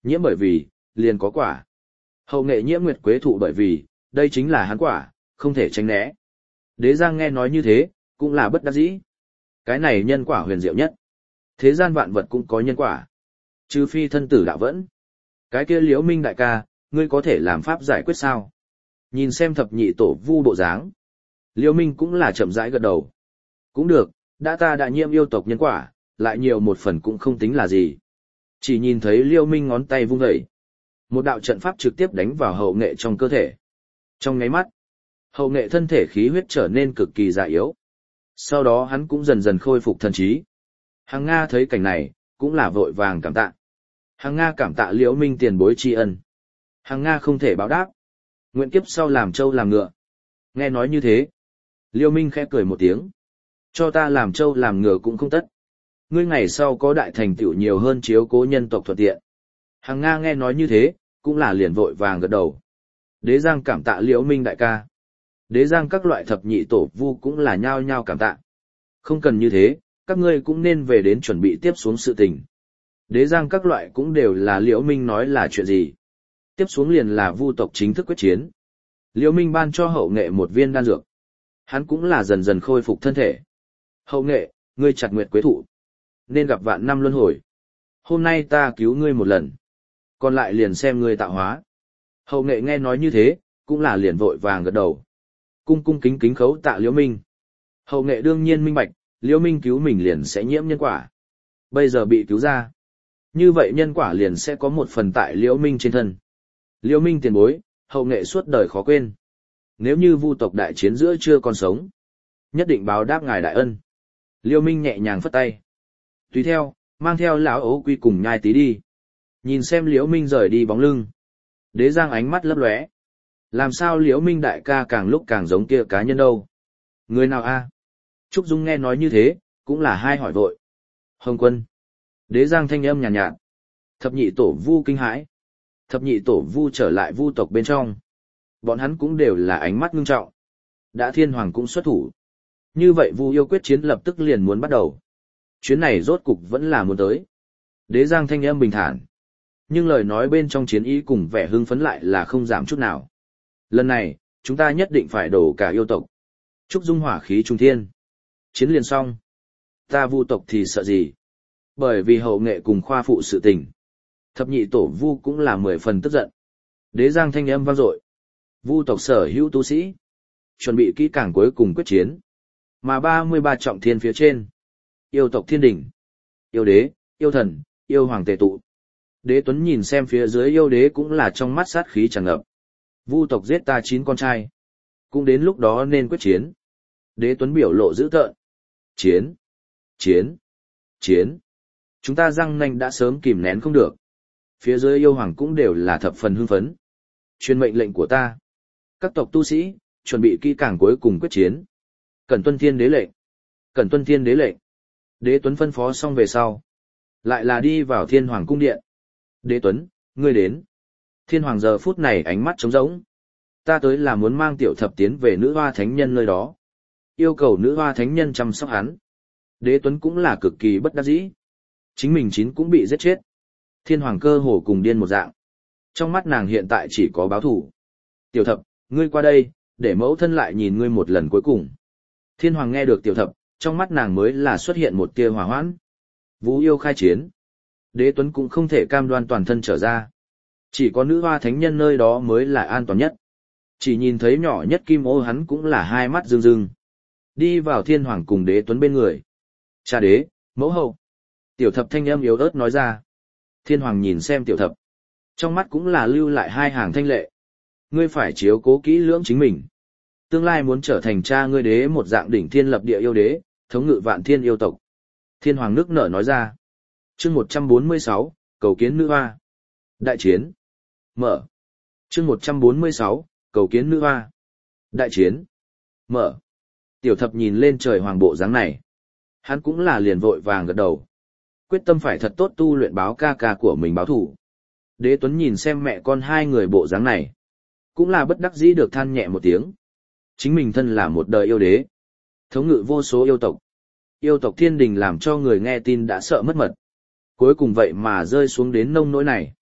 Nhiễm bởi vì, liền có quả. Hậu nghệ nhiễm nguyệt quế thụ bởi vì, đây chính là hắn quả, không thể tránh né. Đế Giang nghe nói như thế, cũng là bất đắc dĩ. Cái này nhân quả huyền diệu nhất. Thế gian vạn vật cũng có nhân quả. Trừ phi thân tử đạo vẫn. Cái kia Liễu Minh đại ca, ngươi có thể làm pháp giải quyết sao? Nhìn xem thập nhị tổ vu bộ dáng. Liễu Minh cũng là chậm rãi gật đầu. Cũng được, đã ta đã nhiễm yêu tộc nhân quả, lại nhiều một phần cũng không tính là gì. Chỉ nhìn thấy Liễu Minh ngón tay vung dậy. Một đạo trận pháp trực tiếp đánh vào hậu nghệ trong cơ thể. Trong nháy mắt, hậu nghệ thân thể khí huyết trở nên cực kỳ già yếu. Sau đó hắn cũng dần dần khôi phục thần trí. Hàng Nga thấy cảnh này, cũng là vội vàng cảm tạ. Hàng Nga cảm tạ Liễu Minh tiền bối tri ân. Hàng Nga không thể báo đáp. Nguyện kiếp sau làm trâu làm ngựa. Nghe nói như thế. Liễu Minh khẽ cười một tiếng. Cho ta làm trâu làm ngựa cũng không tất. Ngươi ngày sau có đại thành tựu nhiều hơn chiếu cố nhân tộc thuận tiện. Hàng Nga nghe nói như thế, cũng là liền vội vàng gật đầu. Đế Giang cảm tạ Liễu Minh đại ca. Đế Giang các loại thập nhị tổ vu cũng là nhao nhao cảm tạ. Không cần như thế, các ngươi cũng nên về đến chuẩn bị tiếp xuống sự tình. Đế Giang các loại cũng đều là Liễu Minh nói là chuyện gì. Tiếp xuống liền là vu tộc chính thức quyết chiến. Liễu Minh ban cho hậu nghệ một viên đan dược. Hắn cũng là dần dần khôi phục thân thể. Hậu nghệ, ngươi chặt nguyệt quế thụ. Nên gặp vạn năm luân hồi. Hôm nay ta cứu ngươi một lần. Còn lại liền xem ngươi tạo hóa. Hậu nghệ nghe nói như thế, cũng là liền vội vàng gật đầu. Cung cung kính kính khấu tạ Liễu Minh. Hậu nghệ đương nhiên minh bạch, Liễu Minh cứu mình liền sẽ nhiễm nhân quả. Bây giờ bị cứu ra. Như vậy nhân quả liền sẽ có một phần tại Liễu Minh trên thân. Liễu Minh tiền bối, hậu nghệ suốt đời khó quên. Nếu như vu tộc đại chiến giữa chưa còn sống, nhất định báo đáp ngài đại ân. Liễu Minh nhẹ nhàng phất tay. Tùy theo, mang theo lão ấu quy cùng nhai tí đi. Nhìn xem Liễu Minh rời đi bóng lưng. Đế Giang ánh mắt lấp lóe. Làm sao Liễu Minh đại ca càng lúc càng giống kia cá nhân đâu? Người nào a? Trúc Dung nghe nói như thế, cũng là hai hỏi vội. Hồng Quân. Đế Giang thanh âm nhàn nhạt, nhạt. Thập nhị tổ vu kinh hãi. Thập nhị tổ vu trở lại vu tộc bên trong. Bọn hắn cũng đều là ánh mắt ngưng trọng. Đã Thiên Hoàng cũng xuất thủ. Như vậy vu yêu quyết chiến lập tức liền muốn bắt đầu. Chuyến này rốt cục vẫn là muốn tới. Đế Giang thanh âm bình thản. Nhưng lời nói bên trong chiến ý cùng vẻ hưng phấn lại là không giảm chút nào. Lần này, chúng ta nhất định phải đổ cả yêu tộc. Trúc Dung hỏa khí trung thiên. Chiến liền xong. Ta vu tộc thì sợ gì? Bởi vì hậu nghệ cùng khoa phụ sự tình. Thập nhị tổ vu cũng là mười phần tức giận. Đế Giang thanh âm vang dội. Vu tộc sở hữu tu sĩ. Chuẩn bị kỹ càng cuối cùng quyết chiến. Mà ba mươi ba trọng thiên phía trên. Yêu tộc thiên đỉnh. Yêu đế, yêu thần, yêu hoàng tề tụ. Đế Tuấn nhìn xem phía dưới yêu đế cũng là trong mắt sát khí tràn ngập. Vu tộc giết ta chín con trai. Cũng đến lúc đó nên quyết chiến. Đế Tuấn biểu lộ dữ tợn. Chiến. Chiến. Chiến. Chúng ta răng nanh đã sớm kìm nén không được. Phía dưới yêu hoàng cũng đều là thập phần hưng phấn. Truyền mệnh lệnh của ta. Các tộc tu sĩ, chuẩn bị kỹ càng cuối cùng quyết chiến. Cẩn tuân thiên đế lệnh. Cẩn tuân thiên đế lệnh. Đế Tuấn phân phó xong về sau. Lại là đi vào thiên hoàng cung điện. Đế Tuấn, ngươi đến. Thiên hoàng giờ phút này ánh mắt trống rỗng. Ta tới là muốn mang tiểu thập tiến về nữ hoa thánh nhân nơi đó. Yêu cầu nữ hoa thánh nhân chăm sóc hắn. Đế Tuấn cũng là cực kỳ bất đắc dĩ. Chính mình chín cũng bị giết chết. Thiên hoàng cơ hồ cùng điên một dạng. Trong mắt nàng hiện tại chỉ có báo thủ. Tiểu thập, ngươi qua đây, để mẫu thân lại nhìn ngươi một lần cuối cùng. Thiên hoàng nghe được tiểu thập, trong mắt nàng mới là xuất hiện một tia hỏa hoãn. Vũ yêu khai chiến. Đế Tuấn cũng không thể cam đoan toàn thân trở ra. Chỉ có nữ hoa thánh nhân nơi đó mới là an toàn nhất. Chỉ nhìn thấy nhỏ nhất kim ô hắn cũng là hai mắt rưng rưng. Đi vào thiên hoàng cùng Đế Tuấn bên người. Cha đế, mẫu hậu. Tiểu thập thanh âm yếu ớt nói ra. Thiên hoàng nhìn xem tiểu thập. Trong mắt cũng là lưu lại hai hàng thanh lệ. Ngươi phải chiếu cố kỹ lưỡng chính mình. Tương lai muốn trở thành cha ngươi đế một dạng đỉnh thiên lập địa yêu đế, thống ngự vạn thiên yêu tộc. Thiên hoàng nước nở nói ra. Chương một trăm bốn mươi sáu, cầu kiến nữ hoa. Đại chiến. Mở. Chương một trăm bốn mươi sáu, cầu kiến nữ hoa. Đại chiến. Mở. Tiểu thập nhìn lên trời hoàng bộ dáng này. Hắn cũng là liền vội vàng gật đầu. Quyết tâm phải thật tốt tu luyện báo ca ca của mình báo thủ. Đế Tuấn nhìn xem mẹ con hai người bộ dáng này. Cũng là bất đắc dĩ được than nhẹ một tiếng. Chính mình thân là một đời yêu đế. Thống ngự vô số yêu tộc. Yêu tộc thiên đình làm cho người nghe tin đã sợ mất mật. Cuối cùng vậy mà rơi xuống đến nông nỗi này.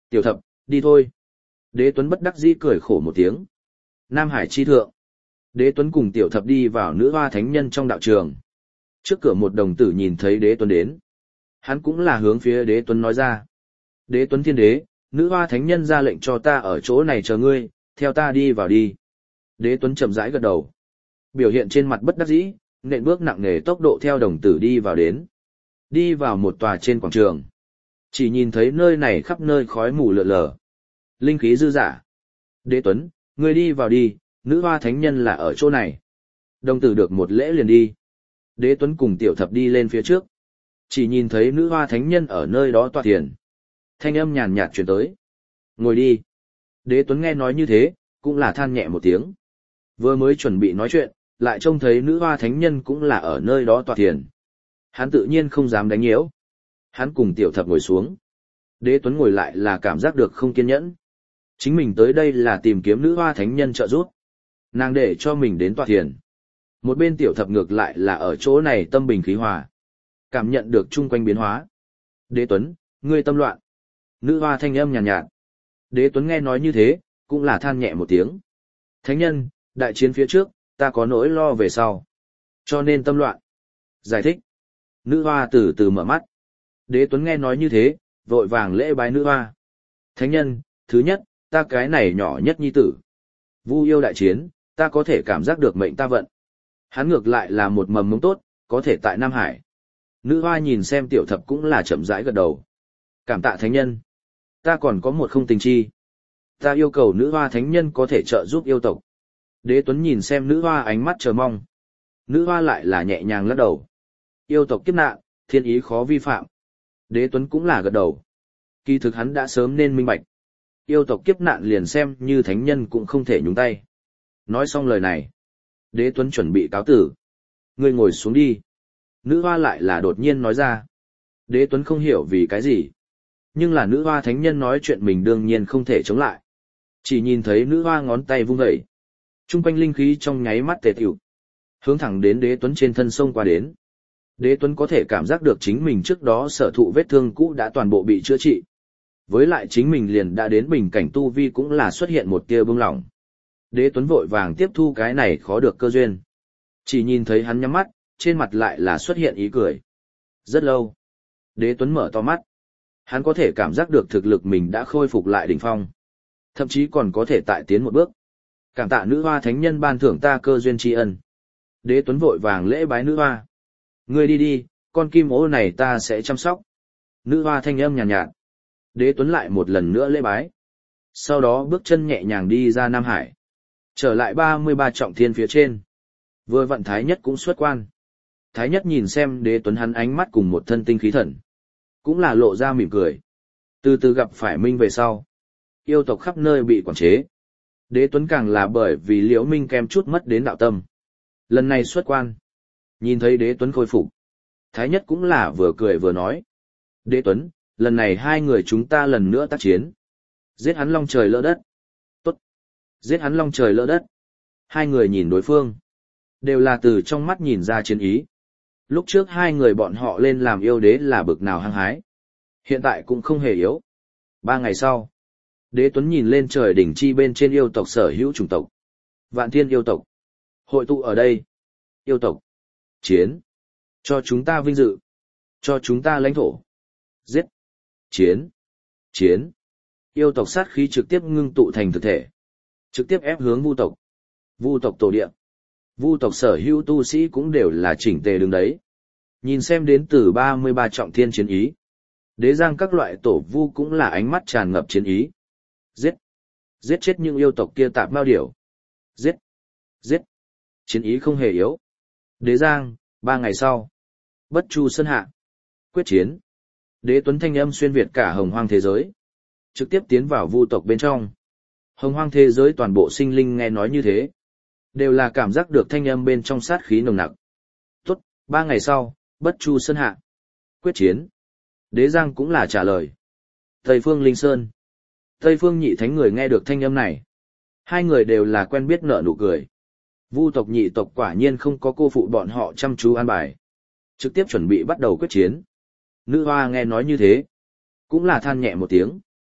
Tiểu thập, đi thôi. Đế Tuấn bất đắc dĩ cười khổ một tiếng. Nam Hải chi thượng. Đế Tuấn cùng Tiểu thập đi vào nữ hoa thánh nhân trong đạo trường. Trước cửa một đồng tử nhìn thấy Đế Tuấn đến. Hắn cũng là hướng phía Đế Tuấn nói ra. Đế Tuấn thiên đế, nữ hoa thánh nhân ra lệnh cho ta ở chỗ này chờ ngươi, theo ta đi vào đi. Đế Tuấn chậm rãi gật đầu. Biểu hiện trên mặt bất đắc dĩ, nện bước nặng nề tốc độ theo đồng tử đi vào đến. Đi vào một tòa trên quảng trường. Chỉ nhìn thấy nơi này khắp nơi khói mù lượn lờ. Linh khí dư dả. Đế Tuấn, ngươi đi vào đi, nữ hoa thánh nhân là ở chỗ này. Đồng tử được một lễ liền đi. Đế Tuấn cùng Tiểu thập đi lên phía trước. Chỉ nhìn thấy nữ hoa thánh nhân ở nơi đó tọa thiền. Thanh âm nhàn nhạt truyền tới. Ngồi đi. Đế Tuấn nghe nói như thế, cũng là than nhẹ một tiếng. Vừa mới chuẩn bị nói chuyện, lại trông thấy nữ hoa thánh nhân cũng là ở nơi đó tọa thiền. Hắn tự nhiên không dám đánh nhiễu. Hắn cùng Tiểu thập ngồi xuống. Đế Tuấn ngồi lại là cảm giác được không kiên nhẫn. Chính mình tới đây là tìm kiếm nữ hoa thánh nhân trợ giúp. Nàng để cho mình đến tọa thiền. Một bên Tiểu thập ngược lại là ở chỗ này tâm bình khí hòa. Cảm nhận được chung quanh biến hóa. Đế Tuấn, ngươi tâm loạn. Nữ hoa thanh âm nhàn nhạt, nhạt. Đế Tuấn nghe nói như thế, cũng là than nhẹ một tiếng. Thánh nhân, đại chiến phía trước, ta có nỗi lo về sau. Cho nên tâm loạn. Giải thích. Nữ hoa từ từ mở mắt. Đế Tuấn nghe nói như thế, vội vàng lễ bái nữ hoa. Thánh nhân, thứ nhất, ta cái này nhỏ nhất nhi tử. Vu yêu đại chiến, ta có thể cảm giác được mệnh ta vận. Hắn ngược lại là một mầm mống tốt, có thể tại Nam Hải. Nữ hoa nhìn xem Tiểu thập cũng là chậm rãi gật đầu. Cảm tạ thánh nhân. Ta còn có một không tình chi. Ta yêu cầu nữ hoa thánh nhân có thể trợ giúp yêu tộc. Đế Tuấn nhìn xem nữ hoa ánh mắt chờ mong. Nữ hoa lại là nhẹ nhàng lắc đầu. Yêu tộc kiếp nạn, thiên ý khó vi phạm. Đế Tuấn cũng là gật đầu. Kỳ thực hắn đã sớm nên minh bạch. Yêu tộc kiếp nạn liền xem như thánh nhân cũng không thể nhúng tay. Nói xong lời này. Đế Tuấn chuẩn bị cáo tử. Ngươi ngồi xuống đi. Nữ hoa lại là đột nhiên nói ra. Đế Tuấn không hiểu vì cái gì. Nhưng là nữ hoa thánh nhân nói chuyện mình đương nhiên không thể chống lại. Chỉ nhìn thấy nữ hoa ngón tay vung dậy. Trung quanh linh khí trong nháy mắt tề tiểu. Hướng thẳng đến Đế Tuấn trên thân sông qua đến. Đế Tuấn có thể cảm giác được chính mình trước đó sở thụ vết thương cũ đã toàn bộ bị chữa trị. Với lại chính mình liền đã đến bình cảnh tu vi cũng là xuất hiện một tia bưng lỏng. Đế Tuấn vội vàng tiếp thu cái này khó được cơ duyên. Chỉ nhìn thấy hắn nhắm mắt, trên mặt lại là xuất hiện ý cười. Rất lâu. Đế Tuấn mở to mắt. Hắn có thể cảm giác được thực lực mình đã khôi phục lại đỉnh phong. Thậm chí còn có thể tại tiến một bước. Cảm tạ nữ hoa thánh nhân ban thưởng ta cơ duyên tri ân. Đế Tuấn vội vàng lễ bái nữ hoa. Ngươi đi đi, con kim ô này ta sẽ chăm sóc. Nữ hoa thanh âm nhàn nhạt, nhạt. Đế Tuấn lại một lần nữa lễ bái. Sau đó bước chân nhẹ nhàng đi ra Nam Hải. Trở lại ba mươi ba trọng thiên phía trên. Vừa vận Thái Nhất cũng xuất quan. Thái Nhất nhìn xem Đế Tuấn hắn ánh mắt cùng một thân tinh khí thần. Cũng là lộ ra mỉm cười. Từ từ gặp phải Minh về sau. Yêu tộc khắp nơi bị quản chế. Đế Tuấn càng là bởi vì Liễu Minh kém chút mất đến đạo tâm. Lần này xuất quan. Nhìn thấy Đế Tuấn khôi phục. Thái Nhất cũng là vừa cười vừa nói. Đế Tuấn, lần này hai người chúng ta lần nữa tác chiến. Giết hắn long trời lỡ đất. Tốt. Giết hắn long trời lỡ đất. Hai người nhìn đối phương. Đều là từ trong mắt nhìn ra chiến ý. Lúc trước hai người bọn họ lên làm yêu đế là bực nào hăng hái. Hiện tại cũng không hề yếu. Ba ngày sau. Đế Tuấn nhìn lên trời đỉnh chi bên trên yêu tộc sở hữu chủng tộc. Vạn thiên yêu tộc. Hội tụ ở đây. Yêu tộc. Chiến. Cho chúng ta vinh dự. Cho chúng ta lãnh thổ. Giết. Chiến. Chiến. Yêu tộc sát khí trực tiếp ngưng tụ thành thực thể. Trực tiếp ép hướng vu tộc. Vu tộc tổ địa. Vu tộc sở hữu tu sĩ cũng đều là chỉnh tề đứng đấy. Nhìn xem đến từ ba mươi ba trọng thiên chiến ý. Đế giang các loại tổ vu cũng là ánh mắt tràn ngập chiến ý. Giết. Giết chết những yêu tộc kia tạp mao điểu. Giết. Giết. Chiến ý không hề yếu. Đế giang, ba ngày sau. Bất chu sơn hạ. Quyết chiến. Đế Tuấn thanh âm xuyên việt cả hồng hoang thế giới. Trực tiếp tiến vào vu tộc bên trong. Hồng hoang thế giới toàn bộ sinh linh nghe nói như thế. Đều là cảm giác được thanh âm bên trong sát khí nồng nặc. Tốt, ba ngày sau, bất chu sơn hạ. Quyết chiến. Đế giang cũng là trả lời. Tây phương linh sơn. Tây phương nhị thánh người nghe được thanh âm này. Hai người đều là quen biết nở nụ cười. Vu tộc nhị tộc quả nhiên không có cô phụ bọn họ chăm chú an bài. Trực tiếp chuẩn bị bắt đầu quyết chiến. Nữ hoa nghe nói như thế. Cũng là than nhẹ một tiếng.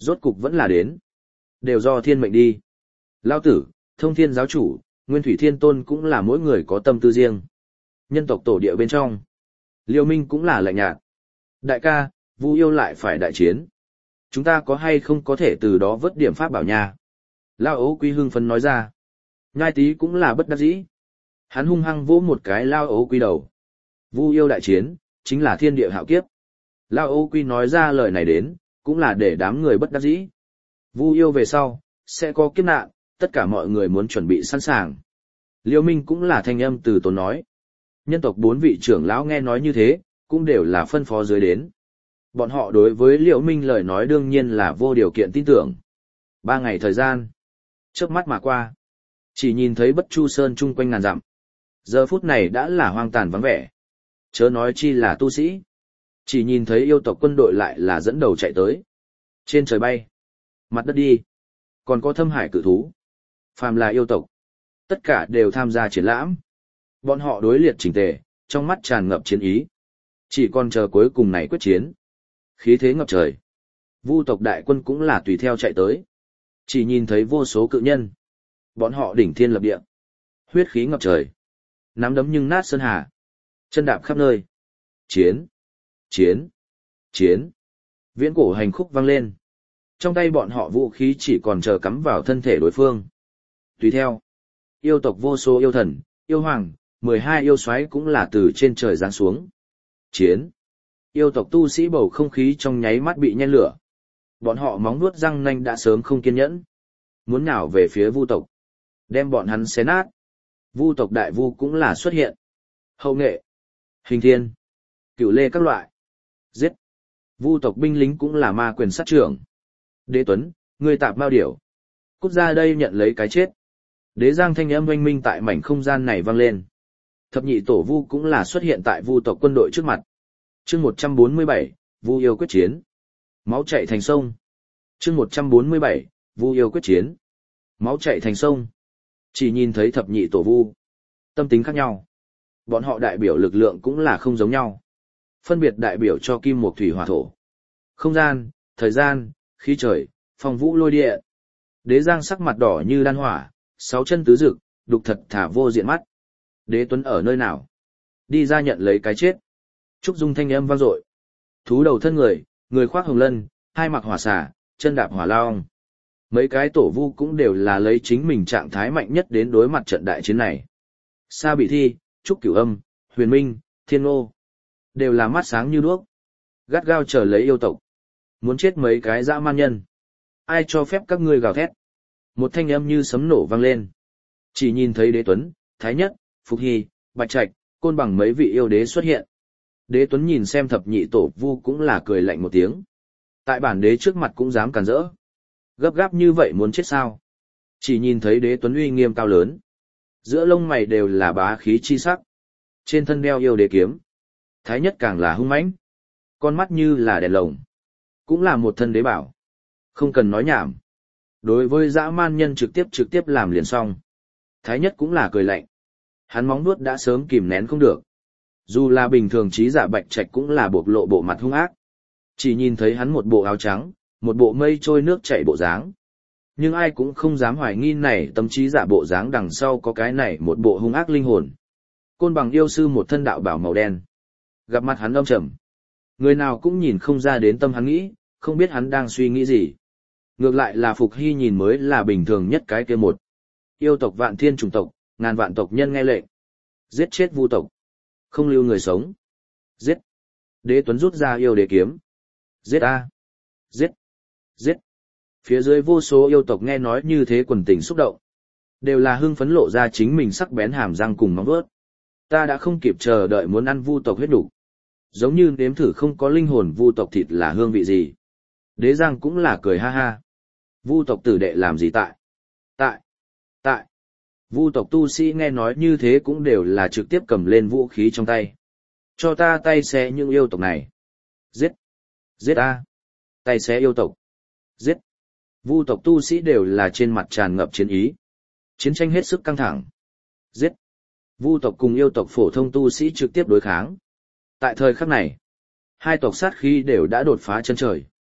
Rốt cục vẫn là đến. Đều do thiên mệnh đi. Lao tử, thông thiên giáo chủ, nguyên thủy thiên tôn cũng là mỗi người có tâm tư riêng. Nhân tộc tổ địa bên trong. Liêu Minh cũng là lạnh nhạt. Đại ca, Vu yêu lại phải đại chiến. Chúng ta có hay không có thể từ đó vớt điểm pháp bảo nha. Lao ấu quy hưng phấn nói ra. Nhai tý cũng là bất đắc dĩ. Hắn hung hăng vỗ một cái Lao ấu quy đầu. Vu yêu đại chiến, chính là thiên địa hạo kiếp. Lao ấu quy nói ra lời này đến, cũng là để đám người bất đắc dĩ. Vu yêu về sau, sẽ có kiếp nạn, tất cả mọi người muốn chuẩn bị sẵn sàng. Liêu Minh cũng là thanh âm từ tốn nói. Nhân tộc bốn vị trưởng lão nghe nói như thế, cũng đều là phân phó dưới đến. Bọn họ đối với Liễu Minh lời nói đương nhiên là vô điều kiện tin tưởng. Ba ngày thời gian, chớp mắt mà qua, chỉ nhìn thấy Bất Chu Sơn chung quanh ngàn dặm. Giờ phút này đã là hoang tàn vắng vẻ. Chớ nói chi là tu sĩ. Chỉ nhìn thấy yêu tộc quân đội lại là dẫn đầu chạy tới. Trên trời bay, mặt đất đi, còn có thâm hải cự thú. Phàm là yêu tộc, tất cả đều tham gia triển lãm. Bọn họ đối liệt chỉnh tề, trong mắt tràn ngập chiến ý. Chỉ còn chờ cuối cùng này quyết chiến. Khí thế ngập trời. Vu tộc đại quân cũng là tùy theo chạy tới. Chỉ nhìn thấy vô số cự nhân. Bọn họ đỉnh thiên lập địa. Huyết khí ngập trời. Nắm đấm nhưng nát sơn hà. Chân đạp khắp nơi. Chiến. Chiến. Chiến. Viễn cổ hành khúc vang lên. Trong tay bọn họ vũ khí chỉ còn chờ cắm vào thân thể đối phương. Tùy theo. Yêu tộc vô số yêu thần, yêu hoàng, mười hai yêu soái cũng là từ trên trời giáng xuống. Chiến. Yêu tộc tu sĩ bầu không khí trong nháy mắt bị nhen lửa. Bọn họ móng nuốt răng nanh đã sớm không kiên nhẫn. Muốn nhào về phía Vu tộc. Đem bọn hắn xé nát. Vu tộc đại vu cũng là xuất hiện. Hậu nghệ. Hình thiên. Cửu lê các loại. Giết. Vu tộc binh lính cũng là ma quyền sát trưởng. Đế Tuấn, ngươi tạp mao điểu. Cút ra đây nhận lấy cái chết. Đế Giang thanh âm oanh minh tại mảnh không gian này vang lên. Thập nhị tổ Vu cũng là xuất hiện tại Vu tộc quân đội trước mặt. Chương một trăm bốn mươi bảy, Vu yêu quyết chiến. Máu chảy thành sông. Chương một trăm bốn mươi bảy, Vu yêu quyết chiến. Máu chảy thành sông. Chỉ nhìn thấy thập nhị tổ Vu, tâm tính khác nhau. Bọn họ đại biểu lực lượng cũng là không giống nhau. Phân biệt đại biểu cho kim mộc thủy hỏa thổ. Không gian, thời gian, khí trời, phong vũ lôi địa. Đế Giang sắc mặt đỏ như đan hỏa, sáu chân tứ rực, đục thật thả vô diện mắt. Đế Tuấn ở nơi nào? Đi ra nhận lấy cái chết. Trúc Dung thanh âm vang dội. Thú đầu thân người, người khoác hồng lân, hai mặc hỏa xà, chân đạp hỏa long. Mấy cái tổ Vu cũng đều là lấy chính mình trạng thái mạnh nhất đến đối mặt trận đại chiến này. Sa Bị Thi, Trúc Cửu Âm, Huyền Minh, Thiên Ngô, đều là mắt sáng như đuốc. Gắt gao chờ lấy yêu tộc. Muốn chết mấy cái dã man nhân. Ai cho phép các ngươi gào thét? Một thanh âm như sấm nổ vang lên. Chỉ nhìn thấy Đế Tuấn, Thái Nhất, Phục Hy, Bạch Trạch, Côn Bằng mấy vị yêu đế xuất hiện. Đế Tuấn nhìn xem thập nhị tổ Vu cũng là cười lạnh một tiếng. Tại bản đế trước mặt cũng dám cản rỡ. Gấp gáp như vậy muốn chết sao? Chỉ nhìn thấy Đế Tuấn uy nghiêm cao lớn. Giữa lông mày đều là bá khí chi sắc. Trên thân đeo yêu đế kiếm. Thái Nhất càng là hung mãnh. Con mắt như là đèn lồng. Cũng là một thân đế bảo. Không cần nói nhảm. Đối với dã man nhân trực tiếp trực tiếp làm liền xong. Thái Nhất cũng là cười lạnh. Hắn móng nuốt đã sớm kìm nén không được. Dù là bình thường trí giả Bạch Trạch cũng là bộc lộ bộ mặt hung ác. Chỉ nhìn thấy hắn một bộ áo trắng, một bộ mây trôi nước chảy bộ dáng. Nhưng ai cũng không dám hoài nghi này tâm trí giả bộ dáng đằng sau có cái này một bộ hung ác linh hồn. Côn Bằng yêu sư một thân đạo bảo màu đen. Gặp mặt hắn âm trầm. Người nào cũng nhìn không ra đến tâm hắn nghĩ, không biết hắn đang suy nghĩ gì. Ngược lại là Phục Hy nhìn mới là bình thường nhất cái kia một. Yêu tộc vạn thiên chủng tộc, ngàn vạn tộc nhân nghe lệnh. Giết chết Vu tộc. Không lưu người sống. Giết. Đế Tuấn rút ra yêu đế kiếm. Giết a. Giết. Giết. Phía dưới vô số yêu tộc nghe nói như thế quần tình xúc động. Đều là hưng phấn lộ ra chính mình sắc bén hàm răng cùng móng vuốt. Ta đã không kịp chờ đợi muốn ăn Vu tộc huyết đủ. Giống như nếm thử không có linh hồn Vu tộc thịt là hương vị gì. Đế Giang cũng là cười ha ha. Vu tộc tử đệ làm gì tại? Tại. Tại. Vu tộc tu sĩ nghe nói như thế cũng đều là trực tiếp cầm lên vũ khí trong tay. Cho ta tay xé những yêu tộc này. Giết. Giết a. Tay xé yêu tộc. Giết. Vu tộc tu sĩ đều là trên mặt tràn ngập chiến ý. Chiến tranh hết sức căng thẳng. Giết. Vu tộc cùng yêu tộc phổ thông tu sĩ trực tiếp đối kháng. Tại thời khắc này, hai tộc sát khí đều đã đột phá chân trời.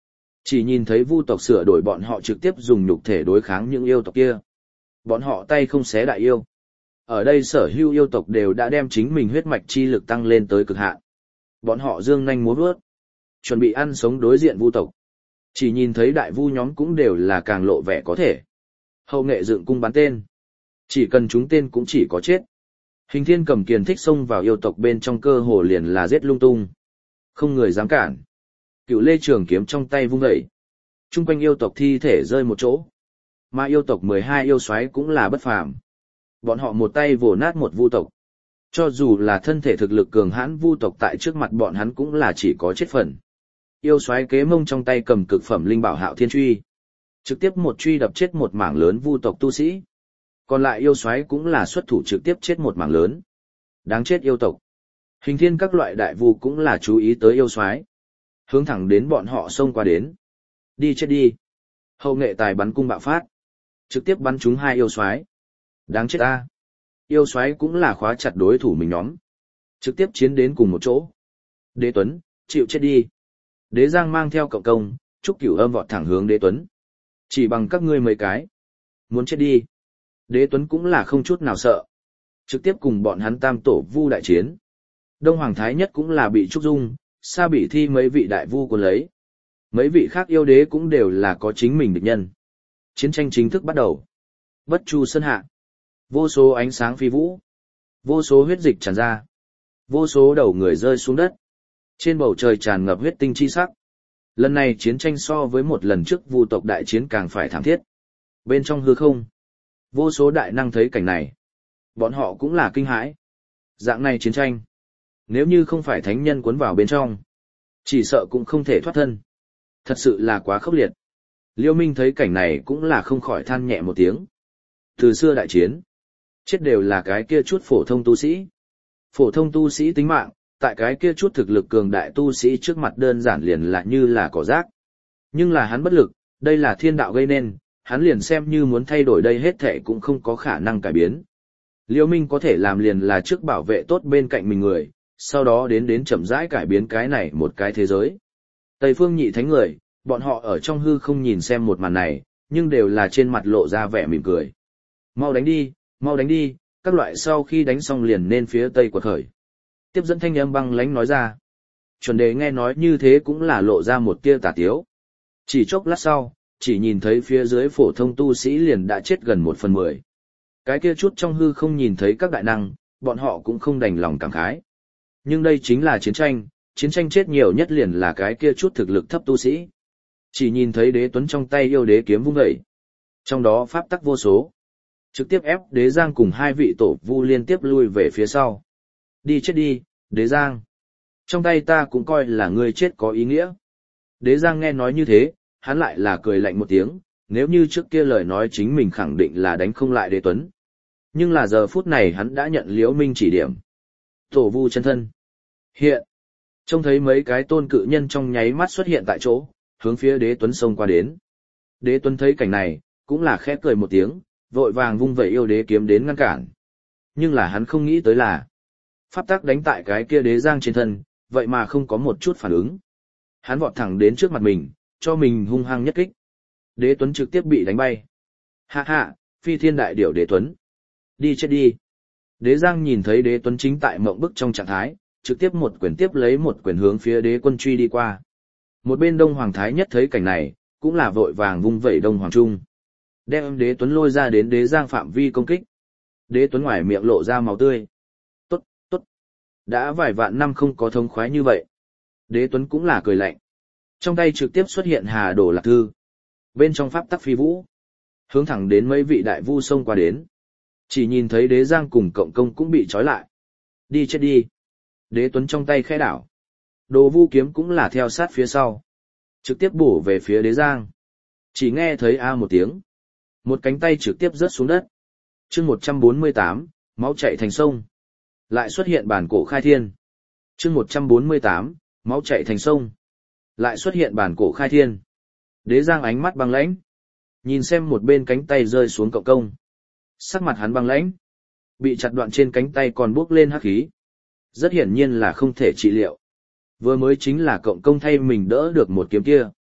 Chỉ nhìn thấy vu tộc sửa đổi bọn họ trực tiếp dùng nhục thể đối kháng những yêu tộc kia. Bọn họ tay không xé đại yêu. Ở đây sở hữu yêu tộc đều đã đem chính mình huyết mạch chi lực tăng lên tới cực hạn. Bọn họ dương nhanh múa vuốt, chuẩn bị ăn sống đối diện vu tộc. Chỉ nhìn thấy đại vu nhóm cũng đều là càng lộ vẻ có thể. Hậu nghệ dựng cung bắn tên. Chỉ cần chúng tên cũng chỉ có chết. Hình thiên cầm kiền thích xông vào yêu tộc bên trong cơ hồ liền là giết lung tung. Không người dám cản. Cựu lê trường kiếm trong tay vung dậy. Trung quanh yêu tộc thi thể rơi một chỗ. Mà yêu tộc mười hai yêu soái cũng là bất phàm. Bọn họ một tay vồ nát một vu tộc. Cho dù là thân thể thực lực cường hãn vu tộc tại trước mặt bọn hắn cũng là chỉ có chết phần. Yêu soái kế mông trong tay cầm cực phẩm linh bảo Hạo Thiên truy. Trực tiếp một truy đập chết một mảng lớn vu tộc tu sĩ. Còn lại yêu soái cũng là xuất thủ trực tiếp chết một mảng lớn. Đáng chết yêu tộc. Hình thiên các loại đại vu cũng là chú ý tới yêu soái, hướng thẳng đến bọn họ xông qua đến. Đi chết đi. Hậu nghệ tài bắn cung bạo phát, trực tiếp bắn trúng hai yêu soái. Đáng chết ta. Yêu soái cũng là khóa chặt đối thủ mình nhóm, trực tiếp chiến đến cùng một chỗ. Đế Tuấn, chịu chết đi. Đế Giang mang theo cộng công, Trúc Cửu Âm vọt thẳng hướng Đế Tuấn. Chỉ bằng các ngươi mấy cái, muốn chết đi. Đế Tuấn cũng là không chút nào sợ, trực tiếp cùng bọn hắn tam tổ vu đại chiến. Đông Hoàng Thái Nhất cũng là bị Trúc Dung, Sa Bị Thi mấy vị đại vu cuốn lấy. Mấy vị khác yêu đế cũng đều là có chính mình địch nhân. Chiến tranh chính thức bắt đầu. Bất Chu Sơn hạ. Vô số ánh sáng phi vũ. Vô số huyết dịch tràn ra. Vô số đầu người rơi xuống đất. Trên bầu trời tràn ngập huyết tinh chi sắc. Lần này chiến tranh so với một lần trước vu tộc đại chiến càng phải thảm thiết. Bên trong hư không, vô số đại năng thấy cảnh này. Bọn họ cũng là kinh hãi. Dạng này chiến tranh, nếu như không phải thánh nhân cuốn vào bên trong, chỉ sợ cũng không thể thoát thân. Thật sự là quá khốc liệt. Liêu Minh thấy cảnh này cũng là không khỏi than nhẹ một tiếng. Từ xưa đại chiến, chết đều là cái kia chút phổ thông tu sĩ. Phổ thông tu sĩ tính mạng, tại cái kia chút thực lực cường đại tu sĩ trước mặt đơn giản liền là như là cỏ rác. Nhưng là hắn bất lực, đây là thiên đạo gây nên, hắn liền xem như muốn thay đổi đây hết thảy cũng không có khả năng cải biến. Liêu Minh có thể làm liền là trước bảo vệ tốt bên cạnh mình người, sau đó đến đến chậm rãi cải biến cái này một cái thế giới. Tây phương nhị thánh người, bọn họ ở trong hư không nhìn xem một màn này, nhưng đều là trên mặt lộ ra vẻ mỉm cười. Mau đánh đi, mau đánh đi, các loại sau khi đánh xong liền nên phía tây quật khởi. Tiếp dẫn thanh âm băng lãnh nói ra. Chuẩn đề nghe nói như thế cũng là lộ ra một tia tà tiếu. Chỉ chốc lát sau, chỉ nhìn thấy phía dưới phổ thông tu sĩ liền đã chết gần một phần mười. Cái kia chút trong hư không nhìn thấy các đại năng, bọn họ cũng không đành lòng cảm khái. Nhưng đây chính là chiến tranh, chiến tranh chết nhiều nhất liền là cái kia chút thực lực thấp tu sĩ. Chỉ nhìn thấy Đế Tuấn trong tay yêu đế kiếm vung dậy. Trong đó pháp tắc vô số. Trực tiếp ép Đế Giang cùng hai vị tổ vu liên tiếp lui về phía sau. Đi chết đi, Đế Giang. Trong tay ta cũng coi là ngươi chết có ý nghĩa. Đế Giang nghe nói như thế, hắn lại là cười lạnh một tiếng, nếu như trước kia lời nói chính mình khẳng định là đánh không lại Đế Tuấn. Nhưng là giờ phút này hắn đã nhận Liễu Minh chỉ điểm. Tổ vu chân thân. Hiện. Trông thấy mấy cái tôn cự nhân trong nháy mắt xuất hiện tại chỗ, hướng phía Đế Tuấn xông qua đến. Đế Tuấn thấy cảnh này, cũng là khẽ cười một tiếng, vội vàng vung vẩy yêu đế kiếm đến ngăn cản. Nhưng là hắn không nghĩ tới là, pháp tắc đánh tại cái kia Đế Giang trên thân, vậy mà không có một chút phản ứng. Hắn vọt thẳng đến trước mặt mình, cho mình hung hăng nhất kích. Đế Tuấn trực tiếp bị đánh bay. Hạ hạ, phi thiên đại điểu Đế Tuấn. Đi chết đi. Đế Giang nhìn thấy Đế Tuấn chính tại mộng bức trong trạng thái, trực tiếp một quyền tiếp lấy một quyền hướng phía Đế Quân truy đi qua. Một bên Đông Hoàng Thái Nhất thấy cảnh này, cũng là vội vàng vung vẩy Đông Hoàng Trung. Đem Đế Tuấn lôi ra đến Đế Giang phạm vi công kích. Đế Tuấn ngoài miệng lộ ra máu tươi. Tốt, tốt. Đã vài vạn năm không có thống khoái như vậy. Đế Tuấn cũng là cười lạnh. Trong tay trực tiếp xuất hiện Hà Đồ Lạc Thư. Bên trong pháp tắc phi vũ, hướng thẳng đến mấy vị đại vu xông qua đến. Chỉ nhìn thấy Đế Giang cùng cộng công cũng bị trói lại. Đi chết đi. Đế Tuấn trong tay khẽ đảo. Đồ vu kiếm cũng là theo sát phía sau. Trực tiếp bổ về phía Đế Giang. Chỉ nghe thấy a một tiếng. Một cánh tay trực tiếp rớt xuống đất. Chương một trăm bốn mươi tám, máu chảy thành sông. Lại xuất hiện bản cổ khai thiên. Chương một trăm bốn mươi tám, máu chảy thành sông. Lại xuất hiện bản cổ khai thiên. Đế Giang ánh mắt băng lãnh. Nhìn xem một bên cánh tay rơi xuống cộng công. Sắc mặt hắn băng lãnh. Bị chặt đoạn trên cánh tay còn bốc lên hắc khí. Rất hiển nhiên là không thể trị liệu. Vừa mới chính là cộng công thay mình đỡ được một kiếm kia.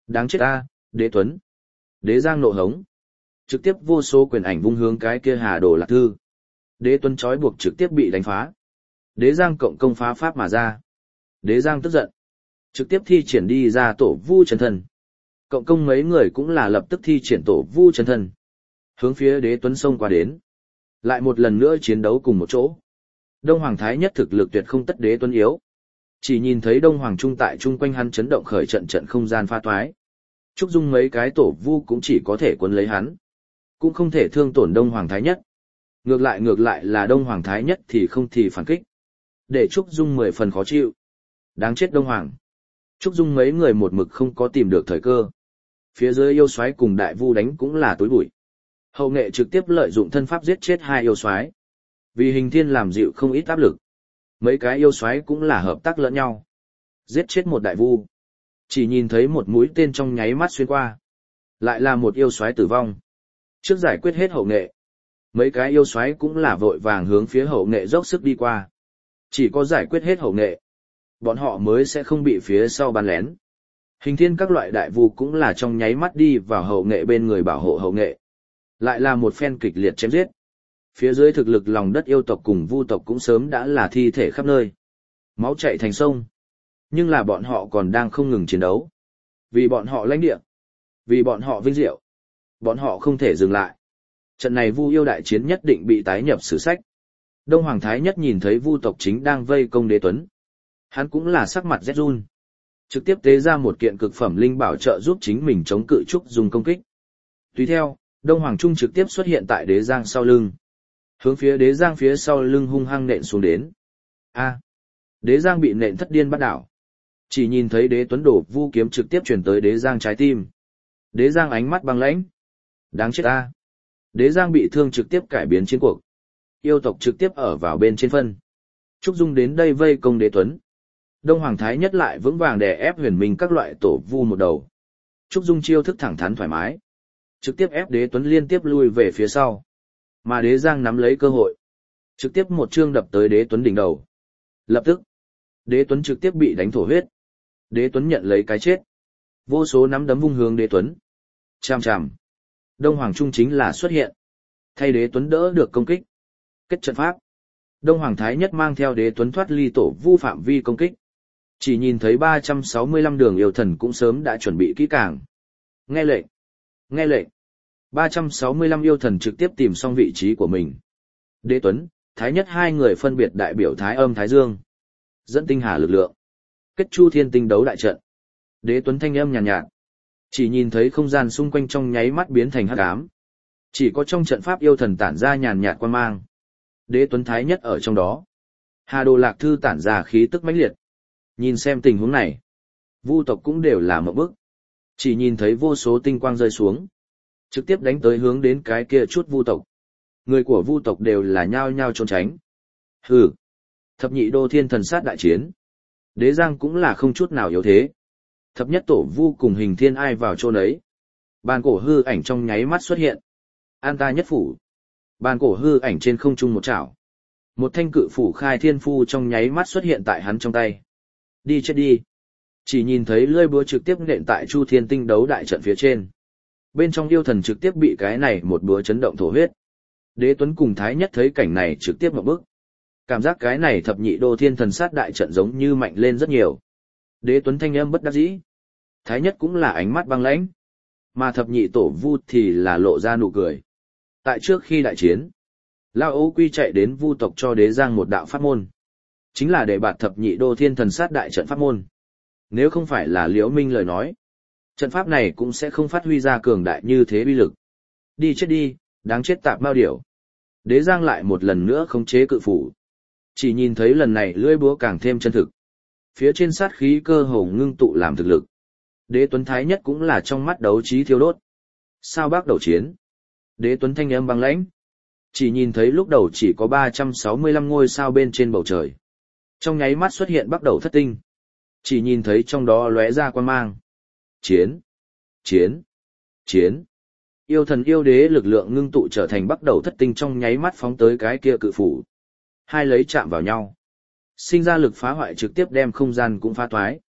Đáng chết ta, Đế Tuấn. Đế Giang nộ hống. Trực tiếp vô số quyền ảnh vung hướng cái kia Hà Đồ Lạc Thư. Đế Tuấn trói buộc trực tiếp bị đánh phá. Đế Giang cộng công phá pháp mà ra. Đế Giang tức giận. Trực tiếp thi triển đi ra tổ vu chân thân. Cộng công mấy người cũng là lập tức thi triển tổ vu chân thân. Hướng phía Đế Tuấn xông qua đến. Lại một lần nữa chiến đấu cùng một chỗ. Đông Hoàng Thái Nhất thực lực tuyệt không tất Đế Tuấn yếu. Chỉ nhìn thấy Đông Hoàng Trung tại chung quanh hắn chấn động khởi trận trận không gian pha toái. Trúc Dung mấy cái tổ vu cũng chỉ có thể quấn lấy hắn. Cũng không thể thương tổn Đông Hoàng Thái Nhất. Ngược lại ngược lại là Đông Hoàng Thái Nhất thì không thì phản kích. Để Trúc Dung mười phần khó chịu. Đáng chết Đông Hoàng. Trúc Dung mấy người một mực không có tìm được thời cơ. Phía dưới yêu soái cùng đại vu đánh cũng là tối bụi. Hậu nghệ trực tiếp lợi dụng thân pháp giết chết hai yêu soái. Vì Hình Thiên làm dịu không ít áp lực. Mấy cái yêu soái cũng là hợp tác lẫn nhau. Giết chết một đại vu. Chỉ nhìn thấy một mũi tên trong nháy mắt xuyên qua. Lại là một yêu soái tử vong. Trước giải quyết hết hậu nghệ. Mấy cái yêu soái cũng là vội vàng hướng phía hậu nghệ dốc sức đi qua. Chỉ có giải quyết hết hậu nghệ. Bọn họ mới sẽ không bị phía sau bắn lén. Hình Thiên các loại đại vu cũng là trong nháy mắt đi vào hậu nghệ bên người bảo hộ hậu nghệ. Lại là một phen kịch liệt chém giết. Phía dưới thực lực lòng đất yêu tộc cùng vu tộc cũng sớm đã là thi thể khắp nơi. Máu chảy thành sông. Nhưng là bọn họ còn đang không ngừng chiến đấu. Vì bọn họ lãnh địa. Vì bọn họ vinh diệu. Bọn họ không thể dừng lại. Trận này vu yêu đại chiến nhất định bị tái nhập sử sách. Đông Hoàng Thái Nhất nhìn thấy vu tộc chính đang vây công Đế Tuấn. Hắn cũng là sắc mặt rét run. Trực tiếp tế ra một kiện cực phẩm linh bảo trợ giúp chính mình chống cự Trúc Dung công kích. Tùy theo, Đông Hoàng Trung trực tiếp xuất hiện tại Đế Giang sau lưng. Hướng phía Đế Giang phía sau lưng hung hăng nện xuống đến. A. Đế Giang bị nện thất điên bắt đảo. Chỉ nhìn thấy Đế Tuấn đổ vu kiếm trực tiếp chuyển tới Đế Giang trái tim. Đế Giang ánh mắt băng lãnh. Đáng chết a. Đế Giang bị thương trực tiếp cải biến chiến cuộc. Yêu tộc trực tiếp ở vào bên trên phân. Trúc Dung đến đây vây công Đế Tuấn. Đông Hoàng Thái Nhất lại vững vàng đè ép Huyền Minh các loại tổ vu một đầu. Trúc Dung chiêu thức thẳng thắn thoải mái. Trực tiếp ép Đế Tuấn liên tiếp lui về phía sau. Mà Đế Giang nắm lấy cơ hội. Trực tiếp một chương đập tới Đế Tuấn đỉnh đầu. Lập tức, Đế Tuấn trực tiếp bị đánh thổ huyết. Đế Tuấn nhận lấy cái chết. Vô số nắm đấm vung hướng Đế Tuấn. Chằm chằm. Đông Hoàng Trung chính là xuất hiện. Thay Đế Tuấn đỡ được công kích. Kết trận pháp. Đông Hoàng Thái Nhất mang theo Đế Tuấn thoát ly tổ vu phạm vi công kích. Chỉ nhìn thấy ba trăm sáu mươi lăm đường yêu thần cũng sớm đã chuẩn bị kỹ càng. Nghe lệnh. Nghe lệnh. ba trăm sáu mươi lăm yêu thần trực tiếp tìm xong vị trí của mình. Đế Tuấn, Thái Nhất hai người phân biệt đại biểu Thái Âm Thái Dương. Dẫn tinh hà lực lượng. Kết chu thiên tinh đấu đại trận. Đế Tuấn thanh âm nhàn nhạt, nhạt. Chỉ nhìn thấy không gian xung quanh trong nháy mắt biến thành hắc ám. Chỉ có trong trận pháp yêu thần tản ra nhàn nhạt quang mang. Đế Tuấn Thái Nhất ở trong đó. Hà Đồ Lạc Thư tản ra khí tức mãnh liệt. Nhìn xem tình huống này. Vu tộc cũng đều là một bức. Chỉ nhìn thấy vô số tinh quang rơi xuống. Trực tiếp đánh tới hướng đến cái kia chút vu tộc. Người của vu tộc đều là nhao nhao trốn tránh. Hừ. Thập nhị đô thiên thần sát đại chiến. Đế Giang cũng là không chút nào yếu thế. Thập nhất tổ vu cùng Hình Thiên ai vào chỗ nấy. Bàn cổ hư ảnh trong nháy mắt xuất hiện. An ta nhất phủ. Bàn cổ hư ảnh trên không trung một chảo. Một thanh cự phủ khai thiên phu trong nháy mắt xuất hiện tại hắn trong tay. Đi chết đi. Chỉ nhìn thấy lưỡi búa trực tiếp nện tại Chu Thiên Tinh đấu đại trận phía trên. Bên trong yêu thần trực tiếp bị cái này một búa chấn động thổ huyết. Đế Tuấn cùng Thái Nhất thấy cảnh này trực tiếp một bước. Cảm giác cái này thập nhị đô thiên thần sát đại trận giống như mạnh lên rất nhiều. Đế Tuấn thanh âm bất đắc dĩ. Thái Nhất cũng là ánh mắt băng lãnh. Mà thập nhị tổ vu thì là lộ ra nụ cười. Tại trước khi đại chiến, Lao Âu Quy chạy đến vu tộc cho Đế Giang một đạo pháp môn. Chính là để bạt thập nhị đô thiên thần sát đại trận pháp môn. Nếu không phải là Liễu Minh lời nói, trận pháp này cũng sẽ không phát huy ra cường đại như thế uy lực. Đi chết đi, đáng chết tạp bao điểu. Đế Giang lại một lần nữa khống chế cự phủ. Chỉ nhìn thấy lần này lưỡi búa càng thêm chân thực. Phía trên sát khí cơ hồ ngưng tụ làm thực lực. Đế Tuấn Thái Nhất cũng là trong mắt đấu trí thiêu đốt. Sao bác đầu chiến? Đế Tuấn thanh âm băng lãnh. Chỉ nhìn thấy lúc đầu chỉ có ba trăm sáu mươi lăm ngôi sao bên trên bầu trời. Trong nháy mắt xuất hiện bắt đầu thất tinh. Chỉ nhìn thấy trong đó lóe ra quang mang. Chiến! Chiến! Chiến! Yêu thần yêu đế lực lượng ngưng tụ trở thành bắt đầu thất tinh trong nháy mắt phóng tới cái kia cự phủ. Hai lấy chạm vào nhau. Sinh ra lực phá hoại trực tiếp đem không gian cũng phá toái.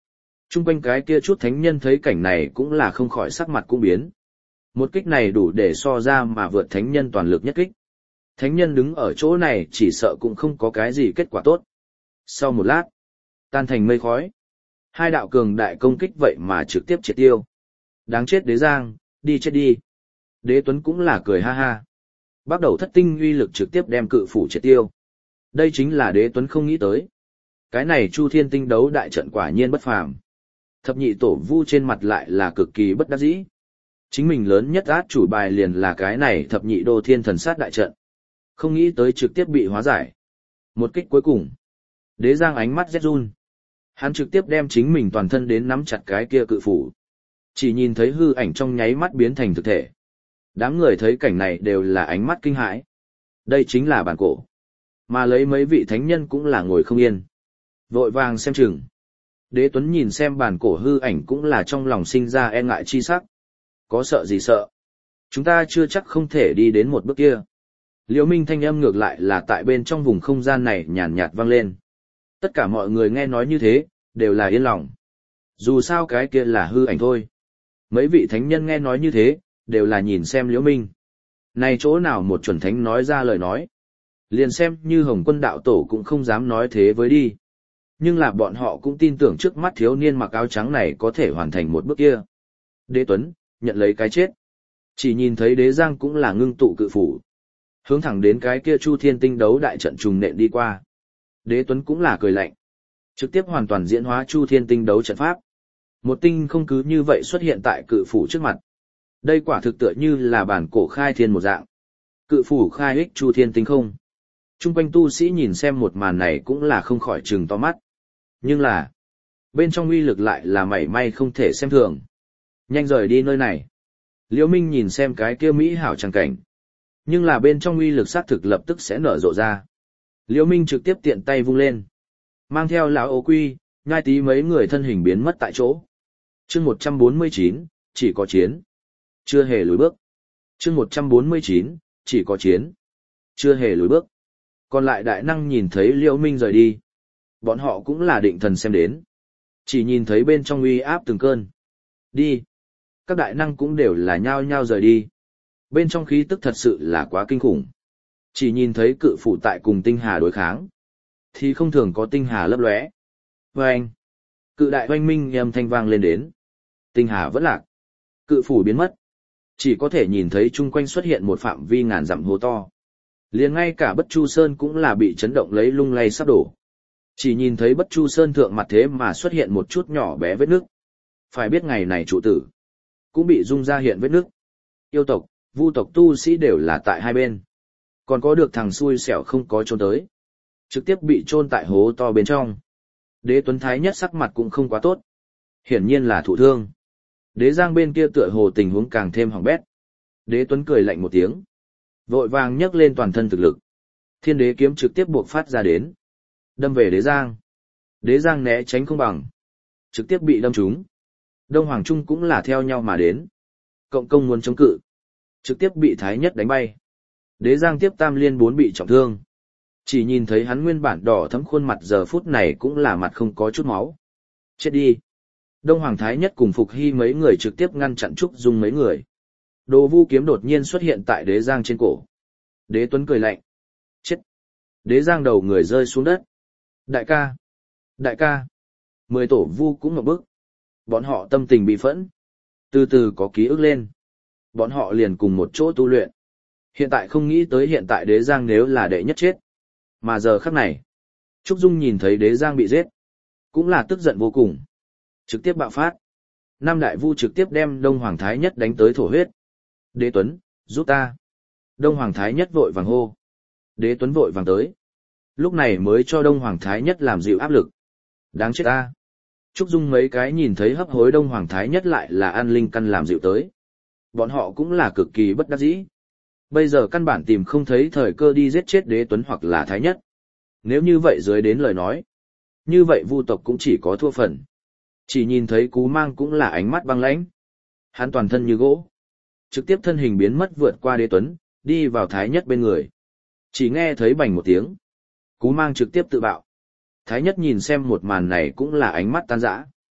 Trung quanh cái kia chút thánh nhân thấy cảnh này cũng là không khỏi sắc mặt cũng biến. Một kích này đủ để so ra mà vượt thánh nhân toàn lực nhất kích. Thánh nhân đứng ở chỗ này chỉ sợ cũng không có cái gì kết quả tốt. Sau một lát, tan thành mây khói. Hai đạo cường đại công kích vậy mà trực tiếp triệt tiêu. Đáng chết Đế Giang, đi chết đi. Đế Tuấn cũng là cười ha ha. Bắt đầu thất tinh uy lực trực tiếp đem cự phủ triệt tiêu. Đây chính là Đế Tuấn không nghĩ tới. Cái này Chu Thiên Tinh đấu đại trận quả nhiên bất phàm. Thập nhị tổ vu trên mặt lại là cực kỳ bất đắc dĩ. Chính mình lớn nhất át chủ bài liền là cái này thập nhị đô thiên thần sát đại trận. Không nghĩ tới trực tiếp bị hóa giải. Một kích cuối cùng. Đế Giang ánh mắt rét run. Hắn trực tiếp đem chính mình toàn thân đến nắm chặt cái kia cự phủ. Chỉ nhìn thấy hư ảnh trong nháy mắt biến thành thực thể. Đám người thấy cảnh này đều là ánh mắt kinh hãi. Đây chính là bản cổ. Mà lấy mấy vị thánh nhân cũng là ngồi không yên. Vội vàng xem chừng. Đế Tuấn nhìn xem bản cổ hư ảnh cũng là trong lòng sinh ra e ngại chi sắc. Có sợ gì sợ? Chúng ta chưa chắc không thể đi đến một bước kia. Liễu Minh thanh âm ngược lại là tại bên trong vùng không gian này nhàn nhạt vang lên. Tất cả mọi người nghe nói như thế, đều là yên lòng. Dù sao cái kia là hư ảnh thôi. Mấy vị thánh nhân nghe nói như thế, đều là nhìn xem Liễu Minh. Này chỗ nào một chuẩn thánh nói ra lời nói. Liền xem như Hồng Quân đạo tổ cũng không dám nói thế với đi. Nhưng là bọn họ cũng tin tưởng trước mắt thiếu niên mặc áo trắng này có thể hoàn thành một bước kia. Đế Tuấn, nhận lấy cái chết. Chỉ nhìn thấy Đế Giang cũng là ngưng tụ cự phủ. Hướng thẳng đến cái kia Chu Thiên Tinh đấu đại trận trùng nện đi qua. Đế Tuấn cũng là cười lạnh. Trực tiếp hoàn toàn diễn hóa Chu Thiên Tinh đấu trận pháp. Một tinh không cứ như vậy xuất hiện tại cự phủ trước mặt. Đây quả thực tựa như là bản cổ khai thiên một dạng. Cự phủ khai ích Chu Thiên Tinh không. Trung quanh tu sĩ nhìn xem một màn này cũng là không khỏi trừng to mắt. Nhưng là, bên trong uy lực lại là mảy may không thể xem thường. Nhanh rời đi nơi này. Liễu Minh nhìn xem cái kia mỹ hảo tràng cảnh. Nhưng là bên trong uy lực sát thực lập tức sẽ nở rộ ra. Liễu Minh trực tiếp tiện tay vung lên. Mang theo lão ô quy, nhai tí mấy người thân hình biến mất tại chỗ. Chương một trăm bốn mươi chín, chỉ có chiến. Chưa hề lùi bước. Chương một trăm bốn mươi chín, chỉ có chiến. Chưa hề lùi bước. Còn lại đại năng nhìn thấy Liễu Minh rời đi. Bọn họ cũng là định thần xem đến. Chỉ nhìn thấy bên trong uy áp từng cơn. Đi. Các đại năng cũng đều là nhao nhao rời đi. Bên trong khí tức thật sự là quá kinh khủng. Chỉ nhìn thấy cự phủ tại cùng tinh hà đối kháng. Thì không thường có tinh hà lấp lóe. Vâng. Cự đại oanh minh âm thanh vang lên đến. Tinh hà vẫn lạc. Cự phủ biến mất. Chỉ có thể nhìn thấy chung quanh xuất hiện một phạm vi ngàn dặm hố to. Liền ngay cả Bất Chu Sơn cũng là bị chấn động lấy lung lay sắp đổ. Chỉ nhìn thấy Bất Chu Sơn thượng mặt thế mà xuất hiện một chút nhỏ bé vết nước. Phải biết ngày này trụ tử cũng bị rung ra hiện vết nước. Yêu tộc, vu tộc tu sĩ đều là tại hai bên. Còn có được thằng xui xẻo không có trốn tới. Trực tiếp bị chôn tại hố to bên trong. Đế Tuấn Thái nhất sắc mặt cũng không quá tốt. Hiển nhiên là thụ thương. Đế Giang bên kia tựa hồ tình huống càng thêm hỏng bét. Đế Tuấn cười lạnh một tiếng. Vội vàng nhấc lên toàn thân thực lực. Thiên đế kiếm trực tiếp buộc phát ra đến. Đâm về Đế Giang. Đế Giang né tránh không bằng. Trực tiếp bị đâm trúng. Đông Hoàng Trung cũng là theo nhau mà đến. Cộng công muốn chống cự. Trực tiếp bị Thái nhất đánh bay. Đế Giang tiếp tam liên bốn bị trọng thương. Chỉ nhìn thấy hắn nguyên bản đỏ thấm khuôn mặt giờ phút này cũng là mặt không có chút máu. Chết đi. Đông Hoàng Thái nhất cùng Phục Hy mấy người trực tiếp ngăn chặn Trúc Dung mấy người. Đồ Vu kiếm đột nhiên xuất hiện tại Đế Giang trên cổ. Đế Tuấn cười lạnh. Chết. Đế Giang đầu người rơi xuống đất. Đại ca. Đại ca. Mười tổ Vu cũng ngập bức. Bọn họ tâm tình bị phẫn. Từ từ có ký ức lên. Bọn họ liền cùng một chỗ tu luyện. Hiện tại không nghĩ tới hiện tại Đế Giang nếu là đệ nhất chết. Mà giờ khắc này, Trúc Dung nhìn thấy Đế Giang bị giết. Cũng là tức giận vô cùng. Trực tiếp bạo phát. Nam Đại Vu trực tiếp đem Đông Hoàng Thái nhất đánh tới thổ huyết. Đế Tuấn, giúp ta. Đông Hoàng Thái nhất vội vàng hô. Đế Tuấn vội vàng tới. Lúc này mới cho Đông Hoàng Thái nhất làm dịu áp lực. Đáng chết ta. Trúc Dung mấy cái nhìn thấy hấp hối Đông Hoàng Thái nhất lại là an linh căn làm dịu tới. Bọn họ cũng là cực kỳ bất đắc dĩ. Bây giờ căn bản tìm không thấy thời cơ đi giết chết Đế Tuấn hoặc là Thái nhất. Nếu như vậy dưới đến lời nói. Như vậy Vu tộc cũng chỉ có thua phần. Chỉ nhìn thấy Cú Mang cũng là ánh mắt băng lãnh. Hắn toàn thân như gỗ. Trực tiếp thân hình biến mất vượt qua Đế Tuấn, đi vào Thái nhất bên người. Chỉ nghe thấy bành một tiếng. Cú Mang trực tiếp tự bạo. Thái nhất nhìn xem một màn này cũng là ánh mắt tan rã.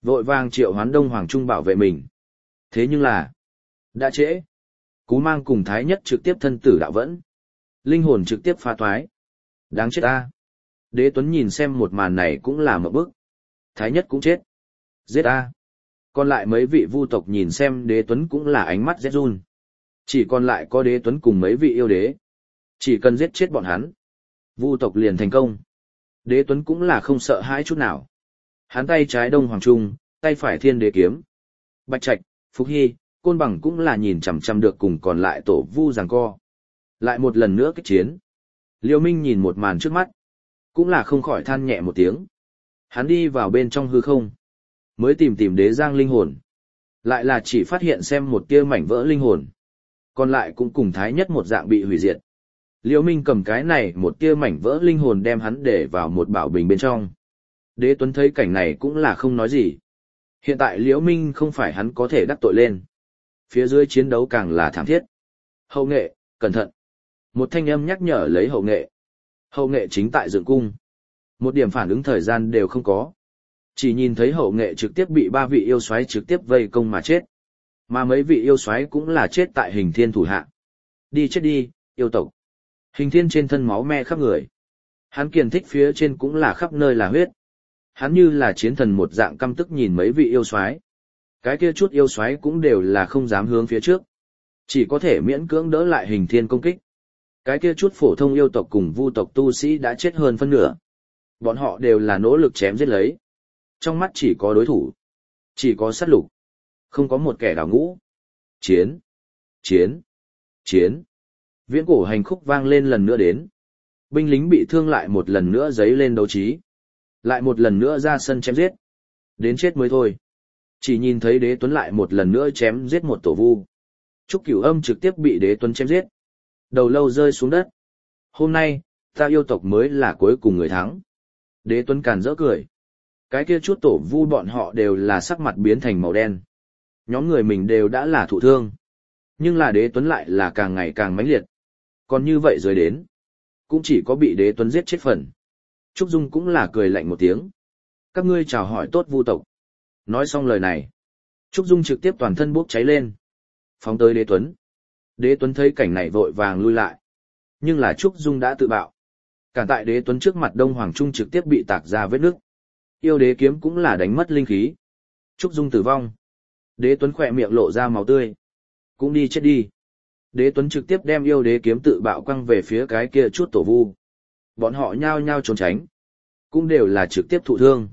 Vội vàng triệu hoán Đông Hoàng Trung bảo vệ mình. Thế nhưng là, đã trễ. Cú Mang cùng Thái Nhất trực tiếp thân tử đạo vẫn. Linh hồn trực tiếp phá toái. Đáng chết ta. Đế Tuấn nhìn xem một màn này cũng là một bức. Thái Nhất cũng chết. Giết ta. Còn lại mấy vị vu tộc nhìn xem Đế Tuấn cũng là ánh mắt rét run. Chỉ còn lại có Đế Tuấn cùng mấy vị yêu đế. Chỉ cần giết chết bọn hắn, vu tộc liền thành công. Đế Tuấn cũng là không sợ hãi chút nào. Hắn tay trái Đông Hoàng Trung, tay phải Thiên Đế kiếm. Bạch Trạch, Phục Hy, Côn Bằng cũng là nhìn chằm chằm được cùng còn lại tổ vu giằng co. Lại một lần nữa kích chiến. Liêu Minh nhìn một màn trước mắt, cũng là không khỏi than nhẹ một tiếng. Hắn đi vào bên trong hư không, mới tìm tìm Đế Giang linh hồn. Lại là chỉ phát hiện xem một tia mảnh vỡ linh hồn. Còn lại cũng cùng Thái Nhất một dạng bị hủy diệt. Liêu Minh cầm cái này một tia mảnh vỡ linh hồn đem hắn để vào một bảo bình bên trong. Đế Tuấn thấy cảnh này cũng là không nói gì. Hiện tại Liễu Minh không phải hắn có thể đắc tội lên. Phía dưới chiến đấu càng là thảm thiết. Hậu nghệ, cẩn thận. Một thanh âm nhắc nhở lấy hậu nghệ. Hậu nghệ chính tại dựng cung. Một điểm phản ứng thời gian đều không có. Chỉ nhìn thấy hậu nghệ trực tiếp bị ba vị yêu soái trực tiếp vây công mà chết. Mà mấy vị yêu soái cũng là chết tại Hình Thiên thủ hạ. Đi chết đi, yêu tộc. Hình Thiên trên thân máu me khắp người. Hắn kiền thích phía trên cũng là khắp nơi là huyết. Hắn như là chiến thần một dạng căm tức nhìn mấy vị yêu soái. Cái kia chút yêu soái cũng đều là không dám hướng phía trước. Chỉ có thể miễn cưỡng đỡ lại Hình Thiên công kích. Cái kia chút phổ thông yêu tộc cùng vu tộc tu sĩ đã chết hơn phân nửa. Bọn họ đều là nỗ lực chém giết lấy. Trong mắt chỉ có đối thủ. Chỉ có sát lục. Không có một kẻ đào ngũ. Chiến. Chiến. Chiến. Viễn cổ hành khúc vang lên lần nữa đến. Binh lính bị thương lại một lần nữa giấy lên đấu trí. Lại một lần nữa ra sân chém giết. Đến chết mới thôi. Chỉ nhìn thấy Đế Tuấn lại một lần nữa chém giết một tổ vu. Trúc Cửu Âm trực tiếp bị Đế Tuấn chém giết. Đầu lâu rơi xuống đất. Hôm nay, ta yêu tộc mới là cuối cùng người thắng. Đế Tuấn càn rỡ cười. Cái kia chút tổ vu bọn họ đều là sắc mặt biến thành màu đen. Nhóm người mình đều đã là thụ thương. Nhưng là Đế Tuấn lại là càng ngày càng mãnh liệt. Còn như vậy rồi đến. Cũng chỉ có bị Đế Tuấn giết chết phần. Trúc Dung cũng là cười lạnh một tiếng. Các ngươi chào hỏi tốt vu tộc. Nói xong lời này. Trúc Dung trực tiếp toàn thân bốc cháy lên. Phóng tới Đế Tuấn. Đế Tuấn thấy cảnh này vội vàng lui lại. Nhưng là Trúc Dung đã tự bạo. Cản tại Đế Tuấn trước mặt Đông Hoàng Trung trực tiếp bị tạc ra vết nước. Yêu đế kiếm cũng là đánh mất linh khí. Trúc Dung tử vong. Đế Tuấn khỏe miệng lộ ra máu tươi. Cũng đi chết đi. Đế Tuấn trực tiếp đem yêu đế kiếm tự bạo quăng về phía cái kia chút tổ vu. Bọn họ nhao nhao trốn tránh. Cũng đều là trực tiếp thụ thương.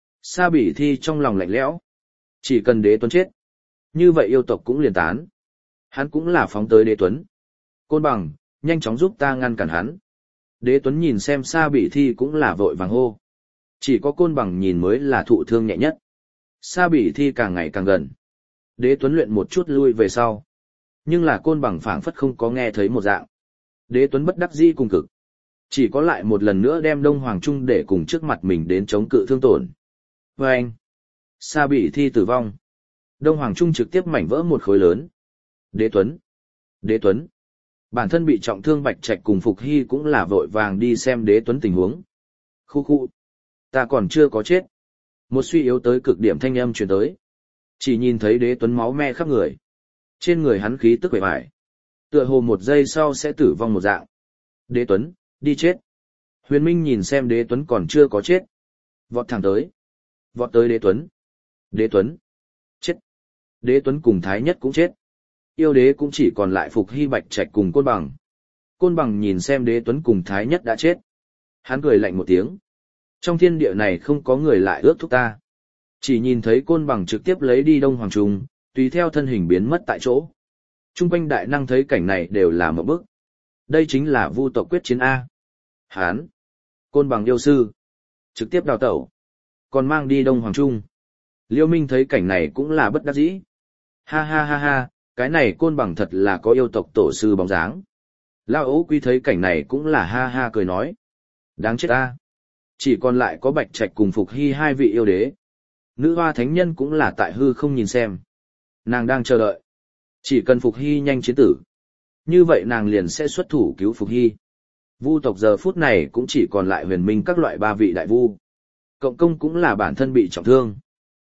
Sa Bỉ Thi trong lòng lạnh lẽo. Chỉ cần Đế Tuấn chết. Như vậy yêu tộc cũng liền tán. Hắn cũng là phóng tới Đế Tuấn. Côn Bằng, nhanh chóng giúp ta ngăn cản hắn. Đế Tuấn nhìn xem Sa Bỉ Thi cũng là vội vàng hô. Chỉ có Côn Bằng nhìn mới là thụ thương nhẹ nhất. Sa Bỉ Thi càng ngày càng gần. Đế Tuấn luyện một chút lui về sau. Nhưng là Côn Bằng phảng phất không có nghe thấy một dạng. Đế Tuấn bất đắc dĩ cùng cực. Chỉ có lại một lần nữa đem Đông Hoàng Trung để cùng trước mặt mình đến chống cự thương tổn. Và anh, Sa Bỉ Thi tử vong. Đông Hoàng Trung trực tiếp mảnh vỡ một khối lớn. Đế Tuấn. Đế Tuấn. Bản thân bị trọng thương Bạch Trạch cùng Phục Hy cũng là vội vàng đi xem Đế Tuấn tình huống. Khu khu. Ta còn chưa có chết. Một suy yếu tới cực điểm thanh âm truyền tới. Chỉ nhìn thấy Đế Tuấn máu me khắp người. Trên người hắn khí tức vẻ vải. Tựa hồ một giây sau sẽ tử vong một dạng. Đế Tuấn, đi chết. Huyền Minh nhìn xem Đế Tuấn còn chưa có chết. Vọt thẳng tới. Vọt tới Đế Tuấn. Đế Tuấn. Chết. Đế Tuấn cùng Thái Nhất cũng chết. Yêu đế cũng chỉ còn lại Phục Hy Bạch Trạch cùng Côn Bằng. Côn Bằng nhìn xem Đế Tuấn cùng Thái Nhất đã chết. Hắn cười lạnh một tiếng. Trong thiên địa này không có người lại ước thúc ta. Chỉ nhìn thấy Côn Bằng trực tiếp lấy đi Đông Hoàng Trung, tùy theo thân hình biến mất tại chỗ. Trung quanh đại năng thấy cảnh này đều là một bức. Đây chính là vu tộc quyết chiến A. Hán. Côn Bằng yêu sư. Trực tiếp đào tẩu. Còn mang đi Đông Hoàng Trung. Liêu Minh thấy cảnh này cũng là bất đắc dĩ. Ha ha ha ha, cái này Côn Bằng thật là có yêu tộc tổ sư bóng dáng. Lao Ấu Quy thấy cảnh này cũng là ha ha cười nói. Đáng chết A. Chỉ còn lại có Bạch Trạch cùng Phục Hy hai vị yêu đế. Nữ hoa thánh nhân cũng là tại hư không nhìn xem. Nàng đang chờ đợi. Chỉ cần Phục Hy nhanh chiến tử. Như vậy nàng liền sẽ xuất thủ cứu Phục Hy. Vu tộc giờ phút này cũng chỉ còn lại Huyền Minh các loại ba vị đại vu. Cộng công cũng là bản thân bị trọng thương.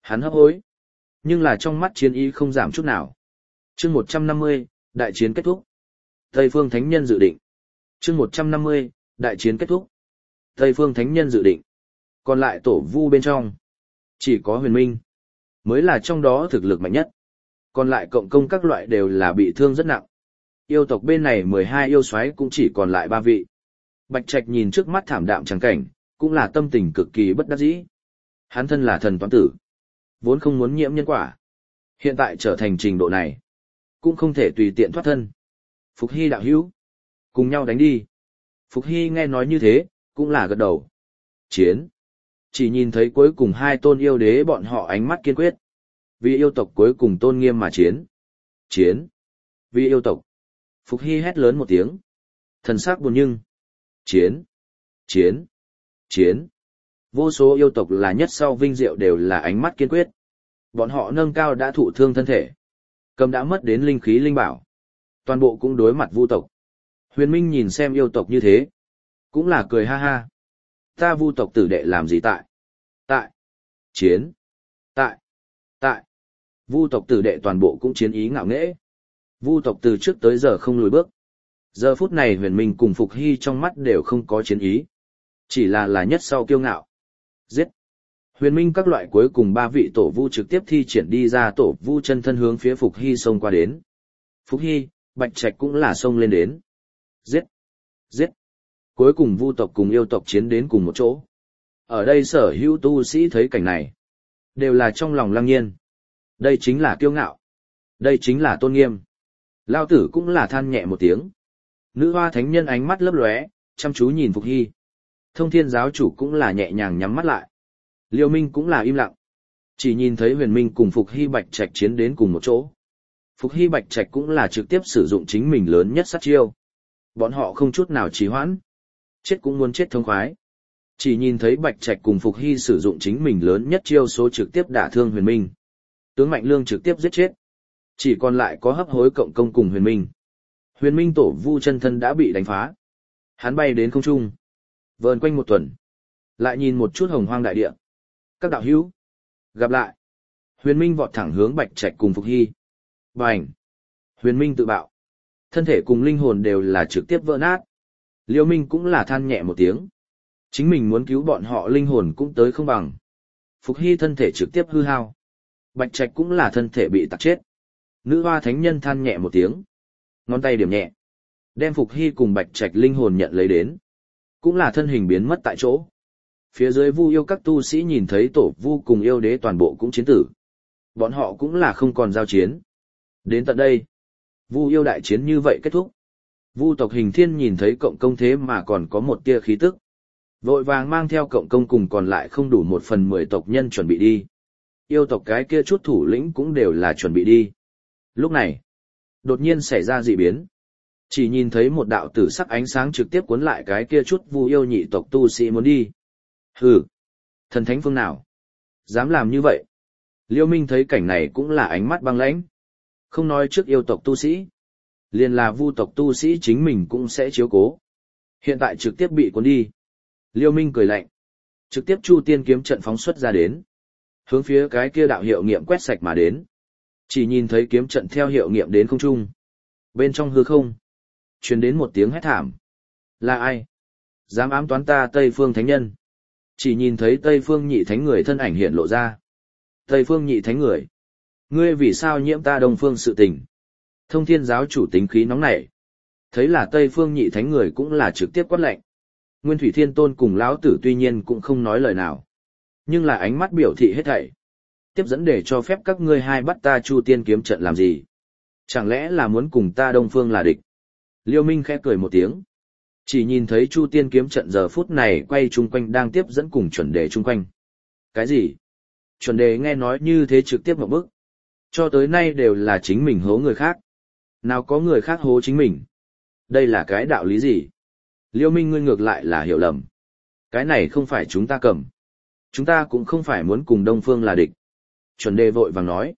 Hắn hấp hối. Nhưng là trong mắt chiến ý không giảm chút nào. Chương một trăm năm mươi, đại chiến kết thúc. Tây Phương Thánh Nhân dự định. Chương một trăm năm mươi, đại chiến kết thúc. Tây Phương Thánh Nhân dự định. Còn lại tổ vu bên trong. Chỉ có Huyền Minh. Mới là trong đó thực lực mạnh nhất. Còn lại cộng công các loại đều là bị thương rất nặng. Yêu tộc bên này mười hai yêu soái cũng chỉ còn lại ba vị. Bạch Trạch nhìn trước mắt thảm đạm trắng cảnh, cũng là tâm tình cực kỳ bất đắc dĩ. Hắn thân là thần toán tử. Vốn không muốn nhiễm nhân quả. Hiện tại trở thành trình độ này. Cũng không thể tùy tiện thoát thân. Phục Hy đạo hữu. Cùng nhau đánh đi. Phục Hy nghe nói như thế, cũng là gật đầu. Chiến. Chỉ nhìn thấy cuối cùng hai tôn yêu đế bọn họ ánh mắt kiên quyết. Vì yêu tộc cuối cùng tôn nghiêm mà chiến. Chiến. Vì yêu tộc. Phục Hy hét lớn một tiếng. Thần sắc buồn nhưng. Chiến. Chiến. Chiến. Vô số yêu tộc là nhất sau vinh diệu đều là ánh mắt kiên quyết. Bọn họ nâng cao đã thụ thương thân thể. Cầm đã mất đến linh khí linh bảo. Toàn bộ cũng đối mặt vu tộc. Huyền Minh nhìn xem yêu tộc như thế. Cũng là cười ha ha. Ta vu tộc tử đệ làm gì tại? Tại. Chiến. Tại. Tại. Vu tộc tử đệ toàn bộ cũng chiến ý ngạo nghễ. Vu tộc từ trước tới giờ không lùi bước. Giờ phút này Huyền Minh cùng Phục Hy trong mắt đều không có chiến ý. Chỉ là là nhất sau kiêu ngạo. Giết. Huyền Minh các loại cuối cùng ba vị tổ vu trực tiếp thi triển đi ra tổ vu chân thân hướng phía Phục Hy xông qua đến. Phục Hy, Bạch Trạch cũng là xông lên đến. Giết. Giết. Cuối cùng vu tộc cùng yêu tộc chiến đến cùng một chỗ. Ở đây sở hữu tu sĩ thấy cảnh này. Đều là trong lòng lăng nhiên. Đây chính là kiêu ngạo. Đây chính là tôn nghiêm. Lao tử cũng là than nhẹ một tiếng. Nữ hoa thánh nhân ánh mắt lấp lóe, chăm chú nhìn Phục Hy. Thông thiên giáo chủ cũng là nhẹ nhàng nhắm mắt lại. Liêu Minh cũng là im lặng. Chỉ nhìn thấy Huyền Minh cùng Phục Hy Bạch Trạch chiến đến cùng một chỗ. Phục Hy Bạch Trạch cũng là trực tiếp sử dụng chính mình lớn nhất sát chiêu. Bọn họ không chút nào trì hoãn. Chết cũng muốn chết thông khoái. Chỉ nhìn thấy Bạch Trạch cùng Phục Hy sử dụng chính mình lớn nhất chiêu số trực tiếp đả thương Huyền Minh. Tướng Mạnh Lương trực tiếp giết chết. Chỉ còn lại có hấp hối cộng công cùng Huyền Minh. Huyền Minh tổ vu chân thân đã bị đánh phá. Hắn bay đến không trung. Vờn quanh một tuần. Lại nhìn một chút hồng hoang đại địa. Các đạo hữu. Gặp lại. Huyền Minh vọt thẳng hướng Bạch Trạch cùng Phục Hy. Bành. Huyền Minh tự bạo. Thân thể cùng linh hồn đều là trực tiếp vỡ nát. Liêu Minh cũng là than nhẹ một tiếng. Chính mình muốn cứu bọn họ linh hồn cũng tới không bằng. Phục Hy thân thể trực tiếp hư hao. Bạch Trạch cũng là thân thể bị tạc chết. Nữ hoa thánh nhân than nhẹ một tiếng. Ngón tay điểm nhẹ. Đem Phục Hy cùng Bạch Trạch linh hồn nhận lấy đến. Cũng là thân hình biến mất tại chỗ. Phía dưới vu yêu các tu sĩ nhìn thấy tổ vu cùng yêu đế toàn bộ cũng chiến tử. Bọn họ cũng là không còn giao chiến. Đến tận đây, vu yêu đại chiến như vậy kết thúc. Vu tộc Hình Thiên nhìn thấy cộng công thế mà còn có một tia khí tức. Vội vàng mang theo cộng công cùng còn lại không đủ một phần mười tộc nhân chuẩn bị đi. Yêu tộc cái kia chút thủ lĩnh cũng đều là chuẩn bị đi. Lúc này, đột nhiên xảy ra dị biến. Chỉ nhìn thấy một đạo tử sắc ánh sáng trực tiếp cuốn lại cái kia chút vu yêu nhị tộc tu sĩ muốn đi. Hừ, thần thánh phương nào? Dám làm như vậy? Liêu Minh thấy cảnh này cũng là ánh mắt băng lãnh. Không nói trước yêu tộc tu sĩ. Liền là vu tộc tu sĩ chính mình cũng sẽ chiếu cố. Hiện tại trực tiếp bị cuốn đi. Liêu Minh cười lạnh. Trực tiếp Chu Tiên kiếm trận phóng xuất ra đến. Hướng phía cái kia đạo hiệu nghiệm quét sạch mà đến. Chỉ nhìn thấy kiếm trận theo hiệu nghiệm đến không trung. Bên trong hư không. Truyền đến một tiếng hét thảm. Là ai? Dám ám toán ta Tây Phương Thánh Nhân. Chỉ nhìn thấy Tây Phương Nhị Thánh Người thân ảnh hiện lộ ra. Tây Phương Nhị Thánh Người. Ngươi vì sao nhiễm ta Đông Phương sự tình? Thông Thiên giáo chủ tính khí nóng nảy. Thấy là Tây Phương Nhị Thánh Người cũng là trực tiếp quát lệnh. Nguyên Thủy Thiên Tôn cùng lão tử tuy nhiên cũng không nói lời nào. Nhưng là ánh mắt biểu thị hết thảy. Tiếp dẫn để cho phép các ngươi hai bắt ta Chu Tiên kiếm trận làm gì? Chẳng lẽ là muốn cùng ta Đông Phương là địch? Liêu Minh khẽ cười một tiếng. Chỉ nhìn thấy Chu Tiên kiếm trận giờ phút này quay chung quanh đang tiếp dẫn cùng chuẩn đề chung quanh. Cái gì? Chuẩn đề nghe nói như thế trực tiếp một bước. Cho tới nay đều là chính mình hố người khác. Nào có người khác hố chính mình? Đây là cái đạo lý gì? Liêu Minh ngươi ngược lại là hiểu lầm. Cái này không phải chúng ta cầm. Chúng ta cũng không phải muốn cùng Đông Phương là địch. Chuẩn đề vội vàng nói.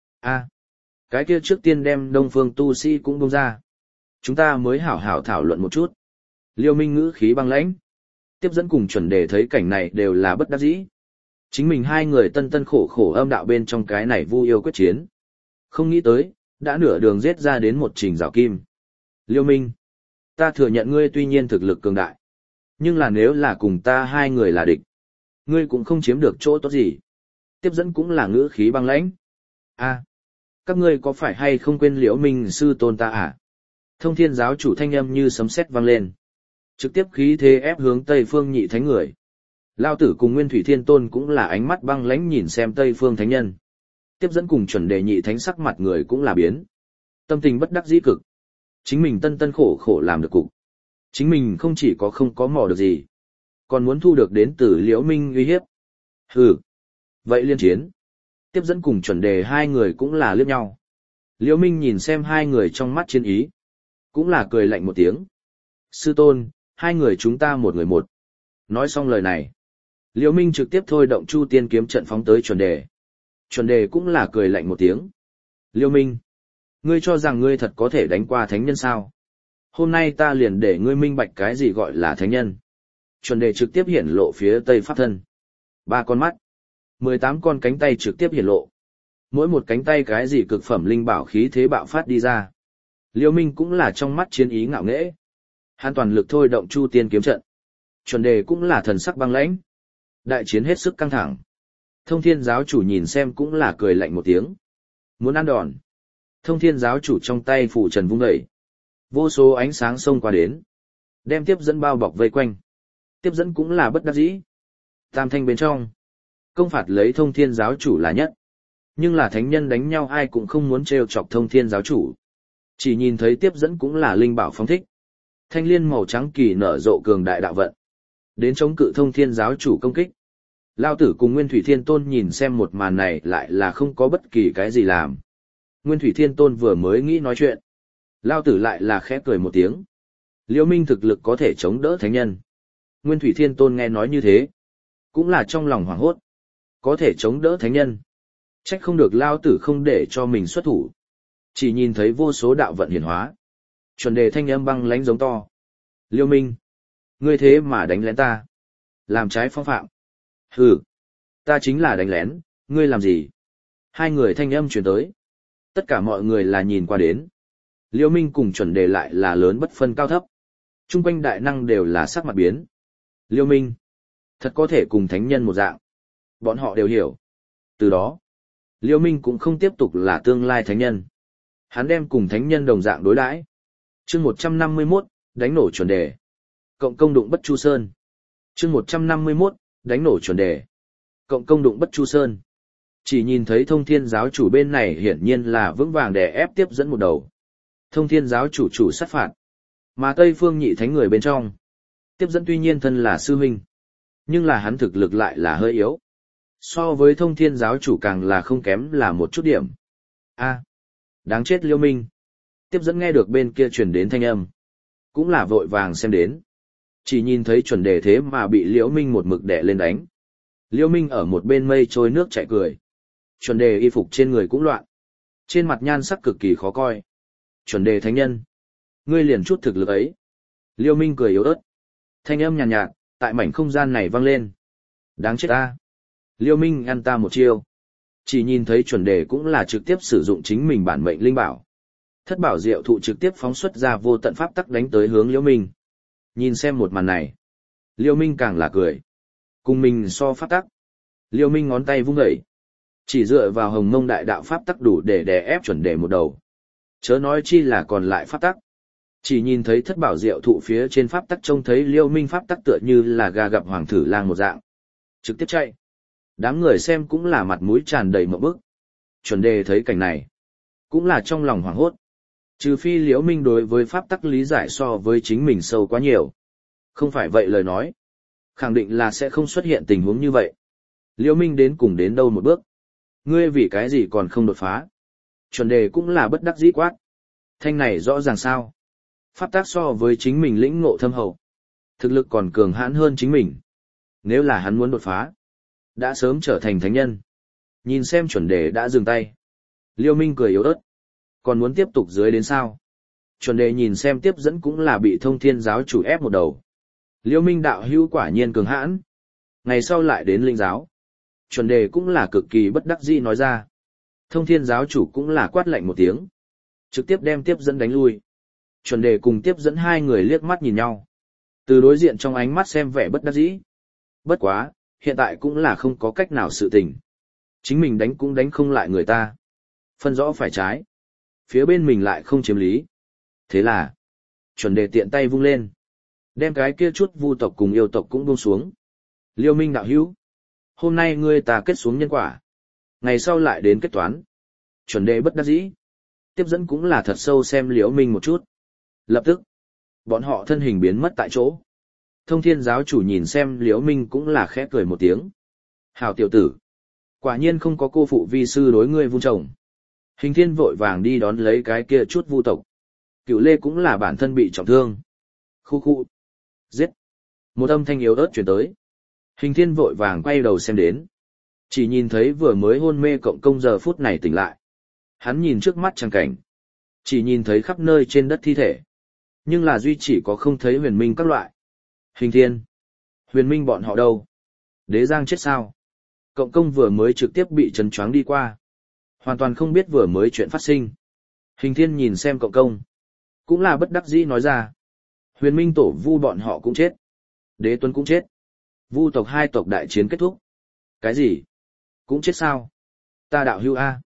a cái kia trước tiên đem Đông Phương tu sĩ cũng bông ra. Chúng ta mới hảo hảo thảo luận một chút. Liêu Minh ngữ khí băng lãnh. Tiếp dẫn cùng chuẩn đề thấy cảnh này đều là bất đắc dĩ. Chính mình hai người tân tân khổ khổ âm đạo bên trong cái này vu yêu quyết chiến. Không nghĩ tới, đã nửa đường giết ra đến một trình rào kim. Liêu Minh, ta thừa nhận ngươi tuy nhiên thực lực cường đại. Nhưng là nếu là cùng ta hai người là địch, ngươi cũng không chiếm được chỗ tốt gì. Tiếp dẫn cũng là ngữ khí băng lãnh. A, các ngươi có phải hay không quên Liễu Minh sư tôn ta à? Thông Thiên giáo chủ thanh âm như sấm sét vang lên. Trực tiếp khí thế ép hướng Tây Phương Nhị Thánh người. Lao tử cùng Nguyên Thủy Thiên Tôn cũng là ánh mắt băng lãnh nhìn xem Tây Phương Thánh Nhân. Tiếp dẫn cùng chuẩn đề Nhị Thánh sắc mặt người cũng là biến. Tâm tình bất đắc dĩ cực. Chính mình tân tân khổ khổ làm được cục. Chính mình không chỉ có không có mò được gì, còn muốn thu được đến từ Liễu Minh uy hiếp. Hừ. Vậy liên chiến. Tiếp dẫn cùng chuẩn đề hai người cũng là liếc nhau. Liễu Minh nhìn xem hai người trong mắt chiến ý. Cũng là cười lạnh một tiếng. Sư tôn, hai người chúng ta một người một. Nói xong lời này. Liễu Minh trực tiếp thôi động Chu Tiên kiếm trận phóng tới chuẩn đề. Chuẩn đề cũng là cười lạnh một tiếng. Liễu Minh, ngươi cho rằng ngươi thật có thể đánh qua thánh nhân sao? Hôm nay ta liền để ngươi minh bạch cái gì gọi là thánh nhân. Chuẩn đề trực tiếp hiển lộ phía tây pháp thân. Ba con mắt. Mười tám con cánh tay trực tiếp hiển lộ. Mỗi một cánh tay cái gì cực phẩm linh bảo khí thế bạo phát đi ra. Liễu Minh cũng là trong mắt chiến ý ngạo nghễ. Hắn toàn lực thôi động Chu Tiên kiếm trận. Chuẩn đề cũng là thần sắc băng lãnh. Đại chiến hết sức căng thẳng. Thông Thiên giáo chủ nhìn xem cũng là cười lạnh một tiếng. Muốn ăn đòn. Thông Thiên giáo chủ trong tay phủ trần vung dậy. Vô số ánh sáng xông qua đến. Đem tiếp dẫn bao bọc vây quanh. Tiếp dẫn cũng là bất đắc dĩ. Tam thanh bên trong. Công phạt lấy Thông Thiên giáo chủ là nhất. Nhưng là thánh nhân đánh nhau ai cũng không muốn trêu chọc Thông Thiên giáo chủ. Chỉ nhìn thấy tiếp dẫn cũng là linh bảo phóng thích. Thanh liên màu trắng kỳ nở rộ cường đại đạo vận. Đến chống cự Thông Thiên giáo chủ công kích. Lao tử cùng Nguyên Thủy Thiên Tôn nhìn xem một màn này lại là không có bất kỳ cái gì làm. Nguyên Thủy Thiên Tôn vừa mới nghĩ nói chuyện. Lao tử lại là khẽ cười một tiếng. Liễu Minh thực lực có thể chống đỡ thánh nhân. Nguyên Thủy Thiên Tôn nghe nói như thế. Cũng là trong lòng hoảng hốt. Có thể chống đỡ thánh nhân. Trách không được Lao tử không để cho mình xuất thủ. Chỉ nhìn thấy vô số đạo vận hiển hóa. Chuẩn đề thanh âm băng lãnh giống to. Liễu Minh, ngươi thế mà đánh lén ta. Làm trái phong phạm. Hừ, ta chính là đánh lén, ngươi làm gì? Hai người thanh âm truyền tới. Tất cả mọi người là nhìn qua đến. Liễu Minh cùng chuẩn đề lại là lớn bất phân cao thấp. Trung quanh đại năng đều là sắc mặt biến. Liễu Minh, thật có thể cùng thánh nhân một dạng. Bọn họ đều hiểu. Từ đó, Liễu Minh cũng không tiếp tục là tương lai thánh nhân. Hắn đem cùng thánh nhân đồng dạng đối đãi. Chương một trăm năm mươi mốt, đánh nổ chuẩn đề. Cộng công đụng bất chu sơn. Chương một trăm năm mươi mốt, đánh nổ chuẩn đề. Cộng công đụng bất chu sơn. Chỉ nhìn thấy Thông Thiên giáo chủ bên này hiển nhiên là vững vàng để ép tiếp dẫn một đầu. Thông Thiên giáo chủ chủ sát phạt. Mà Tây Phương Nhị Thánh người bên trong. Tiếp dẫn tuy nhiên thân là sư huynh. Nhưng là hắn thực lực lại là hơi yếu. So với Thông Thiên giáo chủ càng là không kém là một chút điểm. A, đáng chết Liễu Minh. Tiếp dẫn nghe được bên kia truyền đến thanh âm. Cũng là vội vàng xem đến. Chỉ nhìn thấy chuẩn đề thế mà bị Liễu Minh một mực đè lên đánh. Liễu Minh ở một bên mây trôi nước chảy cười. Chuẩn đề y phục trên người cũng loạn. Trên mặt nhan sắc cực kỳ khó coi. Chuẩn đề thánh nhân. Ngươi liền chút thực lực ấy. Liễu Minh cười yếu ớt. Thanh âm nhàn nhạt, nhạt, tại mảnh không gian này vang lên. Đáng chết ta. Liễu Minh ăn ta một chiêu. Chỉ nhìn thấy chuẩn đề cũng là trực tiếp sử dụng chính mình bản mệnh linh bảo. Thất bảo diệu thụ trực tiếp phóng xuất ra vô tận pháp tắc đánh tới hướng Liễu Minh. Nhìn xem một màn này. Liễu Minh càng là cười. Cùng mình so pháp tắc. Liễu Minh ngón tay vung dậy. Chỉ dựa vào hồng mông đại đạo pháp tắc đủ để đè ép chuẩn đề một đầu. Chớ nói chi là còn lại pháp tắc. Chỉ nhìn thấy thất bảo diệu thụ phía trên pháp tắc trông thấy Liễu Minh pháp tắc tựa như là gà gặp hoàng thử lang một dạng. Trực tiếp chạy. Đám người xem cũng là mặt mũi tràn đầy mộng bức. Chuẩn đề thấy cảnh này. Cũng là trong lòng hoảng hốt. Trừ phi Liễu Minh đối với pháp tắc lý giải so với chính mình sâu quá nhiều. Không phải vậy lời nói. Khẳng định là sẽ không xuất hiện tình huống như vậy. Liễu Minh đến cùng đến đâu một bước. Ngươi vì cái gì còn không đột phá. Chuẩn đề cũng là bất đắc dĩ quát. Thanh này rõ ràng sao. Pháp tắc so với chính mình lĩnh ngộ thâm hậu. Thực lực còn cường hãn hơn chính mình. Nếu là hắn muốn đột phá. Đã sớm trở thành thánh nhân. Nhìn xem chuẩn đề đã dừng tay. Liễu Minh cười yếu ớt. Còn muốn tiếp tục dưới đến sao? Chuẩn đề nhìn xem tiếp dẫn cũng là bị Thông Thiên giáo chủ ép một đầu. Liễu Minh đạo hữu quả nhiên cường hãn. Ngày sau lại đến linh giáo. Chuẩn đề cũng là cực kỳ bất đắc dĩ nói ra. Thông thiên giáo chủ cũng là quát lạnh một tiếng. Trực tiếp đem tiếp dẫn đánh lui. Chuẩn đề cùng tiếp dẫn hai người liếc mắt nhìn nhau. Từ đối diện trong ánh mắt xem vẻ bất đắc dĩ. Bất quá, hiện tại cũng là không có cách nào sự tình. Chính mình đánh cũng đánh không lại người ta. Phân rõ phải trái. Phía bên mình lại không chiếm lý. Thế là, chuẩn đề tiện tay vung lên. Đem cái kia chút vu tộc cùng yêu tộc cũng buông xuống. Liêu Minh đạo hữu. Hôm nay ngươi ta kết xuống nhân quả. Ngày sau lại đến kết toán. Chuẩn đề bất đắc dĩ. Tiếp dẫn cũng là thật sâu xem Liễu Minh một chút. Lập tức, bọn họ thân hình biến mất tại chỗ. Thông thiên giáo chủ nhìn xem Liễu Minh cũng là khẽ cười một tiếng. Hào tiểu tử. Quả nhiên không có cô phụ vi sư đối ngươi vun trồng. Hình thiên vội vàng đi đón lấy cái kia chút vu tộc. Cửu lê cũng là bản thân bị trọng thương. Khu khu. Giết. Một âm thanh yếu ớt truyền tới. Hình thiên vội vàng quay đầu xem đến. Chỉ nhìn thấy vừa mới hôn mê cộng công giờ phút này tỉnh lại. Hắn nhìn trước mắt tràng cảnh. Chỉ nhìn thấy khắp nơi trên đất thi thể. Nhưng là duy chỉ có không thấy huyền minh các loại. Hình thiên. Huyền minh bọn họ đâu? Đế Giang chết sao? Cộng công vừa mới trực tiếp bị chấn choáng đi qua. Hoàn toàn không biết vừa mới chuyện phát sinh. Hình thiên nhìn xem cộng công. Cũng là bất đắc dĩ nói ra. Huyền minh tổ vu bọn họ cũng chết. Đế Tuấn cũng chết. Vu tộc hai tộc đại chiến kết thúc. Cái gì? Cũng chết sao? Ta đạo hưu A.